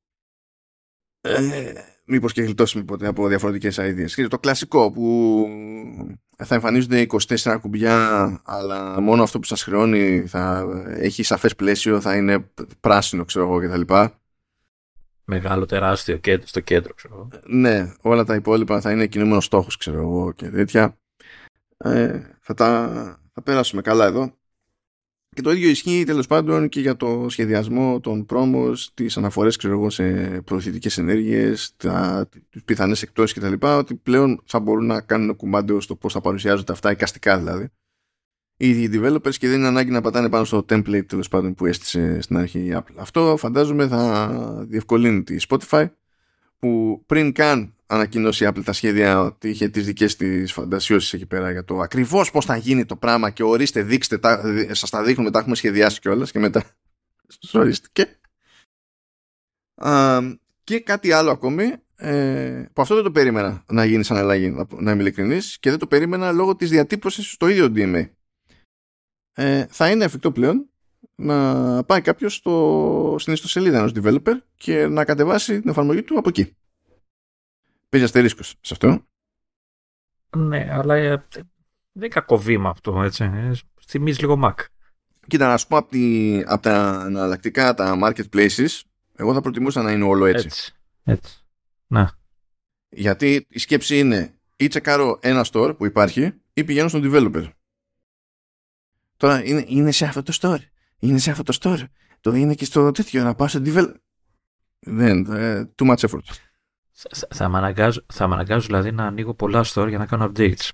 Μήπως και γλιτώσουμε ποτέ από διαφορετικές ideas. Το κλασικό που θα εμφανίζονται 24 κουμπιά αλλά μόνο αυτό που σας χρεώνει θα έχει σαφές πλαίσιο, θα είναι πράσινο, ξέρω εγώ, κτλ. Μεγάλο, τεράστιο στο κέντρο, ξέρω εγώ. Ναι, όλα τα υπόλοιπα θα είναι κινούμενος στόχος, ξέρω εγώ, και τέτοια. Θα περάσουμε καλά εδώ. Και το ίδιο ισχύει τέλος πάντων και για το σχεδιασμό των promos, τις αναφορές ξέρω εγώ, σε προωθητικές ενέργειες, τις πιθανές εκτόσεις κτλ. Ότι πλέον θα μπορούν να κάνουν κουμάντο στο πώς θα παρουσιάζονται αυτά, εικαστικά δηλαδή. Οι ίδιοι developers και δεν είναι ανάγκη να πατάνε πάνω στο template τέλος πάντων που έστησε στην αρχή η Apple. Αυτό φαντάζομαι θα διευκολύνει τη Spotify, που πριν καν ανακοινώσει η Apple τα σχέδια, ότι είχε τις δικές της φαντασιώσεις εκεί πέρα για το ακριβώς πώς θα γίνει το πράγμα και ορίστε, δείξτε, σας τα δείχνουμε, τα έχουμε σχεδιάσει κιόλας και μετά ορίστηκε. Και κάτι άλλο ακόμη, που αυτό δεν το περίμενα να γίνει σαν αλλαγή, να είμαι ειλικρινής, και δεν το περίμενα λόγω της διατύπωσης στο ίδιο DMA. Θα είναι εφικτό πλέον να πάει κάποιος στην ιστοσελίδα ενός developer και να κατεβάσει την εφαρμογή του από εκεί. Παίζει αστερίσκος σε αυτό. Ναι, αλλά δεν είναι κακό βήμα αυτό, έτσι. Θυμίζει λίγο Mac. Κοίτα, να σου πω από τα εναλλακτικά, τα marketplaces, εγώ θα προτιμούσα να είναι όλο έτσι. Έτσι. Να. Γιατί η σκέψη είναι ή τσεκάρω ένα store που υπάρχει ή πηγαίνω στον developer. Τώρα είναι σε αυτό το store. Είναι σε αυτό το store. Το είναι και στο τέτοιο να πάω στο developer. Δεν, too much effort. Θα με αναγκάζω δηλαδή να ανοίγω πολλά store για να κάνω updates.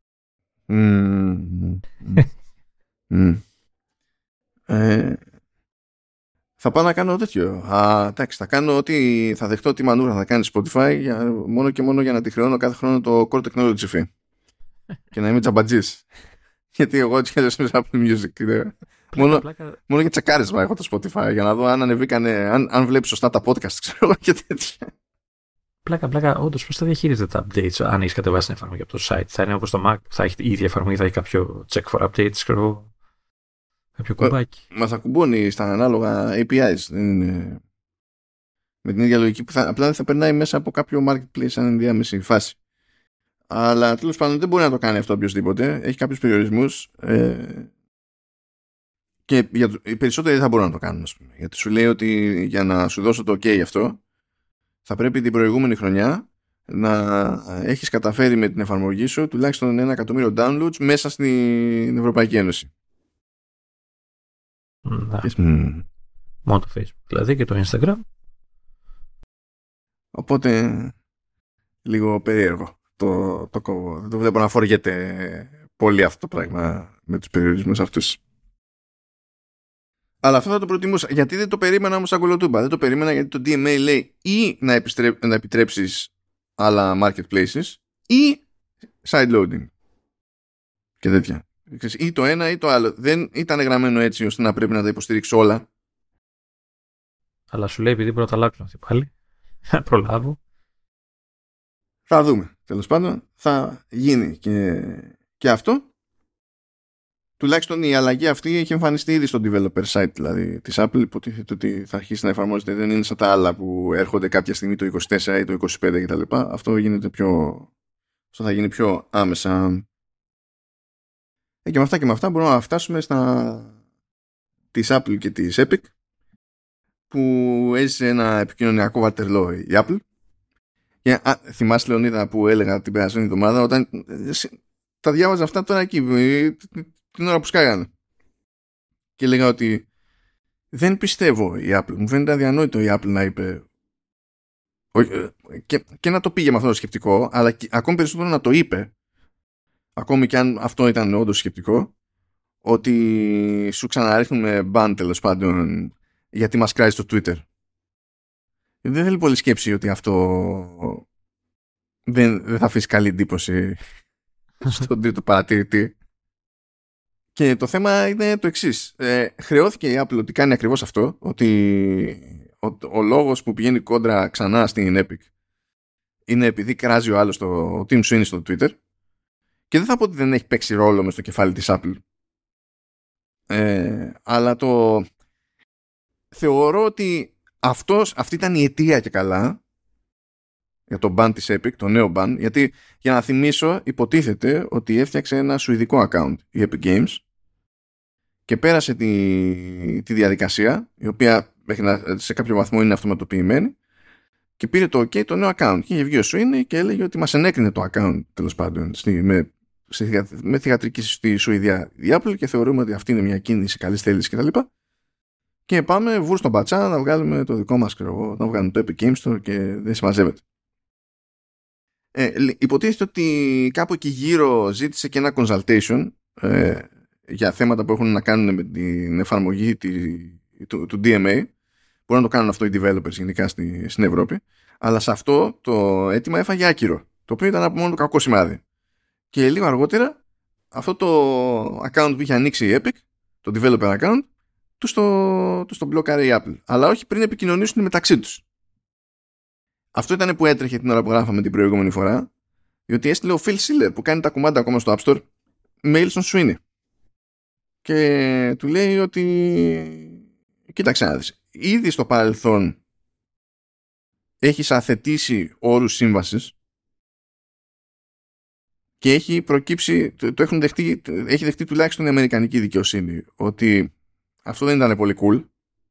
Θα πάω να κάνω τέτοιο. Εντάξει, θα κάνω ότι θα δεχτώ τη μανούρα θα κάνει Spotify μόνο και μόνο για να τη χρεώνω κάθε χρόνο το Core Technology Fee. Και να είμαι τζαμπατζής. Γιατί εγώ έτσι και Apple Music. Μόνο για τσεκάρισμα έχω το Spotify για να δω αν ανεβήκανε, αν βλέπει σωστά τα podcast, ξέρω και τέτοια. Πλάκα, όντως πώς θα διαχειρίζεται τα updates αν έχεις κατεβάσει την εφαρμογή από το site? Θα είναι όπως το Mac, θα έχει η ίδια εφαρμογή, θα έχει κάποιο check for updates, ξέρω, κάποιο κουμπάκι. Μα θα κουμπώνει στα ανάλογα APIs. Με την ίδια λογική που απλά δεν θα περνάει μέσα από κάποιο marketplace σαν ενδιάμεση φάση. Αλλά τέλος πάντων δεν μπορεί να το κάνει αυτό οποιοσδήποτε. Έχει κάποιους περιορισμούς. Και οι περισσότεροι θα μπορούν να το κάνουν, ας πούμε. Γιατί σου λέει ότι για να σου δώσω το OK αυτό, θα πρέπει την προηγούμενη χρονιά να έχεις καταφέρει με την εφαρμογή σου τουλάχιστον 1 εκατομμύριο downloads μέσα στην Ευρωπαϊκή Ένωση. Μόνο το Facebook, δηλαδή, και το Instagram. Οπότε λίγο περίεργο το κόβω. Δεν το βλέπω να φοριέται πολύ αυτό το πράγμα με τους περιορισμούς αυτούς. Αλλά αυτό θα το προτιμούσα. Γιατί δεν το περίμενα όμως σαν κολοτούμπα. Δεν το περίμενα γιατί το DMA λέει ή να επιτρέψεις άλλα marketplaces ή sideloading και τέτοια. Ή το ένα ή το άλλο. Δεν ήταν γραμμένο έτσι ώστε να πρέπει να τα υποστηρίξω όλα. Αλλά σου λέει επειδή πρώτα αλλάξουν αυτοί πάλι. Θα προλάβω. Θα δούμε. Τέλος πάντων θα γίνει και αυτό. Τουλάχιστον η αλλαγή αυτή έχει εμφανιστεί ήδη στο developer site δηλαδή της Apple. Υποτίθεται ότι θα αρχίσει να εφαρμόζεται. Δεν είναι σαν τα άλλα που έρχονται κάποια στιγμή το 24 ή το 25 κτλ. Αυτό γίνεται αυτό θα γίνει πιο άμεσα. Και με αυτά μπορούμε να φτάσουμε της Apple και της Epic, που έζησε ένα επικοινωνιακό βατερλό η Apple. Και, θυμάσαι, Λεωνίδα, που έλεγα την περασμένη εβδομάδα, όταν τα διάβαζα αυτά τώρα εκεί την ώρα που σκάγανε, και έλεγα ότι δεν πιστεύω η Apple, μου φαίνεται αδιανόητο η Apple να είπε και να το πήγε με αυτό το σκεπτικό, αλλά ακόμη περισσότερο να το είπε, ακόμη και αν αυτό ήταν όντως σκεπτικό, ότι σου ξαναρίχνουμε ban τέλος πάντων γιατί μας κράζει στο Twitter. Δεν θέλει πολύ σκέψη ότι αυτό δεν θα αφήσει καλή εντύπωση στον τρίτο παρατηρητή. Και το θέμα είναι το εξής. Χρεώθηκε η Apple ότι κάνει ακριβώς αυτό, ότι ο λόγος που πηγαίνει κόντρα ξανά στην Epic είναι επειδή κράζει ο άλλος ο Tim Sweeney στο Twitter, και δεν θα πω ότι δεν έχει παίξει ρόλο μες στο κεφάλι της Apple, αλλά θεωρώ ότι αυτή ήταν η αιτία και καλά για το ban της Epic, το νέο ban, γιατί για να θυμίσω υποτίθεται ότι έφτιαξε ένα σουηδικό account η Epic Games και πέρασε τη διαδικασία, η οποία σε κάποιο βαθμό είναι αυτοματοποιημένη, και πήρε το OK το νέο account και είχε βγει ο Sweeney και έλεγε ότι μας ενέκρινε το account τέλος πάντων με με θυγατρική στη Σουηδία η Apple και θεωρούμε ότι αυτή είναι μια κίνηση καλής θέλησης κτλ. Και πάμε βουρ στον πατσά να βγάλουμε το δικό μας, να βγάλουμε το Epic Games Store και δεν συμμαζεύεται. Υποτίθεται ότι κάπου εκεί γύρω ζήτησε και ένα consultation για θέματα που έχουν να κάνουν με την εφαρμογή του DMA. Μπορούν να το κάνουν αυτό οι developers γενικά στην Ευρώπη. Αλλά σε αυτό το αίτημα έφαγε άκυρο. Το οποίο ήταν από μόνο το κακό σημάδι. Και λίγο αργότερα αυτό το account που είχε ανοίξει η Epic, το developer account, του στο μπλοκάρει η Apple. Αλλά όχι πριν επικοινωνήσουν μεταξύ τους. Αυτό ήταν που έτρεχε την ώρα που γράφαμε την προηγούμενη φορά, διότι έστειλε ο Phil Schiller που κάνει τα κουμάντα ακόμα στο App Store mail στον Sweeney. Και του λέει ότι κοίταξε να δεις, ήδη στο παρελθόν έχεις αθετήσει όρους σύμβασης και έχει προκύψει, έχει δεχτεί τουλάχιστον η αμερικανική δικαιοσύνη ότι αυτό δεν ήταν πολύ cool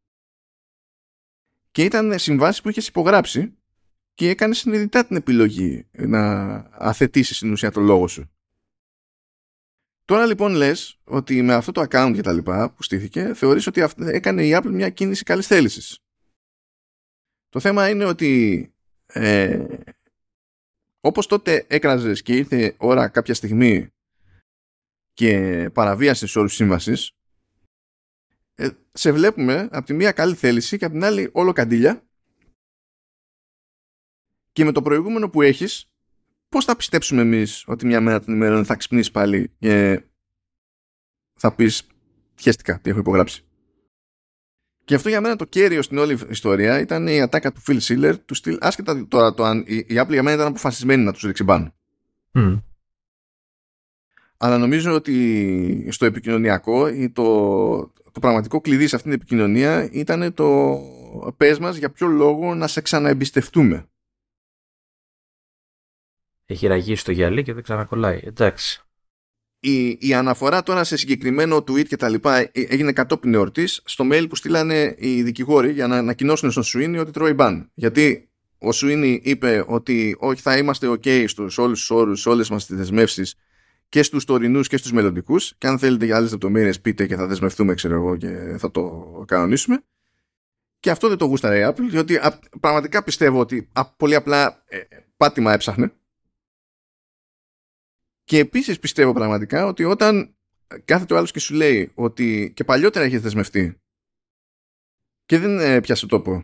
και ήταν συμβάσεις που είχες υπογράψει και έκανε συνειδητά την επιλογή να αθετήσεις στην ουσία το λόγο σου. Τώρα λοιπόν λες ότι με αυτό το account και τα λοιπά που στήθηκε θεωρείς ότι έκανε η Apple μια κίνηση καλής θέλησης. Το θέμα είναι ότι όπως τότε έκραζες και ήρθε ώρα κάποια στιγμή και παραβίασες όρους σύμβασης, σε βλέπουμε από τη μία καλή θέληση και από την άλλη όλο καντήλια και με το προηγούμενο που έχεις πώς θα πιστέψουμε εμείς ότι μια μέρα την ημέρα θα ξυπνήσεις πάλι και θα πεις χαίστηκα τι έχω υπογράψει. Και αυτό για μένα το κέριο στην όλη ιστορία ήταν η ατάκα του Phil Schiller του στυλ, άσχετα τώρα το αν η Apple για μένα ήταν αποφασισμένη να τους ρίξει μπαν. Αλλά νομίζω ότι στο επικοινωνιακό το πραγματικό κλειδί σε αυτήν την επικοινωνία ήταν το πες μας για ποιο λόγο να σε ξαναεμπιστευτούμε. Έχει ραγίσει το γυαλί και δεν ξανακολλάει. Εντάξει. Η αναφορά τώρα σε συγκεκριμένο tweet και τα λοιπά έγινε κατόπιν εορτής στο mail που στείλανε οι δικηγόροι για να ανακοινώσουν στον Sweeney ότι τρώει μπαν. Γιατί ο Sweeney είπε ότι όχι, θα είμαστε ok στους όλους τους όρους, όλες μας τις δεσμεύσεις και στους τωρινούς και στους μελλοντικούς και αν θέλετε για άλλες λεπτομέρειες πείτε και θα δεσμευτούμε ξέρω εγώ και θα το κανονίσουμε. Και αυτό δεν το γούσταρε η Apple, διότι πραγματικά πιστεύω ότι πολύ απλά πάτημα έψαχνε. Και επίσης πιστεύω πραγματικά ότι όταν κάθεται ο άλλος και σου λέει ότι και παλιότερα έχεις δεσμευτεί και δεν πιάσε τόπο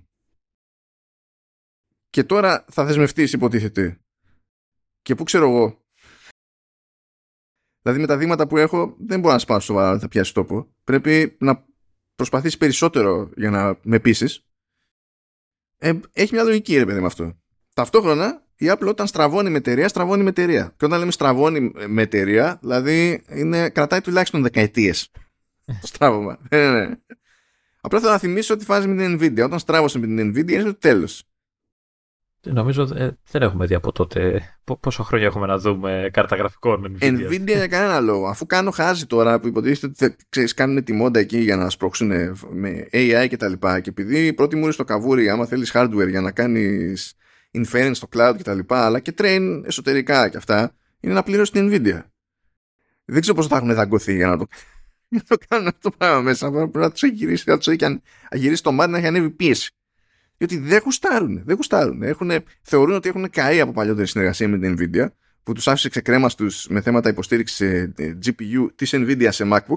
και τώρα θα δεσμευτείς υποτίθεται και πού ξέρω εγώ, δηλαδή με τα δείγματα που έχω δεν μπορώ να σπάσω σοβαρά ότι θα πιάσει τόπο, πρέπει να προσπαθήσεις περισσότερο για να με πείσεις. Έχει μια λογική ρε παιδί με αυτό. Ταυτόχρονα η Apple όταν στραβώνει με εταιρεία, στραβώνει με εταιρεία. Και όταν λέμε στραβώνει με εταιρεία, δηλαδή κρατάει τουλάχιστον δεκαετίες το στράβωμα. Ναι. Απλά θέλω να θυμίσω ότι φάζει με την Nvidia. Όταν στράβωσε με την Nvidia είναι το τέλος. Νομίζω δεν έχουμε δει από τότε. Πόσο χρόνια έχουμε να δούμε κάρτα γραφικών Nvidia για κανένα λόγο. Αφού κάνω χάζι τώρα που υποτίθεται ότι ξέρεις, κάνουν τη μόντα εκεί για να σπρώξουν με AI και τα λοιπά. Και επειδή πρώτη μου είναι στο καβούρι, άμα θέλεις hardware για να κάνεις inference στο cloud και τα λοιπά, αλλά και train εσωτερικά και αυτά, είναι να πληρώσει την Nvidia. Δεν ξέρω πώς θα έχουν δαγκωθεί για να το κάνουν αυτό το πράγμα μέσα. Πρέπει να τους έχει γυρίσει, γυρίσει το μάτι να έχει ανέβει πίεση. Διότι δεν γουστάρουν. Θεωρούν ότι έχουν καεί από παλιότερη συνεργασία με την Nvidia, που τους άφησε ξεκρέμαστους με θέματα υποστήριξη GPU της Nvidia σε MacBook.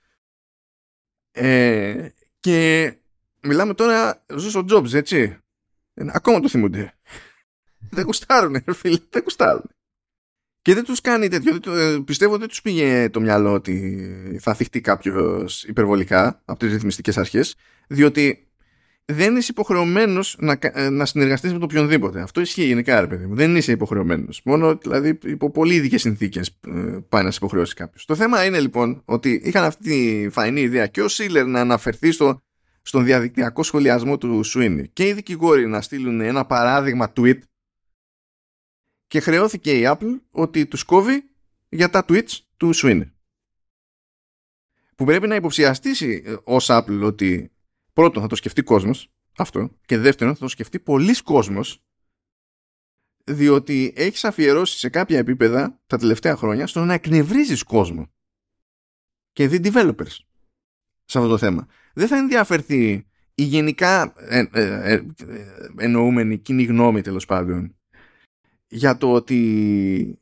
Και μιλάμε τώρα στο Jobs, έτσι. Ακόμα το θυμούνται. Δεν γουστάρουν, φίλε, δεν γουστάρουν. Και δεν τους κάνει τέτοιο. Πιστεύω δεν τους πήγε το μυαλό ότι θα θυχτεί κάποιος υπερβολικά από τις ρυθμιστικές αρχές, διότι δεν είσαι υποχρεωμένος να συνεργαστείς με το οποιονδήποτε. Αυτό ισχύει γενικά, ρε παιδί μου. Δεν είσαι υποχρεωμένος. Μόνο δηλαδή υπό πολύ ειδικές συνθήκες πάει να σε υποχρεώσει κάποιος. Το θέμα είναι λοιπόν ότι είχαν αυτή τη φαϊνή ιδέα και ο Schiller να αναφερθεί στον διαδικτυακό σχολιασμό του Sweeney και οι δικηγόροι να στείλουν ένα παράδειγμα tweet και χρεώθηκε η Apple ότι τους κόβει για τα tweets του Sweeney. Που πρέπει να υποψιαστήσει ως Apple ότι πρώτον θα το σκεφτεί κόσμος αυτό και δεύτερον θα το σκεφτεί πολλής κόσμος διότι έχεις αφιερώσει σε κάποια επίπεδα τα τελευταία χρόνια στο να εκνευρίζεις κόσμο και δι developers σε αυτό το θέμα. Δεν θα ενδιαφερθεί η γενικά εννοούμενη κοινή γνώμη, τέλος πάντων, για το ότι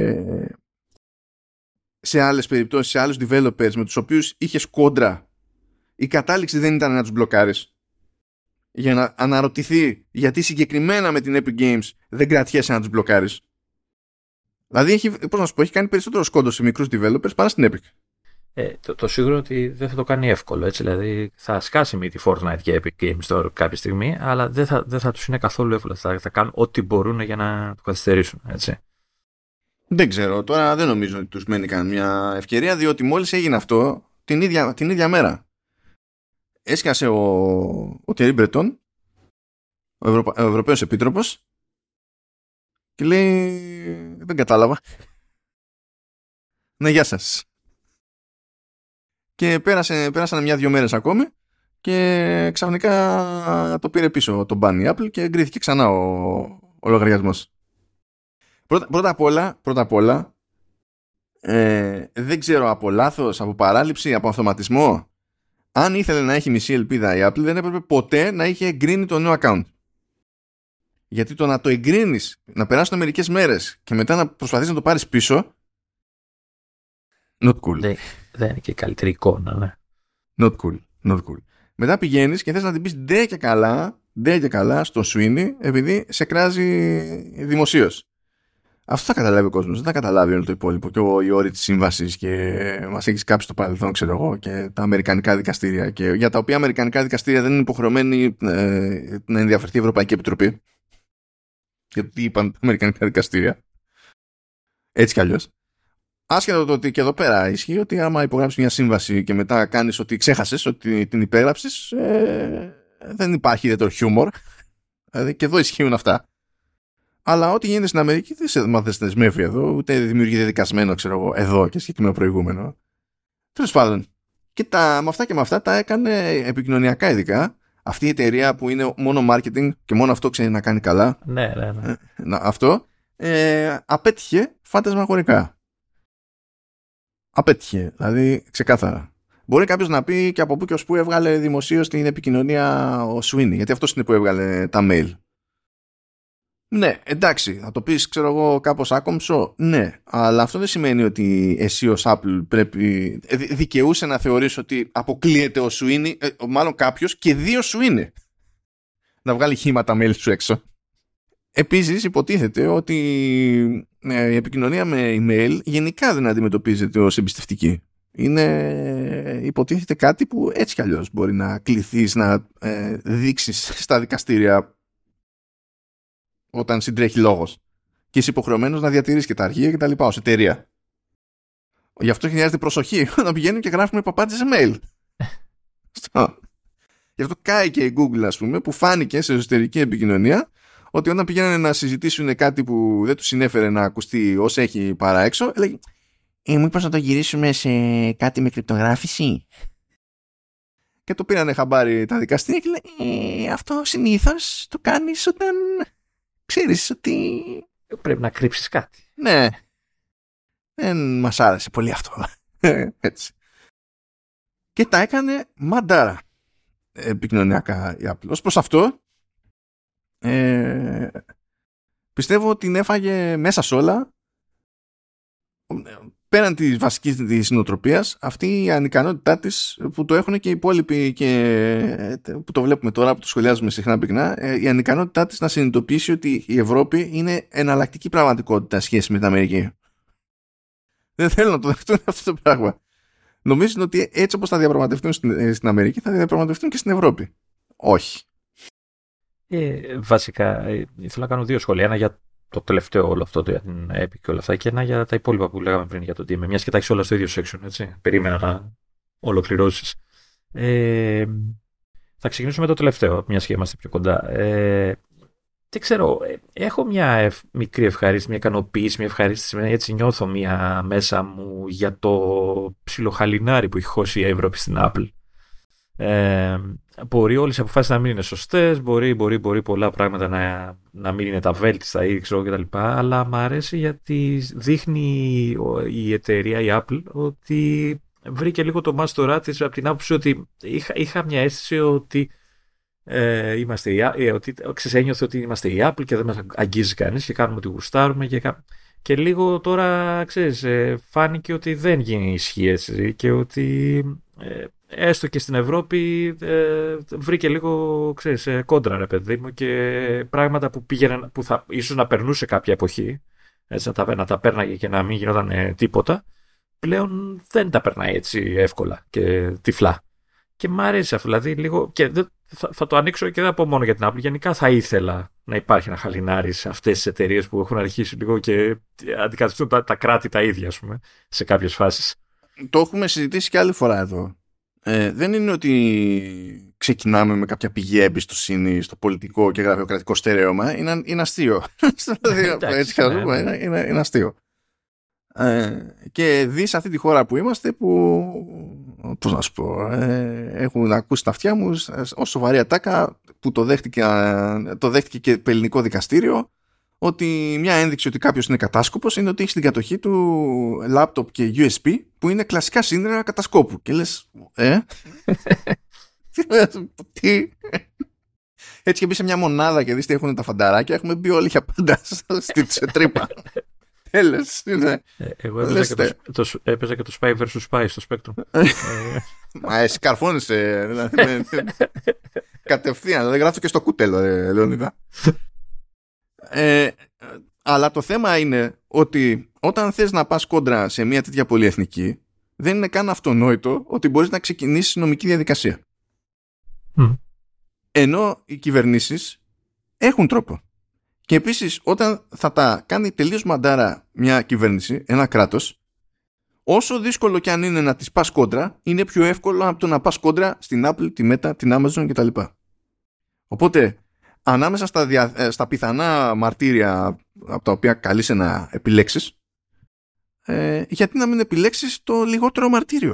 σε άλλες περιπτώσεις, σε άλλους developers με τους οποίους είχες κόντρα, η κατάληξη δεν ήταν να τους μπλοκάρεις, για να αναρωτηθεί γιατί συγκεκριμένα με την Epic Games δεν κρατιέσαι να τους μπλοκάρεις. Δηλαδή έχει κάνει περισσότερο σκόντο σε μικρούς developers παρά στην Epic. Το σίγουρο ότι δεν θα το κάνει εύκολο, έτσι, δηλαδή θα σκάσει μύτη Fortnite και Epic Games Store κάποια στιγμή, αλλά δεν θα τους είναι καθόλου εύκολο, θα κάνουν ό,τι μπορούν για να το καθυστερήσουν, έτσι. Δεν ξέρω, τώρα δεν νομίζω ότι τους μένει καμιά ευκαιρία, διότι μόλις έγινε αυτό την ίδια μέρα έσκασε ο Thierry Breton, ο Ευρωπαίος Επίτροπος, και λέει δεν κατάλαβα. Ναι, γεια σας. Και πέρασαν 1-2 μέρες ακόμη και ξαφνικά το πήρε πίσω το ban η Apple και εγκρίθηκε ξανά ο λογαριασμός. Πρώτα απ' όλα δεν ξέρω, από λάθος, από παράληψη, από αυτοματισμό, αν ήθελε να έχει μισή ελπίδα η Apple, δεν έπρεπε ποτέ να είχε εγκρίνει το νέο account. Γιατί το να το εγκρίνεις, να περάσουν μερικές μέρες και μετά να προσπαθείς να το πάρεις πίσω, not cool. Δεν είναι και η καλύτερη εικόνα, ναι. Not cool. Μετά πηγαίνεις και θες να την πεις ντε και καλά στο Sweeney, επειδή σε κράζει δημοσίως. Αυτό θα καταλάβει ο κόσμος, δεν θα καταλάβει όλο το υπόλοιπο και οι όροι της σύμβασης και μας έχεις κάψει στο παρελθόν, ξέρω εγώ, και τα αμερικανικά δικαστήρια, και για τα οποία αμερικανικά δικαστήρια δεν είναι υποχρεωμένοι να ενδιαφερθεί η Ευρωπαϊκή Επιτροπή. Γιατί τι είπαν τα αμερικανικά δικαστήρια. Έτσι κι αλλιώς. Άσχετα το ότι και εδώ πέρα ισχύει ότι άμα υπογράψεις μια σύμβαση και μετά κάνεις ότι ξέχασες ότι την υπέγραψες, δεν υπάρχει ιδιαίτερο χιούμορ. Δηλαδή και εδώ ισχύουν αυτά. Αλλά ό,τι γίνεται στην Αμερική δεν σε δεσμεύει εδώ, ούτε δημιουργεί δεδικασμένο, ξέρω εγώ, εδώ και συγκεκριμένο προηγούμενο. Τέλος πάντων. Και με αυτά τα έκανε επικοινωνιακά, ειδικά αυτή η εταιρεία που είναι μόνο marketing και μόνο αυτό ξέρει να κάνει καλά. Ναι. Αυτό απέτυχε φαντασμαγορικά. Απέτυχε, δηλαδή ξεκάθαρα. Μπορεί κάποιος να πει και από πού και ως πού έβγαλε δημοσίως την επικοινωνία ο Sweeney, γιατί αυτός είναι που έβγαλε τα mail. Ναι, εντάξει, θα το πεις, ξέρω εγώ, κάπως άκομψο, ναι, αλλά αυτό δεν σημαίνει ότι εσύ ως Apple πρέπει, δικαιούσε να θεωρείς ότι αποκλείεται ο Sweeney, μάλλον κάποιος και δύο Sweeney να βγάλει χήματα mail σου έξω. Επίσης υποτίθεται ότι η επικοινωνία με email γενικά δεν αντιμετωπίζεται ως εμπιστευτική. Είναι υποτίθεται κάτι που έτσι κι αλλιώς μπορεί να κληθείς να δείξεις στα δικαστήρια όταν συντρέχει λόγος. Και είσαι υποχρεωμένος να διατηρείς και τα αρχεία και τα λοιπά ως εταιρεία. Γι' αυτό χρειάζεται προσοχή να πηγαίνουν και γράφουμε παπάντζες σε mail. Γι' αυτό κάει και η Google, ας πούμε, που φάνηκε σε εσωτερική επικοινωνία ότι όταν πηγαίνανε να συζητήσουν κάτι που δεν τους συνέφερε να ακουστεί ως έχει παρά έξω, έλεγε μήπως να το γυρίσουμε σε κάτι με κρυπτογράφηση. Και το πήρανε χαμπάρι τα δικαστήρια και λέει αυτό συνήθως το κάνεις όταν ξέρεις ότι πρέπει να κρύψεις κάτι. Ναι. Δεν μας άρεσε πολύ αυτό. Έτσι. Και τα έκανε μαντάρα επικοινωνιακά η Apple. Ως προς αυτό πιστεύω ότι την έφαγε μέσα σ' όλα, πέραν της βασικής της νοοτροπίας, αυτή η ανικανότητά της που το έχουν και οι υπόλοιποι και που το βλέπουμε τώρα, που το σχολιάζουμε συχνά πυκνά, η ανικανότητά της να συνειδητοποιήσει ότι η Ευρώπη είναι εναλλακτική πραγματικότητα σχέση με την Αμερική. Δεν θέλουν να το δεχτούν αυτό το πράγμα. Νομίζουν ότι έτσι όπως θα διαπραγματευτούν στην Αμερική θα διαπραγματευτούν και στην Ευρώπη. Όχι. Βασικά ήθελα να κάνω δύο σχόλια. Ένα για το τελευταίο όλο αυτό, για την Epic και όλα αυτά, και ένα για τα υπόλοιπα που λέγαμε πριν για το DMA. Μιας και τα έχεις όλα στο ίδιο section, έτσι. Περίμενα να ολοκληρώσεις. Θα ξεκινήσουμε με το τελευταίο, μιας και είμαστε πιο κοντά. Δεν ξέρω, έχω μια μικρή ευχαρίστηση, μια ικανοποίηση, μια ευχαρίστηση, έτσι νιώθω μια μέσα μου για το ψιλοχαλινάρι που έχει χώσει η Ευρώπη στην Apple. Μπορεί όλες οι αποφάσεις να μην είναι σωστές, μπορεί πολλά πράγματα να μην είναι τα βέλτιστα ή ξέρω κτλ. Αλλά μου αρέσει γιατί δείχνει η εταιρεία, η Apple, ότι βρήκε λίγο το μάστορά της από την άποψη ότι είχα μια αίσθηση ότι ένιωθε ότι είμαστε η Apple και δεν μας αγγίζει κανείς και κάνουμε ό,τι γουστάρουμε και λίγο τώρα, ξέρεις, φάνηκε ότι δεν γίνει ισχύ έτσι και ότι έστω και στην Ευρώπη βρήκε λίγο, ξέρεις, κόντρα ρε παιδί μου και πράγματα που πήγαιναν, που θα ίσως να περνούσε κάποια εποχή, έτσι, να τα πέρναγε και να μην γινόταν τίποτα, πλέον δεν τα περνάει έτσι εύκολα και τυφλά. Και μ' αρέσει αυτό, δηλαδή λίγο, και θα το ανοίξω και δεν πω μόνο για την Apple. Γενικά θα ήθελα να υπάρχει ένα χαλινάρι σε αυτές τις εταιρείες που έχουν αρχίσει λίγο και αντικαθιστούν τα κράτη τα ίδια, ας πούμε, σε κάποιες φάσεις. Το έχουμε συζητήσει και άλλη φορά εδώ. Δεν είναι ότι ξεκινάμε με κάποια πηγή εμπιστοσύνη στο πολιτικό και γραφειοκρατικό στερέωμα. Είναι αστείο. Έτσι και να πούμε, είναι αστείο. Και δεις αυτή τη χώρα που είμαστε που, πώς να σου πω, έχουν ακούσει τα αυτιά μου ως σοβαρή ατάκα που το δέχτηκε και το ελληνικό δικαστήριο, ότι μια ένδειξη ότι κάποιος είναι κατάσκοπος είναι ότι έχει στην κατοχή του λάπτοπ και USB που είναι κλασικά σύνδερα κατασκόπου και λες τι. Έτσι και μπει σε μια μονάδα και δεις τι έχουν τα φανταράκια, έχουμε μπει όλοι για πάντα σε τρύπα. Τέλος. Εγώ έπαιζα και το Spy vs. Spy στο Spectrum. Μα εσύ καρφώνεσαι κατευθείαν, δεν γράφω και στο κούτελο, Λεωνίδα. Αλλά το θέμα είναι ότι όταν θες να πας κόντρα σε μια τέτοια πολυεθνική, δεν είναι καν αυτονόητο ότι μπορείς να ξεκινήσεις νομική διαδικασία. Ενώ οι κυβερνήσεις έχουν τρόπο. Και επίσης όταν θα τα κάνει τελείως μαντάρα μια κυβέρνηση, ένα κράτος, όσο δύσκολο και αν είναι να τις πας κόντρα, είναι πιο εύκολο από το να πας κόντρα στην Apple, τη Meta, την Amazon κτλ. Οπότε, ανάμεσα στα πιθανά μαρτύρια από τα οποία καλείσαι να επιλέξεις, γιατί να μην επιλέξεις το λιγότερο μαρτύριο?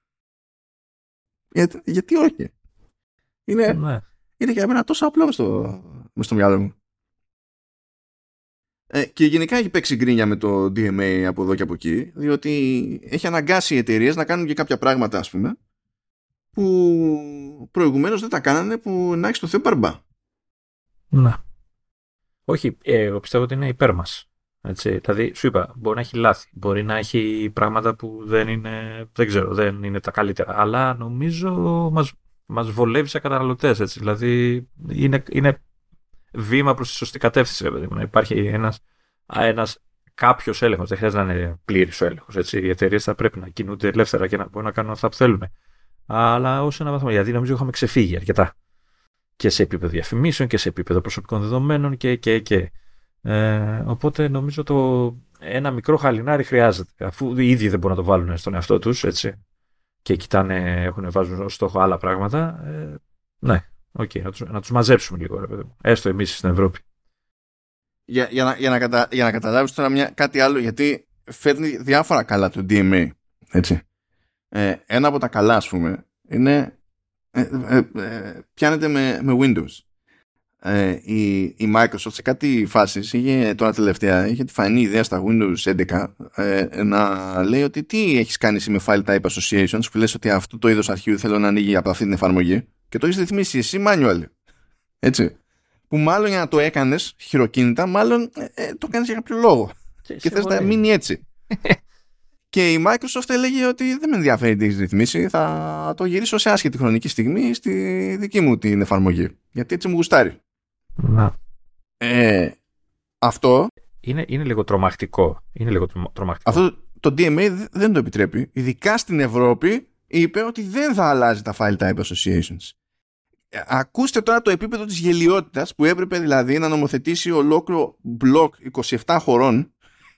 Γιατί όχι? Είναι για μένα τόσο απλό μες στο μυαλό μου. Και γενικά έχει παίξει γκρίνια με το DMA από εδώ και από εκεί, διότι έχει αναγκάσει οι εταιρείες να κάνουν και κάποια πράγματα, ας πούμε, που προηγουμένως δεν τα κάνανε, που να έχεις το Θεό παρμπά. Να. Όχι, εγώ πιστεύω ότι είναι υπέρ μας. Έτσι. Δηλαδή, σου είπα, μπορεί να έχει λάθη, μπορεί να έχει πράγματα που δεν είναι τα καλύτερα, αλλά νομίζω μας βολεύει σε καταναλωτές, έτσι. Δηλαδή, είναι βήμα προς τη σωστή κατεύθυνση, δηλαδή, να υπάρχει ένας κάποιος έλεγχος, δεν χρειάζεται να είναι πλήρης ο έλεγχος, έτσι. Οι εταιρείες θα πρέπει να κινούνται ελεύθερα και να μπορούν να κάνουν αυτά που θέλουν. Αλλά ως ένα βαθμό, γιατί νομίζω είχαμε ξεφύγει αρκετά. Και σε επίπεδο διαφημίσεων και σε επίπεδο προσωπικών δεδομένων και. Οπότε νομίζω ένα μικρό χαλινάρι χρειάζεται. Αφού οι ίδιοι δεν μπορούν να το βάλουν στον εαυτό τους, έτσι. Και βάζουν ως στόχο άλλα πράγματα. Ναι, να τους μαζέψουμε λίγο, ρε παιδί μου. Έστω εμείς στην Ευρώπη. Για να καταλάβεις τώρα κάτι άλλο, γιατί φέρνει διάφορα καλά το DMA, έτσι. Ένα από τα καλά, ας πούμε, είναι πιάνεται με Windows. Η Microsoft σε κάτι φάσεις τώρα τελευταία είχε τη φανή ιδέα στα Windows 11 να λέει ότι τι έχεις κάνει εσύ με file type associations, που λες ότι αυτό το είδος αρχείου θέλω να ανοίγει από αυτή την εφαρμογή, και το έχεις ρυθμίσει εσύ manual, έτσι, που μάλλον για να το έκανες χειροκίνητα, μάλλον το κάνεις για κάποιο λόγο και θες να μείνει έτσι. Και η Microsoft έλεγε ότι δεν με ενδιαφέρει τι έχεις ρυθμίσει, θα το γυρίσω σε άσχετη χρονική στιγμή στη δική μου την εφαρμογή, γιατί έτσι μου γουστάρει. Να. Αυτό είναι λίγο τρομακτικό. Αυτό το DMA δεν το επιτρέπει. Ειδικά στην Ευρώπη είπε ότι δεν θα αλλάζει τα file type associations. Ακούστε τώρα το επίπεδο της γελιότητας, που έπρεπε δηλαδή να νομοθετήσει ολόκληρο μπλοκ 27 χωρών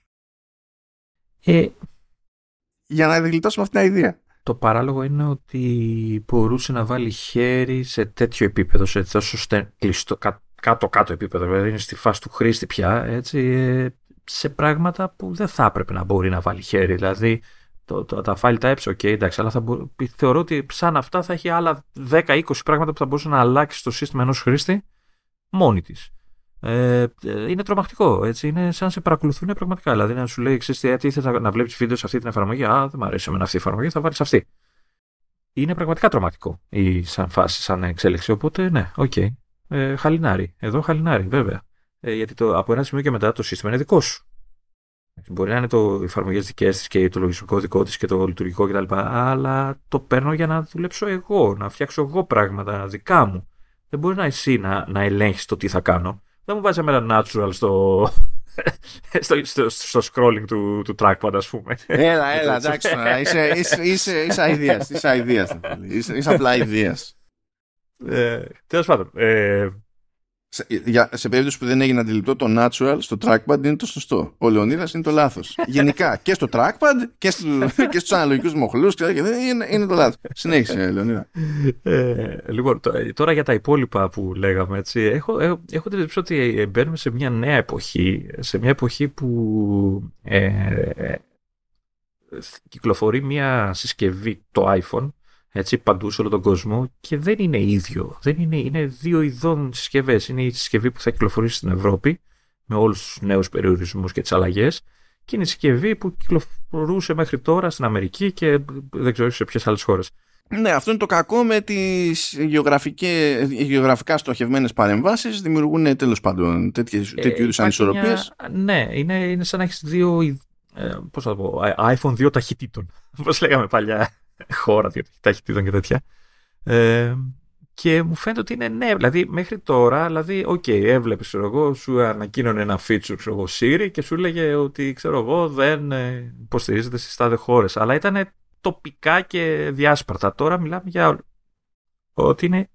για να γλιτώσουμε αυτή την ιδέα. Το παράλογο είναι ότι μπορούσε να βάλει χέρι σε τέτοιο επίπεδο, σε τόσο κλειστό, κάτω επίπεδο, δηλαδή είναι στη φάση του χρήστη πια, έτσι, σε πράγματα που δεν θα έπρεπε να μπορεί να βάλει χέρι. Δηλαδή, τα file types, ok, εντάξει, αλλά θεωρώ ότι σαν αυτά θα έχει άλλα 10-20 πράγματα που θα μπορούσε να αλλάξει στο σύστημα ενός χρήστη μόνη της. Είναι τρομακτικό, έτσι. Είναι σαν να σε παρακολουθούν πραγματικά. Δηλαδή να σου λέει, ξέρεις τι ήθελα να βλέπεις βίντεο σε αυτή την εφαρμογή. Α, δεν μου αρέσει εμένα αυτή η εφαρμογή, θα βάλεις αυτή. Είναι πραγματικά τρομακτικό σαν φάση, σαν εξέλιξη. Οπότε, ναι, οκ. Χαλινάρι. Εδώ χαλινάρι, βέβαια. Γιατί από ένα σημείο και μετά το σύστημα είναι δικό σου. Μπορεί να είναι οι εφαρμογές δικές της και το λογισμικό δικό της και το λειτουργικό κτλ. Αλλά το παίρνω για να δουλέψω εγώ, να φτιάξω εγώ πράγματα δικά μου. Δεν μπορεί εσύ να ελέγχεις το τι θα κάνω. Δεν μου βάζει ένα natural στο scrolling του trackpad, ας πούμε. Έλα, εντάξει. Είσαι αηδίας. Είσαι απλά αηδίας. Τέλος πάντων. Σε περίπτωση που δεν έγινε αντιληπτό, το natural στο trackpad είναι το σωστό. Ο Λεωνίδας είναι το λάθος. Γενικά και στο trackpad και στους αναλογικούς μοχλούς είναι το λάθος. Συνέχισε, Λεωνίδα. Λοιπόν, τώρα για τα υπόλοιπα που λέγαμε, έτσι, έχω την εντύπωση ότι μπαίνουμε σε μια νέα εποχή, σε μια εποχή που κυκλοφορεί μια συσκευή, το iPhone, έτσι, παντού σε όλο τον κόσμο, και δεν είναι ίδιο. Είναι δύο ειδών συσκευές. Είναι η συσκευή που θα κυκλοφορήσει στην Ευρώπη με όλους τους νέους περιορισμούς και τις αλλαγές, και είναι η συσκευή που κυκλοφορούσε μέχρι τώρα στην Αμερική και δεν ξέρω σε ποιες άλλες χώρες. Ναι, αυτό είναι το κακό με τις γεωγραφικά στοχευμένες παρεμβάσεις. Δημιουργούν τέλος πάντων τέτοιου είδους ανισορροπίες. Ναι, είναι σαν να έχεις δύο, πώς θα το πω, iPhone 2 ταχυτήτων. Όπως λέγαμε παλιά. Χώρα ταχυτήτων και τέτοια. Και μου φαίνεται ότι είναι ναι. Δηλαδή μέχρι τώρα, δηλαδή, έβλεπες, εγώ, σου ανακοίνωνε ένα feature, εγώ, Siri, και σου έλεγε ότι, ξέρω εγώ, δεν υποστηρίζεται στις τάδε χώρες. Αλλά ήταν τοπικά και διάσπαρτα. Τώρα μιλάμε για ότι είναι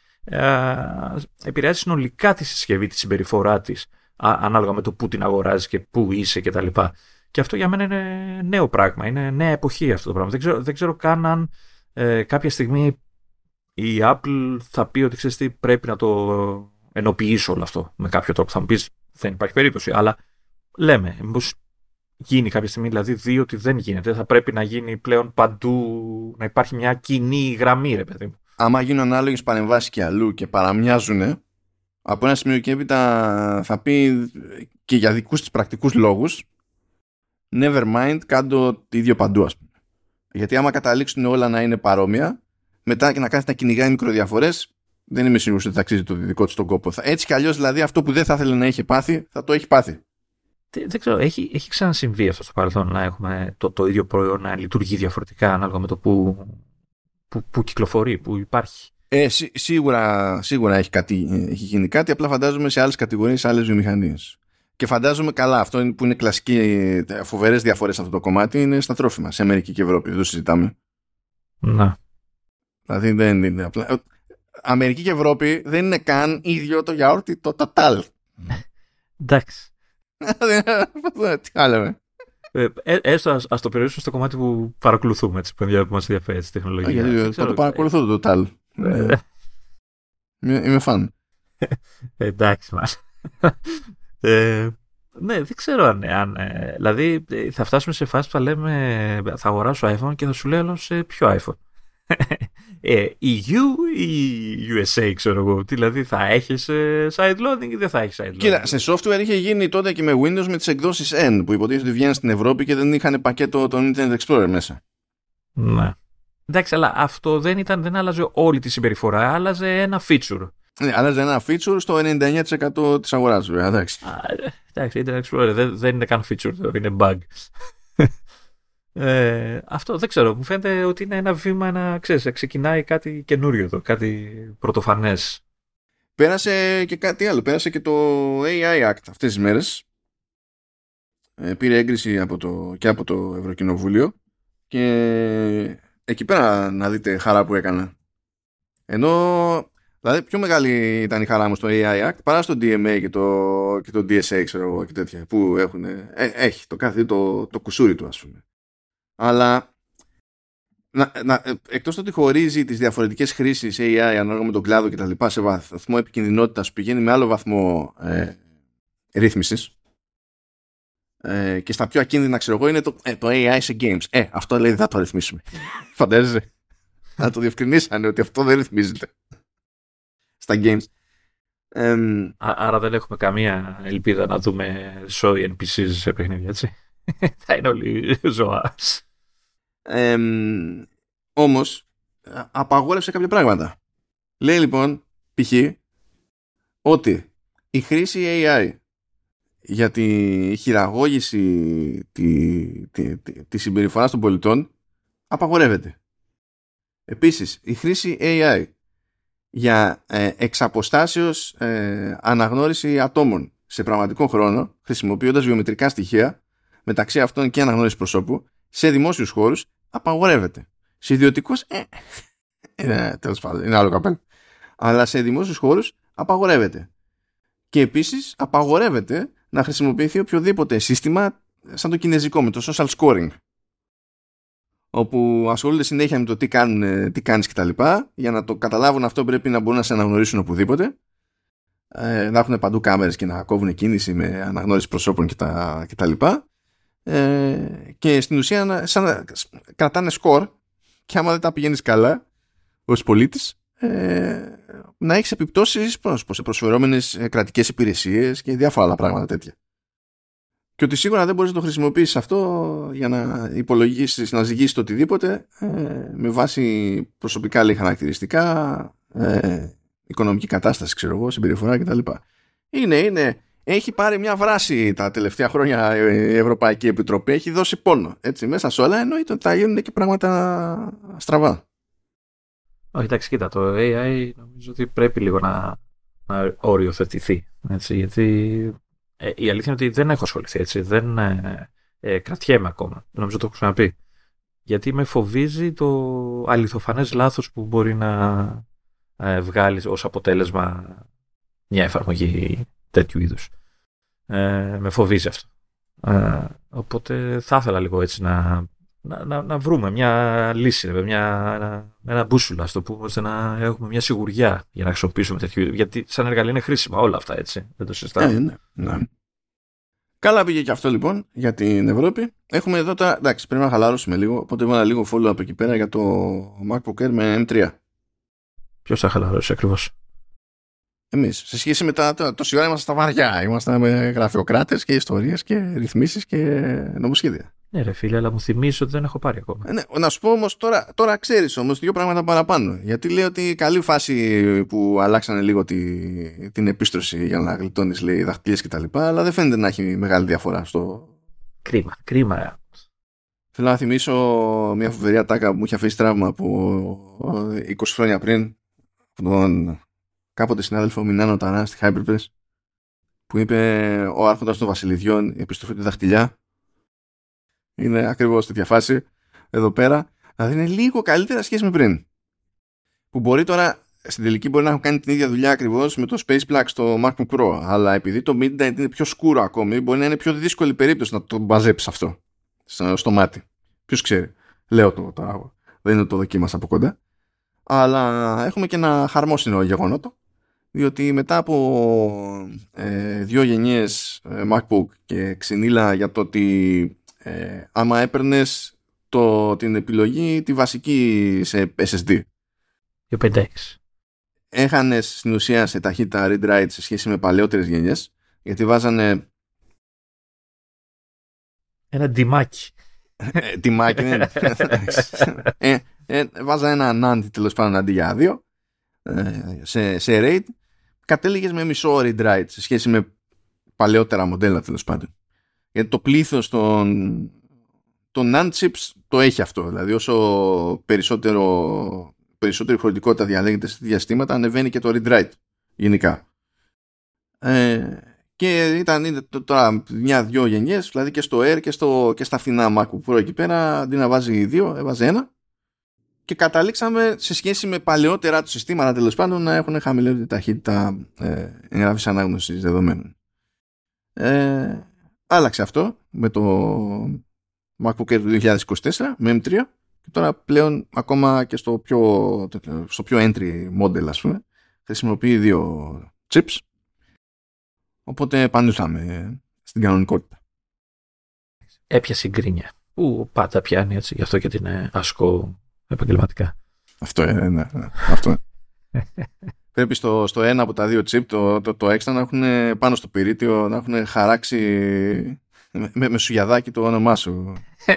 επηρεάζει συνολικά τη συσκευή, τη συμπεριφορά της, ανάλογα με το πού την αγοράζεις και πού είσαι κτλ. Και αυτό για μένα είναι νέο πράγμα, είναι νέα εποχή αυτό το πράγμα. Δεν ξέρω καν αν κάποια στιγμή η Apple θα πει ότι, ξέρεις τι, πρέπει να το ενοποιήσω όλο αυτό με κάποιο τρόπο. Θα μου πεις, δεν υπάρχει περίπτωση, αλλά λέμε, μήπως γίνει κάποια στιγμή, δηλαδή δει ότι δεν γίνεται, θα πρέπει να γίνει πλέον παντού, να υπάρχει μια κοινή γραμμή, ρε παιδί μου. Άμα γίνουν ανάλογες παρεμβάσεις και αλλού και παραμοιάζουν, από ένα σημείο και έπειτα θα πει και για δικούς της πρακτικούς λόγους, never mind, κάντο το ίδιο παντού, ας πούμε. Γιατί άμα καταλήξουν όλα να είναι παρόμοια, μετά και να κάθεται να κυνηγάει μικροδιαφορές, δεν είμαι σίγουρος ότι θα αξίζει το δικό του τον κόπο. Έτσι κι αλλιώς, δηλαδή, αυτό που δεν θα ήθελε να έχει πάθει, θα το έχει πάθει. Δεν ξέρω, έχει ξανασυμβεί αυτό στο παρελθόν, να έχουμε το ίδιο προϊόν να λειτουργεί διαφορετικά ανάλογα με το που κυκλοφορεί, που υπάρχει. Σίγουρα έχει γίνει κάτι, απλά φαντάζομαι σε άλλες κατηγορίες, σε άλλες βιομηχανίες. Και φαντάζομαι καλά, αυτό που είναι κλασική, φοβερές διαφορές σε αυτό το κομμάτι, είναι στα τρόφιμα, σε Αμερική και Ευρώπη. Δεν το συζητάμε. Να. Δηλαδή δεν είναι απλά. Αμερική και Ευρώπη δεν είναι καν ίδιο το γιαούρτι, το Total. Εντάξει. Τι άλλο. Έστω ας το περιορίσουμε στο κομμάτι που παρακολουθούμε, έτσι, που μας ενδιαφέρει τη τεχνολογία. Γιατί το παρακολουθώ το Total. Είμαι φαν. Εντάξει μας. Ναι, δεν ξέρω αν δηλαδή θα φτάσουμε σε φάση που θα λέμε, θα αγοράσω iPhone και θα σου λέω σε ποιο iPhone. EU ή USA, ξέρω εγώ. Δηλαδή θα έχεις sideloading ή δεν θα έχεις sideloading. Κοίτα, σε software είχε γίνει τότε και με Windows με τις εκδόσεις N που υποτίθεται ότι βγαίνουν στην Ευρώπη και δεν είχαν πακέτο το Internet Explorer μέσα. Ναι. Εντάξει, αλλά αυτό δεν άλλαζε όλη τη συμπεριφορά, άλλαζε ένα feature. Ναι, άλλαζε ένα feature στο 99% της αγοράς, βέβαια. Εντάξει, Internet Explorer δεν είναι καν feature, είναι bug. Αυτό δεν ξέρω, μου φαίνεται ότι είναι ένα βήμα ξεκινάει κάτι καινούριο εδώ, κάτι πρωτοφανές. Πέρασε και κάτι άλλο, πέρασε και το AI Act αυτές τις μέρες. Πήρε έγκριση και από το Ευρωκοινοβούλιο και εκεί πέρα να δείτε χαρά που έκανα. Ενώ, δηλαδή, πιο μεγάλη ήταν η χαρά μου στο AI Act παρά στο DMA και το DSA, ξέρω εγώ, και τέτοια που έχουν. Έχει το κάθε το κουσούρι του, ας πούμε. Αλλά εκτός ότι χωρίζει τις διαφορετικές χρήσεις AI ανάλογα με τον κλάδο και τα λοιπά σε βαθμό επικινδυνότητας, πηγαίνει με άλλο βαθμό ρύθμισης. και στα πιο ακίνδυνα, ξέρω εγώ, είναι το AI σε games. Αυτό λέει δεν θα το ρυθμίσουμε. Φαντάζεσαι. Να το διευκρινίσανε ότι αυτό δεν ρυθμίζεται στα games. Άρα δεν έχουμε καμία ελπίδα να δούμε show NPCs σε παιχνίδια, έτσι. Θα είναι όλοι ζώα. Όμως απαγόρευσε κάποια πράγματα. Λέει λοιπόν π.χ. ότι η χρήση AI για τη χειραγώγηση τη συμπεριφοράς των πολιτών απαγορεύεται. Επίσης, η χρήση AI για εξαποστάσεως αναγνώριση ατόμων σε πραγματικό χρόνο, χρησιμοποιώντας βιομετρικά στοιχεία, μεταξύ αυτών και αναγνώριση προσώπου, σε δημόσιους χώρους, απαγορεύεται. Σε ιδιωτικούς, τέλος πάντων, είναι άλλο καπέλο. Αλλά σε δημόσιους χώρους απαγορεύεται. Και επίσης απαγορεύεται να χρησιμοποιηθεί οποιοδήποτε σύστημα σαν το κινέζικο με το social scoring, όπου ασχολούνται συνέχεια με το τι κάνουν, τι κάνεις κτλ. Για να το καταλάβουν αυτό πρέπει να μπορούν να σε αναγνωρίσουν οπουδήποτε, να έχουν παντού κάμερες και να κόβουν κίνηση με αναγνώριση προσώπων κτλ. Και στην ουσία σαν να κρατάνε σκορ, και άμα δεν τα πηγαίνεις καλά ως πολίτης, να έχεις επιπτώσεις σε προσφερόμενες κρατικές υπηρεσίες και διάφορα άλλα πράγματα τέτοια. Και ότι σίγουρα δεν μπορείς να το χρησιμοποιήσεις αυτό για να υπολογίσεις, να ζυγίσεις το οτιδήποτε με βάση προσωπικά λέει χαρακτηριστικά, οικονομική κατάσταση, ξέρω εγώ, συμπεριφορά κτλ. Έχει πάρει μια βράση τα τελευταία χρόνια η Ευρωπαϊκή Επιτροπή, έχει δώσει πόνο. Έτσι, μέσα σε όλα εννοείται ότι θα γίνουν και πράγματα στραβά. Όχι, εντάξει, κοίτα, το AI νομίζω ότι πρέπει λίγο να οριοθετηθεί. Έτσι, γιατί η αλήθεια είναι ότι δεν έχω ασχοληθεί έτσι. Δεν κρατιέμαι ακόμα. Νομίζω το έχω ξαναπεί. Γιατί με φοβίζει το αληθοφανές λάθος που μπορεί να βγάλει ως αποτέλεσμα μια εφαρμογή τέτοιου είδους. Με φοβίζει αυτό. Οπότε θα ήθελα λίγο έτσι να βρούμε μια λύση, ένα μπούσουλα, ας το πούμε, ώστε να έχουμε μια σιγουριά για να χρησιμοποιήσουμε τέτοιου είδους. Γιατί σαν εργαλείο είναι χρήσιμα όλα αυτά, έτσι. Δεν το συζητάμε. Ναι. Καλά πήγε και αυτό λοιπόν για την Ευρώπη. Έχουμε εδώ τα. Εντάξει, πρέπει να χαλαρώσουμε λίγο. Οπότε έβαλα λίγο follow από εκεί πέρα για το MacBook Air με M3. Ποιος θα χαλαρώσει ακριβώς? Εμείς. Σε σχέση με τόση ώρα είμαστε στα βαριά. Είμαστε με γραφειοκράτες και ιστορίες και ρυθμίσεις και νομοσχέδια. Ναι, ρε φίλε, αλλά μου θυμίζεις ότι δεν έχω πάρει ακόμα. Ναι, να σου πω όμως τώρα ξέρεις όμως δύο πράγματα παραπάνω. Γιατί λέει ότι καλή φάση που αλλάξανε λίγο την επίστρωση για να γλιτώνεις, λέει, δαχτυλίες κτλ. Αλλά δεν φαίνεται να έχει μεγάλη διαφορά στο. Κρίμα. Θέλω να θυμίσω μια φοβερή ατάκα που μου είχε αφήσει τραύμα από 20 χρόνια πριν, από τον κάποτε συνάδελφο Μινάνο Ταρά στη Hyperpress, που είπε ο άρχοντας των Βασιλιδιών, η επιστροφή του δαχτυλιά. Είναι ακριβώς τέτοια φάση εδώ πέρα. Δηλαδή είναι λίγο καλύτερα σχέση με πριν. Που μπορεί τώρα, στην τελική μπορεί να έχουν κάνει την ίδια δουλειά ακριβώς με το Space Plug στο MacBook Pro. Αλλά επειδή το Midnight είναι πιο σκούρο ακόμη, μπορεί να είναι πιο δύσκολη περίπτωση να το μπαζέψει αυτό στο μάτι. Ποιος ξέρει. Λέω το τώρα. Δεν είναι το δοκίμασα από κοντά. Αλλά έχουμε και ένα χαρμόσυνο γεγονότο. Διότι μετά από 2 γενιές MacBook και ξυνήλα για το ότι άμα έπαιρνες την επιλογή τη βασική σε SSD, το 5X, έχανες στην ουσία σε ταχύτητα read-write σε σχέση με παλαιότερες γενιές, γιατί βάζανε ένα ντυμάκι. Ντυμάκι, ναι. Βάζανε ένα NAND τέλος πάντων αντί για 2 σε RAID. Κατέληγες με μισό read-write σε σχέση με παλαιότερα μοντέλα τέλος πάντων. Γιατί το πλήθος των NAND chips το έχει αυτό. Δηλαδή όσο περισσότερη χωρητικότητα διαλέγεται σε διαστήματα, ανεβαίνει και το read-write γενικά. Και ήταν τώρα 1-2 γενιές, δηλαδή και στο Air και στα φθηνά MacBook Pro εκεί πέρα, αντί να βάζει 2, έβαζε 1. Και καταλήξαμε σε σχέση με παλαιότερα του συστήματα τέλος πάντων να έχουν χαμηλότερη ταχύτητα εγγραφής ανάγνωσης δεδομένων. Άλλαξε αυτό με το MacBook Air του 2024 με M3 και τώρα πλέον ακόμα και στο πιο entry model, ας πούμε, χρησιμοποιεί 2 chips, οπότε πανούσαμε στην κανονικότητα. έπιασε γκρίνια. Που πάντα πιάνει έτσι, γι' αυτό και την ασκώ επαγγελματικά. Αυτό είναι. Αυτό. Πρέπει στο ένα από τα δύο chip, το έξτρα, να έχουν πάνω στο πυρίτιο, να έχουν χαράξει με σουγιαδάκι το όνομά σου.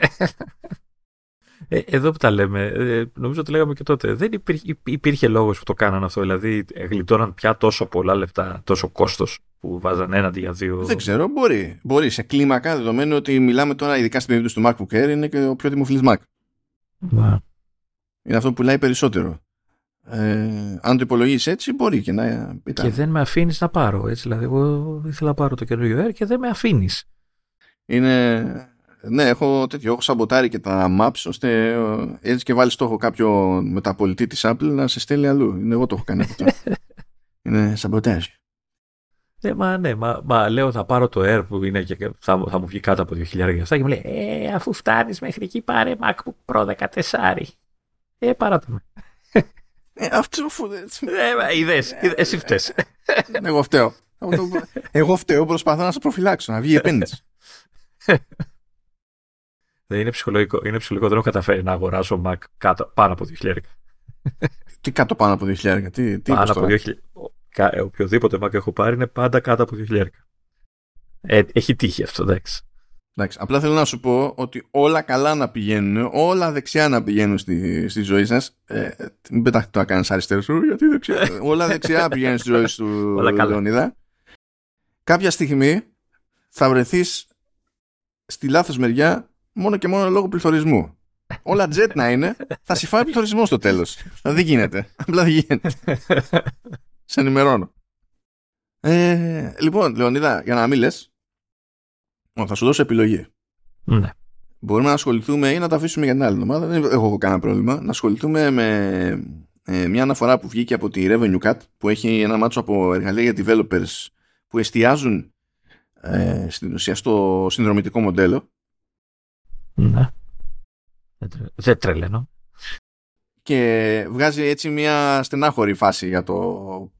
Εδώ που τα λέμε, νομίζω ότι λέγαμε και τότε, δεν υπήρχε λόγος που το κάνανε αυτό. Δηλαδή, γλιτώναν πια τόσο πολλά λεφτά, τόσο κόστος που βάζαν έναντι για δύο. Δεν ξέρω, μπορεί σε κλίμακα, δεδομένου ότι μιλάμε τώρα, ειδικά στην περίπτωση του MacBook Air, είναι και ο πιο δημοφιλής Mac. Είναι αυτό που πουλάει περισσότερο. Αν το υπολογίσει έτσι, μπορεί και να ήταν. Και δεν με αφήνεις να πάρω. Έτσι, δηλαδή, εγώ ήθελα να πάρω το καινούριο Air και δεν με αφήνεις. Είναι. Ναι, έχω σαμποτάρει και τα maps, ώστε έτσι και βάλει στόχο κάποιο μεταπολιτή της Apple να σε στέλνει αλλού. Είναι εγώ το έχω κάνει αυτό. Είναι σαμποτάζ. Μα λέω θα πάρω το Air που είναι και θα μου βγει κάτω από 2.000 και μου λέει αφού φτάνεις μέχρι εκεί πάρε MacBook Pro 14. Παράτα με. Αυτό είδες, εσύ φταίς. Εγώ φταίω. Εγώ φταίω, προσπαθώ να σε προφυλάξω, να βγει η επένδυση. Είναι ψυχολογικό, δεν έχω καταφέρει να αγοράσω Mac πάνω από 2.000. Τι κάτω πάνω από 2.000, τι πάνω από 2.000. Οποιοδήποτε Mac έχω πάρει είναι πάντα κάτω από 2.000. Έχει τύχει αυτό, εντάξει. Απλά θέλω να σου πω ότι όλα καλά να πηγαίνουν, όλα δεξιά να πηγαίνουν στη ζωή σας. Μην πετάχτε το να κάνεις αριστερό σου, γιατί δεξιά. Όλα δεξιά πηγαίνουν στη ζωή σου, Λεωνίδα. Κάποια στιγμή θα βρεθείς στη λάθος μεριά μόνο και μόνο λόγω πληθωρισμού. Όλα jet να είναι, θα σε φάει πληθωρισμό στο τέλος. Δεν γίνεται. Απλά δεν γίνεται. Σε ενημερώνω. Λοιπόν, Λεωνίδα, για να μην λες, θα σου δώσω επιλογή. Ναι. Μπορούμε να ασχοληθούμε ή να τα αφήσουμε για την άλλη εβδομάδα. Δεν έχω κανένα πρόβλημα. Να ασχοληθούμε με μια αναφορά που βγήκε από τη Revenue Cut, που έχει ένα μάτσο από εργαλεία για developers που εστιάζουν στην ουσία στο συνδρομητικό μοντέλο. Ναι. Δεν τρελαίνω. Και βγάζει έτσι μια στενάχωρη φάση για το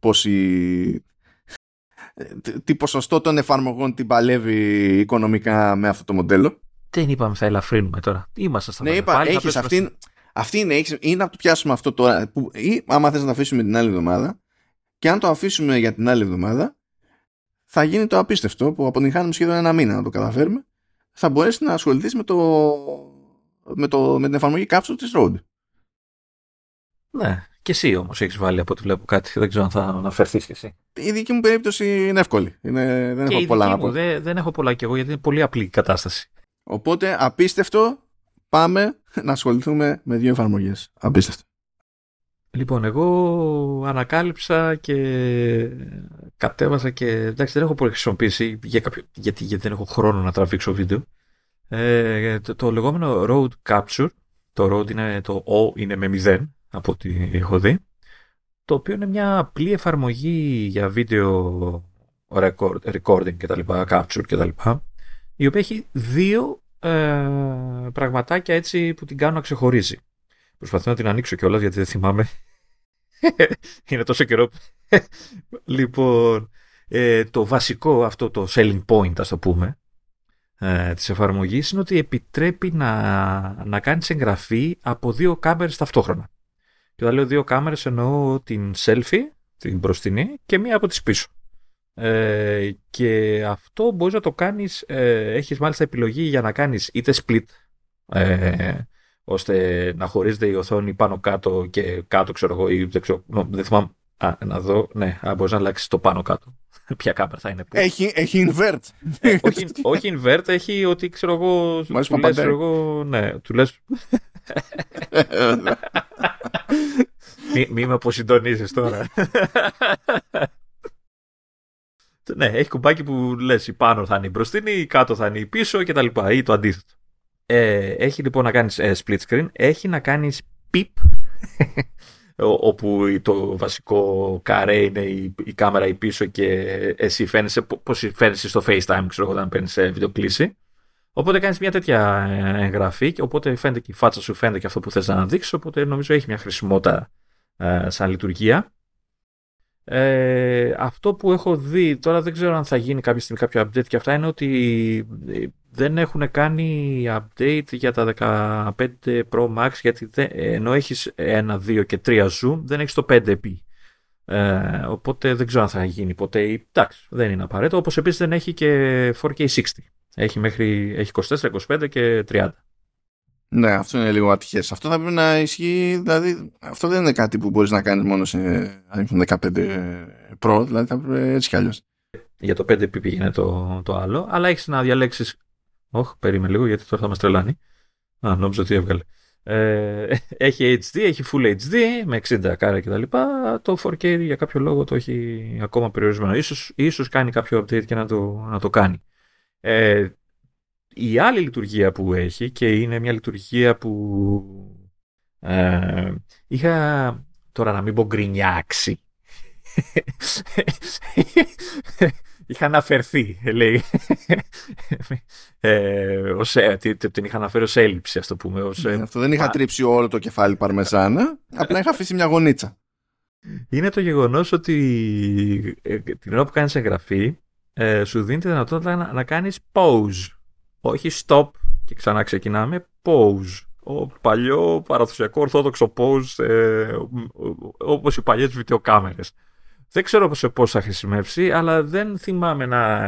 τι ποσοστό των εφαρμογών την παλεύει οικονομικά με αυτό το μοντέλο. Δεν είπαμε θα ελαφρύνουμε τώρα. Είμαστε στα έχεις αυτή είναι να το πιάσουμε αυτό τώρα, ή άμα θες να το αφήσουμε την άλλη εβδομάδα, και αν το αφήσουμε για την άλλη εβδομάδα θα γίνει το απίστευτο που αποτυγχάνουμε σχεδόν ένα μήνα να το καταφέρουμε. Θα μπορέσει να ασχοληθείς με την εφαρμογή Capture της Rode. Ναι, και εσύ όμως έχεις βάλει από ό,τι βλέπω κάτι. Δεν ξέρω αν θα αναφερθείς κι εσύ. Η δική μου περίπτωση είναι εύκολη. Δεν έχω πολλά να πω. Δεν έχω πολλά κι εγώ, γιατί είναι πολύ απλή η κατάσταση. Οπότε απίστευτο, πάμε να ασχοληθούμε με δύο εφαρμογές. Απίστευτο. Λοιπόν, εγώ ανακάλυψα και κατέβασα και εντάξει, δεν έχω πολύ χρησιμοποιήσει γιατί δεν έχω χρόνο να τραβήξω βίντεο. Το λεγόμενο Rode Capture. Το Rode είναι το O είναι με 0 από ό,τι έχω δει. Το οποίο είναι μια απλή εφαρμογή για βίντεο recording κτλ. Capture κτλ. Η οποία έχει δύο πραγματάκια έτσι που την κάνουν να ξεχωρίζει. Προσπαθώ να την ανοίξω κιόλας γιατί δεν θυμάμαι. Είναι τόσο καιρό. Λοιπόν, το βασικό αυτό το selling point, ας το πούμε, της εφαρμογής είναι ότι επιτρέπει να κάνεις εγγραφή από δύο κάμερες ταυτόχρονα. Και όταν λέω δύο κάμερες εννοώ την selfie, την μπροστινή, και μία από τις πίσω. Και αυτό μπορείς να το κάνεις, έχεις μάλιστα επιλογή για να κάνεις είτε split, ώστε να χωρίζεται η οθόνη πάνω κάτω και κάτω, ξέρω εγώ, ή δεν θυμάμαι. Να δω, ναι, μπορείς να αλλάξεις το πάνω κάτω. Ποια κάμερα θα είναι που. Έχει invert. Όχι invert, έχει ότι ξέρω εγώ. Του λες. Μη με αποσυντονίζεις τώρα. Ναι, έχει κουμπάκι που λες η πάνω θα είναι η μπροστινή, η κάτω θα είναι η πίσω κτλ. Ή το αντίθετο. Έχει λοιπόν να κάνεις split screen, έχει να κάνεις peep, όπου το βασικό καρέ είναι η κάμερα η πίσω και εσύ φαίνεσαι πώς φαίνεσαι στο FaceTime, ξέρω, όταν παίρνεις βιντεοκλήση. Οπότε κάνεις μια τέτοια εγγραφή και οπότε φαίνεται και η φάτσα σου, φαίνεται και αυτό που θες να δείξεις, οπότε νομίζω έχει μια χρησιμότητα σαν λειτουργία. Αυτό που έχω δει, τώρα δεν ξέρω αν θα γίνει κάποια στιγμή κάποιο update και αυτά, είναι ότι δεν έχουν κάνει update για τα 15 Pro Max, γιατί ενώ έχεις 1, 2 και 3 zoom, δεν έχεις το 5x. Οπότε δεν ξέρω αν θα γίνει ποτέ. Εντάξει, δεν είναι απαραίτητο. Όπως επίσης δεν έχει και 4K60. Έχει 24, 25 και 30. Ναι, αυτό είναι λίγο ατυχές. Αυτό θα πρέπει να ισχύει, δηλαδή αυτό δεν είναι κάτι που μπορείς να κάνεις μόνο σε iPhone 15 Pro, δηλαδή θα πρέπει έτσι κι αλλιώς. Για το 5p πήγαινε το άλλο, αλλά έχεις να διαλέξεις. Όχι, περίμενε λίγο γιατί τώρα θα μας τρελάνει. Νόμιζα ότι έβγαλε. Έχει HD, έχει Full HD με 60 κάρα κτλ. Το 4K για κάποιο λόγο το έχει ακόμα περιορισμένο. Ίσως κάνει κάποιο update και να το κάνει. Η άλλη λειτουργία που έχει, και είναι μια λειτουργία που είχα, τώρα να μην πω γκρινιάξει, είχα αναφερθεί, λέει, την είχα αναφέρει ως έλλειψη, ας το πούμε. Αυτό δεν είχα τρίψει όλο το κεφάλι παρμεζάνα, απλά είχα αφήσει μια γωνίτσα. Είναι το γεγονός ότι την ώρα που κάνεις εγγραφή, σου δίνει τη δυνατότητα να κάνεις pause. Όχι stop και ξανά ξεκινάμε, pause. Ο παλιό παραδοσιακό ορθόδοξο pause, όπως οι παλιές βιντεοκάμερες. Δεν ξέρω σε πώς θα χρησιμεύσει, αλλά δεν θυμάμαι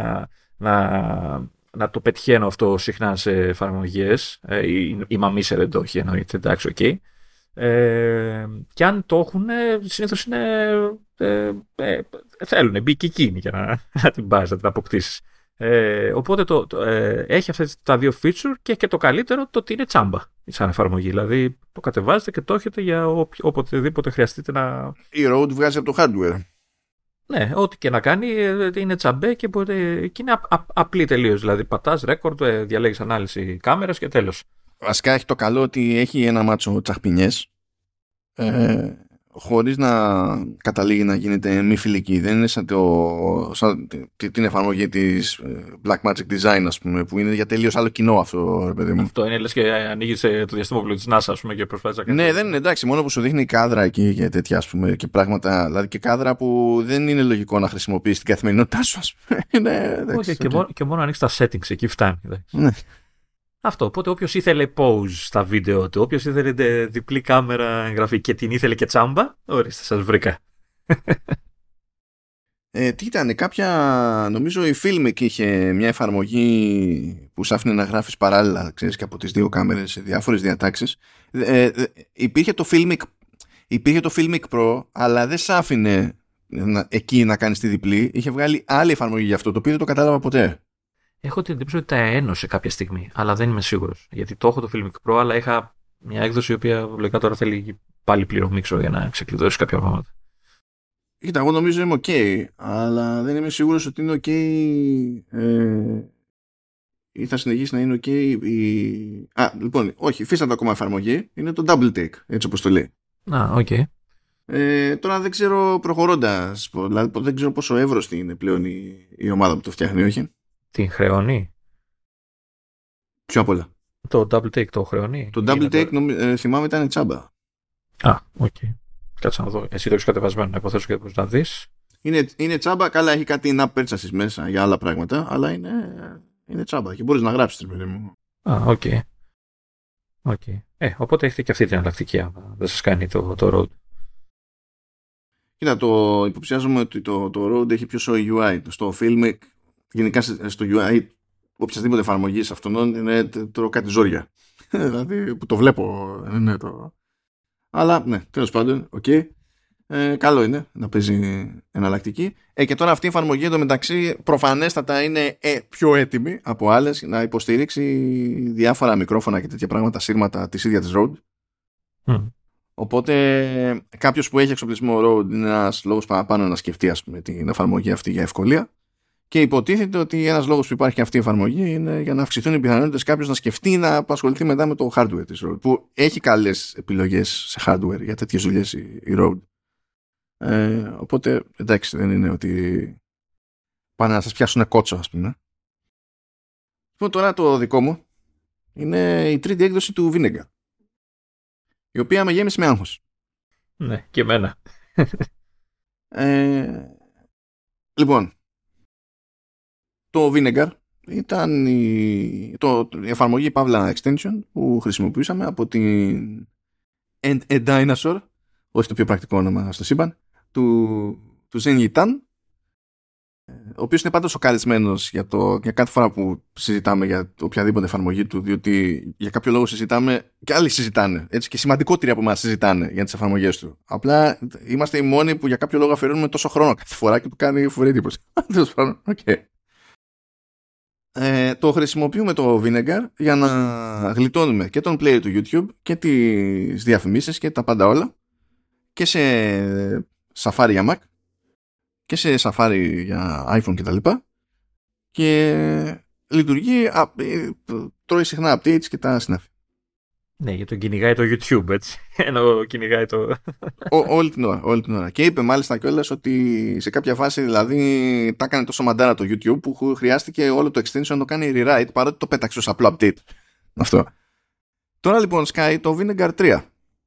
να το πετυχαίνω αυτό συχνά σε εφαρμογές. Η μαμίσερ δεν το έχει, εννοείται, εντάξει, οκ. Και αν το έχουν, συνήθως είναι, θέλουν, μπει και εκείνη για να την πάρεις, να την αποκτήσεις. Οπότε έχει αυτά τα δύο feature και το καλύτερο το ότι είναι τσάμπα σαν εφαρμογή. Δηλαδή το κατεβάζετε και το έχετε για οποτεδήποτε χρειαστείτε να... Η Rode βγάζει από το hardware. Ναι, ό,τι και να κάνει είναι τσαμπέ και είναι απλή τελείως. Δηλαδή πατάς record, διαλέγεις ανάλυση κάμερας και τέλος. Βασικά έχει το καλό ότι έχει ένα μάτσο τσαχπινιές χωρίς να καταλήγει να γίνεται μη φιλική. Δεν είναι σαν την εφαρμογή της Blackmagic Design, ας πούμε, που είναι για τελείως άλλο κοινό αυτό, ρε παιδί μου. Αυτό είναι, λες, και ανοίγεις το διαστημόπλαιο της NASA, ας πούμε, και προσπαθείς να κάνεις. Ναι, δεν είναι, εντάξει, μόνο που σου δείχνει κάδρα εκεί και τέτοια, ας πούμε, και πράγματα, δηλαδή και κάδρα που δεν είναι λογικό να χρησιμοποιήσεις στην καθημερινότητά σου, ας πούμε. Όχι, και μόνο ανοίξεις τα settings, εκεί φτάνει. Ναι. Αυτό, οπότε όποιος ήθελε pause στα βίντεο του, όποιος ήθελε διπλή κάμερα εγγραφή και την ήθελε και τσάμπα, ορίστε, σας βρήκα. Τι ήταν, νομίζω η Filmic είχε μια εφαρμογή που σ' άφηνε να γράφεις παράλληλα, ξέρεις, και από τις δύο κάμερες σε διάφορες διατάξεις. Υπήρχε το Filmic Pro, αλλά δεν σ' άφηνε εκεί να κάνεις τη διπλή. Είχε βγάλει άλλη εφαρμογή γι' αυτό, το οποίο δεν το κατάλαβα ποτέ. Έχω την εντύπωση ότι τα ένωσε κάποια στιγμή, αλλά δεν είμαι σίγουρος. Γιατί το έχω το Filmic Pro, αλλά είχα μια έκδοση η οποία λογικά τώρα θέλει πάλι πληρωμή, ξέρω, για να ξεκλειδώσει κάποια πράγματα. Κοίτα, εγώ νομίζω είμαι ok, αλλά δεν είμαι σίγουρος ότι είναι ok ή θα συνεχίσει να είναι ok λοιπόν, όχι, φύσατε ακόμα εφαρμογή, είναι το Double Take, έτσι όπως το λέει. Οκ. Τώρα δεν ξέρω προχωρώντας, δηλαδή δεν ξέρω πόσο εύρωστη είναι πλέον η ομάδα που το φτιάχνει, όχι. Την χρεώνει? Πιο απ' όλα. Το Double Take το χρεώνει? Το Double Take θυμάμαι ήταν τσάμπα. Οκ. Κάτσε να δω. Εσύ το έχεις κατεβασμένο, να υποθέσω, και μπορείς να δεις. Είναι τσάμπα, καλά, έχει κάτι in-app purchases μέσα για άλλα πράγματα, αλλά είναι τσάμπα και μπορείς να γράψεις, παιδί μου. Οκ. Οπότε έχετε και αυτή την εναλλακτική, άμα δεν σας κάνει το Rode. Κοίτα, υποψιάζομαι ότι το Rode έχει πιο σοή UI. Στο Filmic, γενικά στο UI οποιασδήποτε εφαρμογής αυτών είναι κάτι ζόρια. Δηλαδή που το βλέπω. Αλλά ναι, τέλος πάντων, ok. Καλό είναι να παίζει εναλλακτική. Και τώρα αυτή η εφαρμογή εντωμεταξύ προφανέστατα είναι πιο έτοιμη από άλλες να υποστηρίξει διάφορα μικρόφωνα και τέτοια πράγματα, σύρματα της ίδιας της Rode. Οπότε κάποιος που έχει εξοπλισμό Rode είναι ένας λόγος παραπάνω να σκεφτεί, ας πούμε, την εφαρμογή αυτή για ευκολία. Και υποτίθεται ότι ένας λόγος που υπάρχει αυτή η εφαρμογή είναι για να αυξηθούν οι πιθανότητες κάποιος να σκεφτεί να ασχοληθεί μετά με το hardware της Rode, που έχει καλές επιλογές σε hardware για τέτοιες δουλειές η Rode. Οπότε εντάξει, δεν είναι ότι πάνε να σας πιάσουν κότσο, ας πούμε. Λοιπόν, τώρα το δικό μου είναι η τρίτη έκδοση του Vinegar, η οποία με γέμισε με άγχος. Ναι, και εμένα. Λοιπόν, το Vinegar ήταν η εφαρμογή Pavla Extension που χρησιμοποιούσαμε από την A Dinosaur, όχι το πιο πρακτικό όνομα στο σύμπαν, του Zen Yitan, ο οποίος είναι πάντα σοκαρισμένος για κάθε φορά που συζητάμε για οποιαδήποτε εφαρμογή του, διότι για κάποιο λόγο συζητάμε και άλλοι συζητάνε, έτσι, και σημαντικότεροι από εμάς συζητάνε για τις εφαρμογές του. Απλά είμαστε οι μόνοι που για κάποιο λόγο αφιερώνουμε τόσο χρόνο κάθε φορά και του κάνει φοβερή εντύπωση. Okay. Το χρησιμοποιούμε το Vinegar για να γλιτώνουμε και τον player του YouTube και τις διαφημίσεις και τα πάντα όλα, και σε Safari για Mac και σε Safari για iPhone και τα λοιπά, και λειτουργεί, τρώει συχνά updates και τα συνάφη. Ναι, γιατί τον κυνηγάει το YouTube, έτσι, ενώ κυνηγάει το... όλη την ώρα. Και είπε μάλιστα κιόλας ότι σε κάποια φάση, δηλαδή, τα έκανε τόσο μαντάρα το YouTube που χρειάστηκε όλο το extension να το κάνει rewrite, παρότι το πέταξε ως απλό update. Αυτό. Τώρα λοιπόν σκάει το Vinegar 3.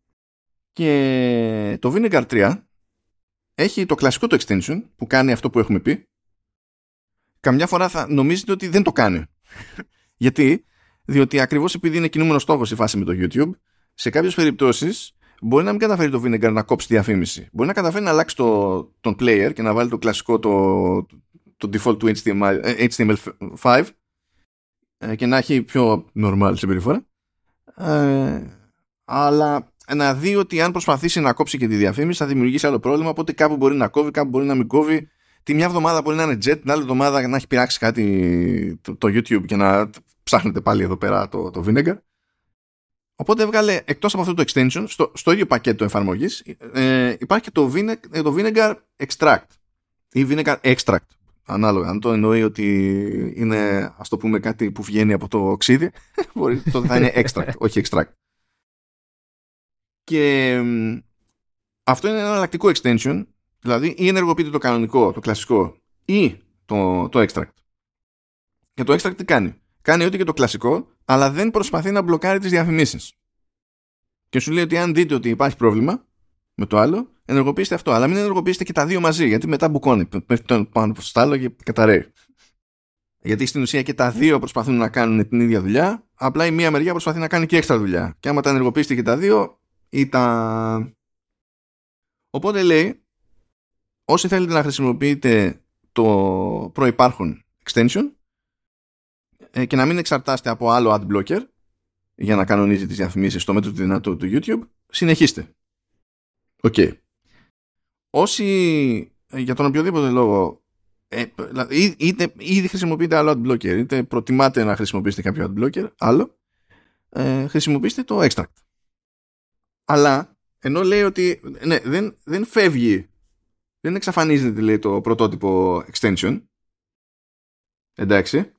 Και το Vinegar 3 έχει το κλασικό το extension που κάνει αυτό που έχουμε πει. Καμιά φορά θα νομίζετε ότι δεν το κάνει. Γιατί? Διότι ακριβώς επειδή είναι κινούμενο στόχος η φάση με το YouTube, σε κάποιες περιπτώσεις μπορεί να μην καταφέρει το Vinegar να κόψει τη διαφήμιση. Μπορεί να καταφέρει να αλλάξει τον player και να βάλει το κλασικό το default του HTML5 και να έχει πιο normal συμπεριφορά. Αλλά να δει ότι αν προσπαθήσει να κόψει και τη διαφήμιση θα δημιουργήσει άλλο πρόβλημα, οπότε κάπου μπορεί να κόβει, κάπου μπορεί να μην κόβει. Τη μια εβδομάδα μπορεί να είναι jet, την άλλη εβδομάδα να έχει πειράξει κάτι το YouTube και να ψάχνετε πάλι εδώ πέρα το Vinegar. Οπότε έβγαλε, εκτός από αυτό το extension, στο ίδιο πακέτο εφαρμογής, υπάρχει και το Vinegar Extract ή Vinegar Extract, ανάλογα. Αν το εννοεί ότι είναι, ας το πούμε, κάτι που βγαίνει από το ξύδι, τότε θα είναι Extract, όχι Extract. Και αυτό είναι ένα εναλλακτικό extension, δηλαδή ή ενεργοποιείται το κανονικό, το κλασικό, ή το extract. Και το extract τι κάνει? Κάνει ό,τι και το κλασικό, αλλά δεν προσπαθεί να μπλοκάρει τις διαφημίσεις. Και σου λέει ότι αν δείτε ότι υπάρχει πρόβλημα με το άλλο, ενεργοποιήστε αυτό. Αλλά μην ενεργοποιήσετε και τα δύο μαζί, γιατί μετά μπουκώνει. Πέφτει πάνω στο άλλο και καταραίει. Γιατί στην ουσία και τα δύο προσπαθούν να κάνουν την ίδια δουλειά, απλά η μία μεριά προσπαθεί να κάνει και έξτρα δουλειά. Και άμα τα ενεργοποιήσετε και τα δύο, Οπότε λέει, όσοι θέλετε να χρησιμοποιείτε το προϋπάρχον extension και να μην εξαρτάστε από άλλο ad blocker για να κανονίζει τις διαφημίσεις στο μέτρο του δυνατού του YouTube, συνεχίστε. Okay. Όσοι για τον οποιοδήποτε λόγο είτε ήδη χρησιμοποιείτε άλλο ad blocker, είτε προτιμάτε να χρησιμοποιήσετε κάποιο ad blocker άλλο, χρησιμοποιήστε το extract. Αλλά ενώ λέει ότι ναι, δεν φεύγει, δεν εξαφανίζεται, λέει, το πρωτότυπο extension, εντάξει,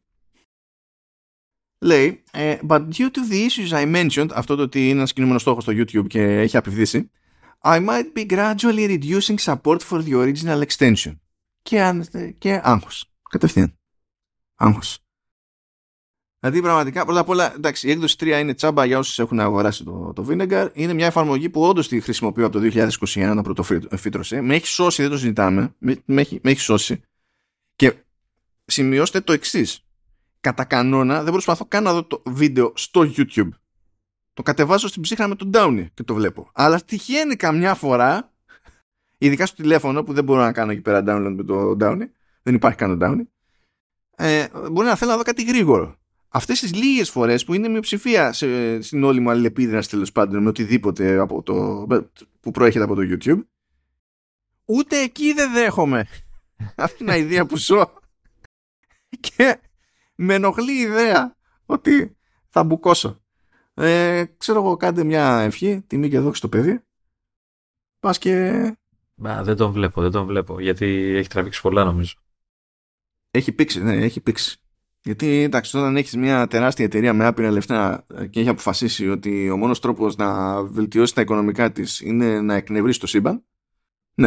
λέει but due to the issues I mentioned, αυτό το ότι είναι ένας κινούμενος στόχος στο YouTube και έχει απειβδίσει, I might be gradually reducing support for the original extension. Και άγχος, κατευθείαν άγχος. Δηλαδή πραγματικά, πρώτα απ' όλα, εντάξει, η έκδοση 3 είναι τσάμπα για όσους έχουν αγοράσει το Vinegar. Είναι μια εφαρμογή που όντως τη χρησιμοποιώ από το 2021 να πρωτοφύτρωσε. Με έχει σώσει, δεν το συζητάμε. Με έχει σώσει. Και σημειώστε το εξής. Κατά κανόνα δεν προσπαθώ καν να δω το βίντεο στο YouTube. Το κατεβάζω στην ψύχρα με τον Downey και το βλέπω. Αλλά τυχαίνει καμιά φορά, ειδικά στο τηλέφωνο που δεν μπορώ να κάνω εκεί πέρα download με το Downey. Δεν υπάρχει καν το Downey. Μπορεί να θέλω να δω κάτι γρήγορο. Αυτές τις λίγες φορές που είναι μειοψηφία στην όλη μου αλληλεπίδραση, τέλος πάντων, με οτιδήποτε από που προέρχεται από το YouTube, ούτε εκεί δεν δέχομαι αυτή την ιδέα που ζω. Και με ενοχλεί η ιδέα ότι θα μπουκώσω. Ξέρω εγώ, κάντε μια ευχή, τιμή και δόξη στο παιδί. Πας και... Δεν τον βλέπω, γιατί έχει τραβήξει πολλά, νομίζω. Έχει πήξει, ναι, έχει πήξει. Γιατί εντάξει, όταν έχεις μια τεράστια εταιρεία με άπειρα λεφτά και έχει αποφασίσει ότι ο μόνος τρόπος να βελτιώσει τα οικονομικά της είναι να εκνευρίσει το σύμπαν, ναι.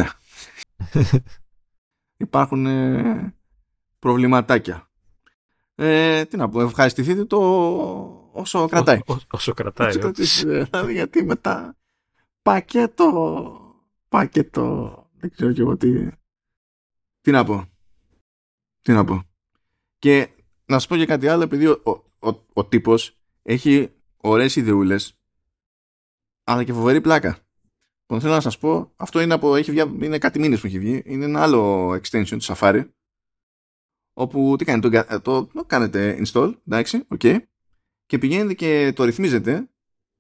Υπάρχουν προβληματάκια. Τι να πω, ευχαριστηθείτε το όσο κρατάει. Όσο κρατάει. Δηλαδή, γιατί μετά πακέτο, δεν ξέρω και εγώ τι να πω. Και να σου πω και κάτι άλλο, επειδή ο τύπος έχει ωραίες ιδεούλες, αλλά και φοβερή πλάκα. Που θέλω να σας πω, αυτό είναι κάτι μήνες που έχει βγει. Είναι ένα άλλο extension του Safari, όπου τι κάνετε, το κάνετε install, εντάξει, ok, και πηγαίνετε και το ρυθμίζετε,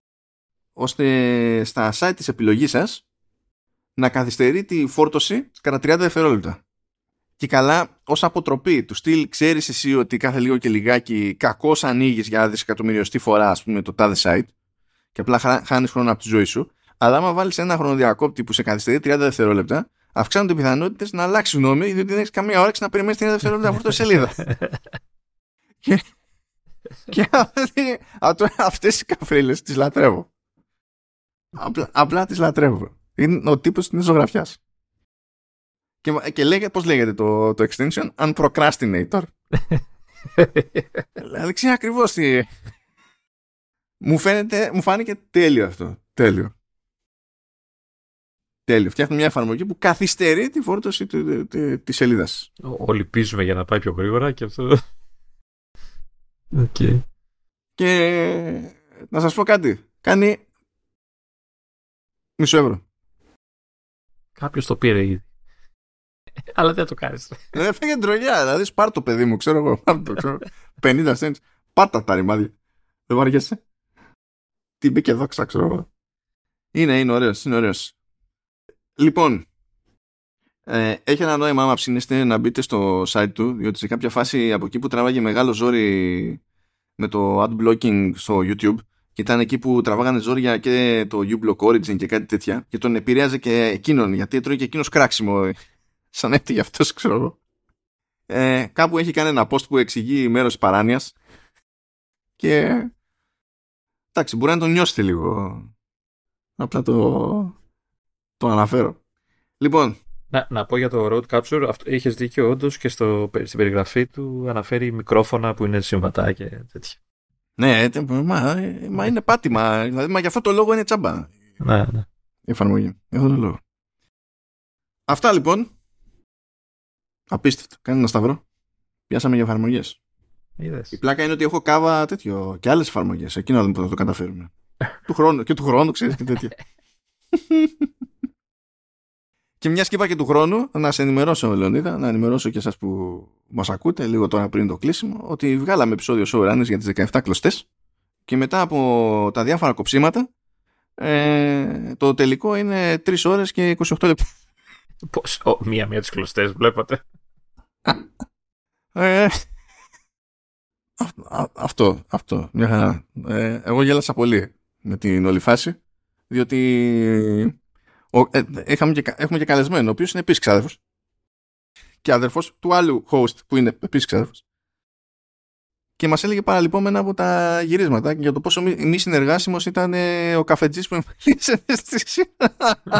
ώστε στα site της επιλογής σας να καθυστερεί τη φόρτωση κατά 30 δευτερόλεπτα. Και καλά, ως αποτροπή του στυλ, ξέρεις εσύ ότι κάθε λίγο και λιγάκι κακώς ανοίγεις για δισεκατομμυριωστή φορά, ας πούμε, το τάδε site, και απλά χάνεις χρόνο από τη ζωή σου. Αλλά άμα βάλεις ένα χρονοδιακόπτη που σε καθυστερεί 30 δευτερόλεπτα, αυξάνονται οι πιθανότητες να αλλάξει γνώμη, διότι δεν έχεις καμία όρεξη να περιμένεις 30 δευτερόλεπτα από αυτή τη σελίδα. Και αυτές οι καφρίλες τις λατρεύω. Απλά τις λατρεύω. Είναι ο τύπος της ζωγραφιάς. Και πώς λέγεται το extension? Unprocrastinator. Δηλαδή ξέρει ακριβώς τι. Μου φάνηκε τέλειο αυτό. Τέλειο. Φτιάχνω μια εφαρμογή που καθυστερεί τη φόρτωση της σελίδας. Όλοι πίζουμε για να πάει πιο γρήγορα και αυτό. Okay. Και να σας πω κάτι. Κάνει €0. Κάποιος το πήρε ήδη. Αλλά δεν το κάνεις. Δεν φύγε τρολιά. Δηλαδή σπάρ το παιδί μου, ξέρω εγώ. 50 cents. Πάτα τα ρημάδια. Δεν βαριέσαι. Τι μπήκε εδώ, ξέρω εγώ. Είναι ωραίος. Λοιπόν, έχει ένα νόημα άμα ψήνεστε να μπείτε στο site του, διότι σε κάποια φάση από εκεί που τραβάγε μεγάλο ζόρι με το ad blocking στο YouTube, και ήταν εκεί που τραβάγανε ζόρια και το uBlock Origin και κάτι τέτοια, και τον επηρέαζε και εκείνον, γιατί έτρωγε και εκείνος κράξιμο, σαν έφτυγε αυτός, ξέρω εγώ. Κάπου έχει κάνει ένα post που εξηγεί μέρος της παράνοιας, και εντάξει, μπορεί να τον νιώσετε λίγο. Απλά το αναφέρω. Λοιπόν. Να πω για το Road Capture, είχες δίκιο όντως, και στην περιγραφή του αναφέρει μικρόφωνα που είναι συμβατά και τέτοια. Ναι, μα είναι πάτημα. Δηλαδή, μα για αυτό το λόγο είναι τσάμπα. Ναι. Η εφαρμογή. Για αυτό το λόγο. Αυτά λοιπόν. Απίστευτο. Κάνει ένα σταυρό. Πιάσαμε για εφαρμογές. Η πλάκα είναι ότι έχω κάβα τέτοιο και άλλες εφαρμογές. Εκείνο δεν θα το καταφέρουμε. του χρόνου, ξέρεις, και τέτοια. Και μια σκήπα και του χρόνου, να σε ενημερώσω, Λεωνίδα, να ενημερώσω και εσάς που μας ακούτε λίγο τώρα πριν το κλείσιμο, ότι βγάλαμε επεισόδιο showrunners για τις 17 κλωστές, και μετά από τα διάφορα κοψίματα, το τελικό είναι 3 ώρες και 28 λεπτά. Πώς, μία τις κλωστές βλέπατε. Αυτό, μια χαρά. Εγώ γέλασα πολύ με την όλη φάση, διότι έχουμε και καλεσμένο, ο οποίος είναι επίσης ξάδερφος και αδερφός του άλλου host που είναι επίσης ξάδερφος, και μας έλεγε παραλυπόμενα από τα γυρίσματα για το πόσο μη συνεργάσιμος ήταν ο καφετζής που εμφανίζεται στη σειρά.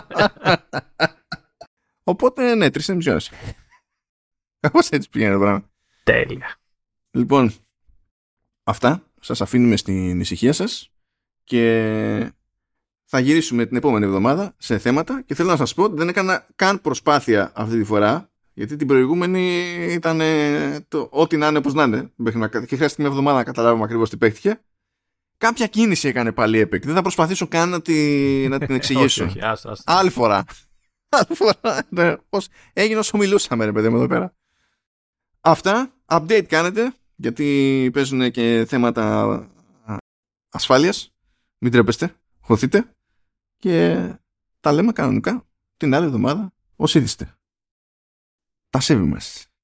Οπότε ναι, 3,5 ώρες. Πώς έτσι πήγαινε το πράγμα. Τέλεια. Λοιπόν, αυτά σας αφήνουμε στην ησυχία σας, και θα γυρίσουμε την επόμενη εβδομάδα σε θέματα, και θέλω να σας πω ότι δεν έκανα καν προσπάθεια αυτή τη φορά, γιατί την προηγούμενη ήταν ό,τι να είναι όπως να είναι, και χρειάστηκε μια εβδομάδα να καταλάβουμε ακριβώς τι παίχτηκε. Κάποια κίνηση έκανε πάλι Epic. Δεν θα προσπαθήσω καν να την εξηγήσω. όχι, άστα. Άλλη φορά. Ναι, πώς έγινε όσο μιλούσαμε, ρε παιδί μου, εδώ πέρα. Αυτά, update κάνετε, γιατί παίζουν και θέματα ασφάλειας. Μην τρέπεστε, χωθείτε, και τα λέμε κανονικά την άλλη εβδομάδα ως είδηστε. Τα σέβη μας.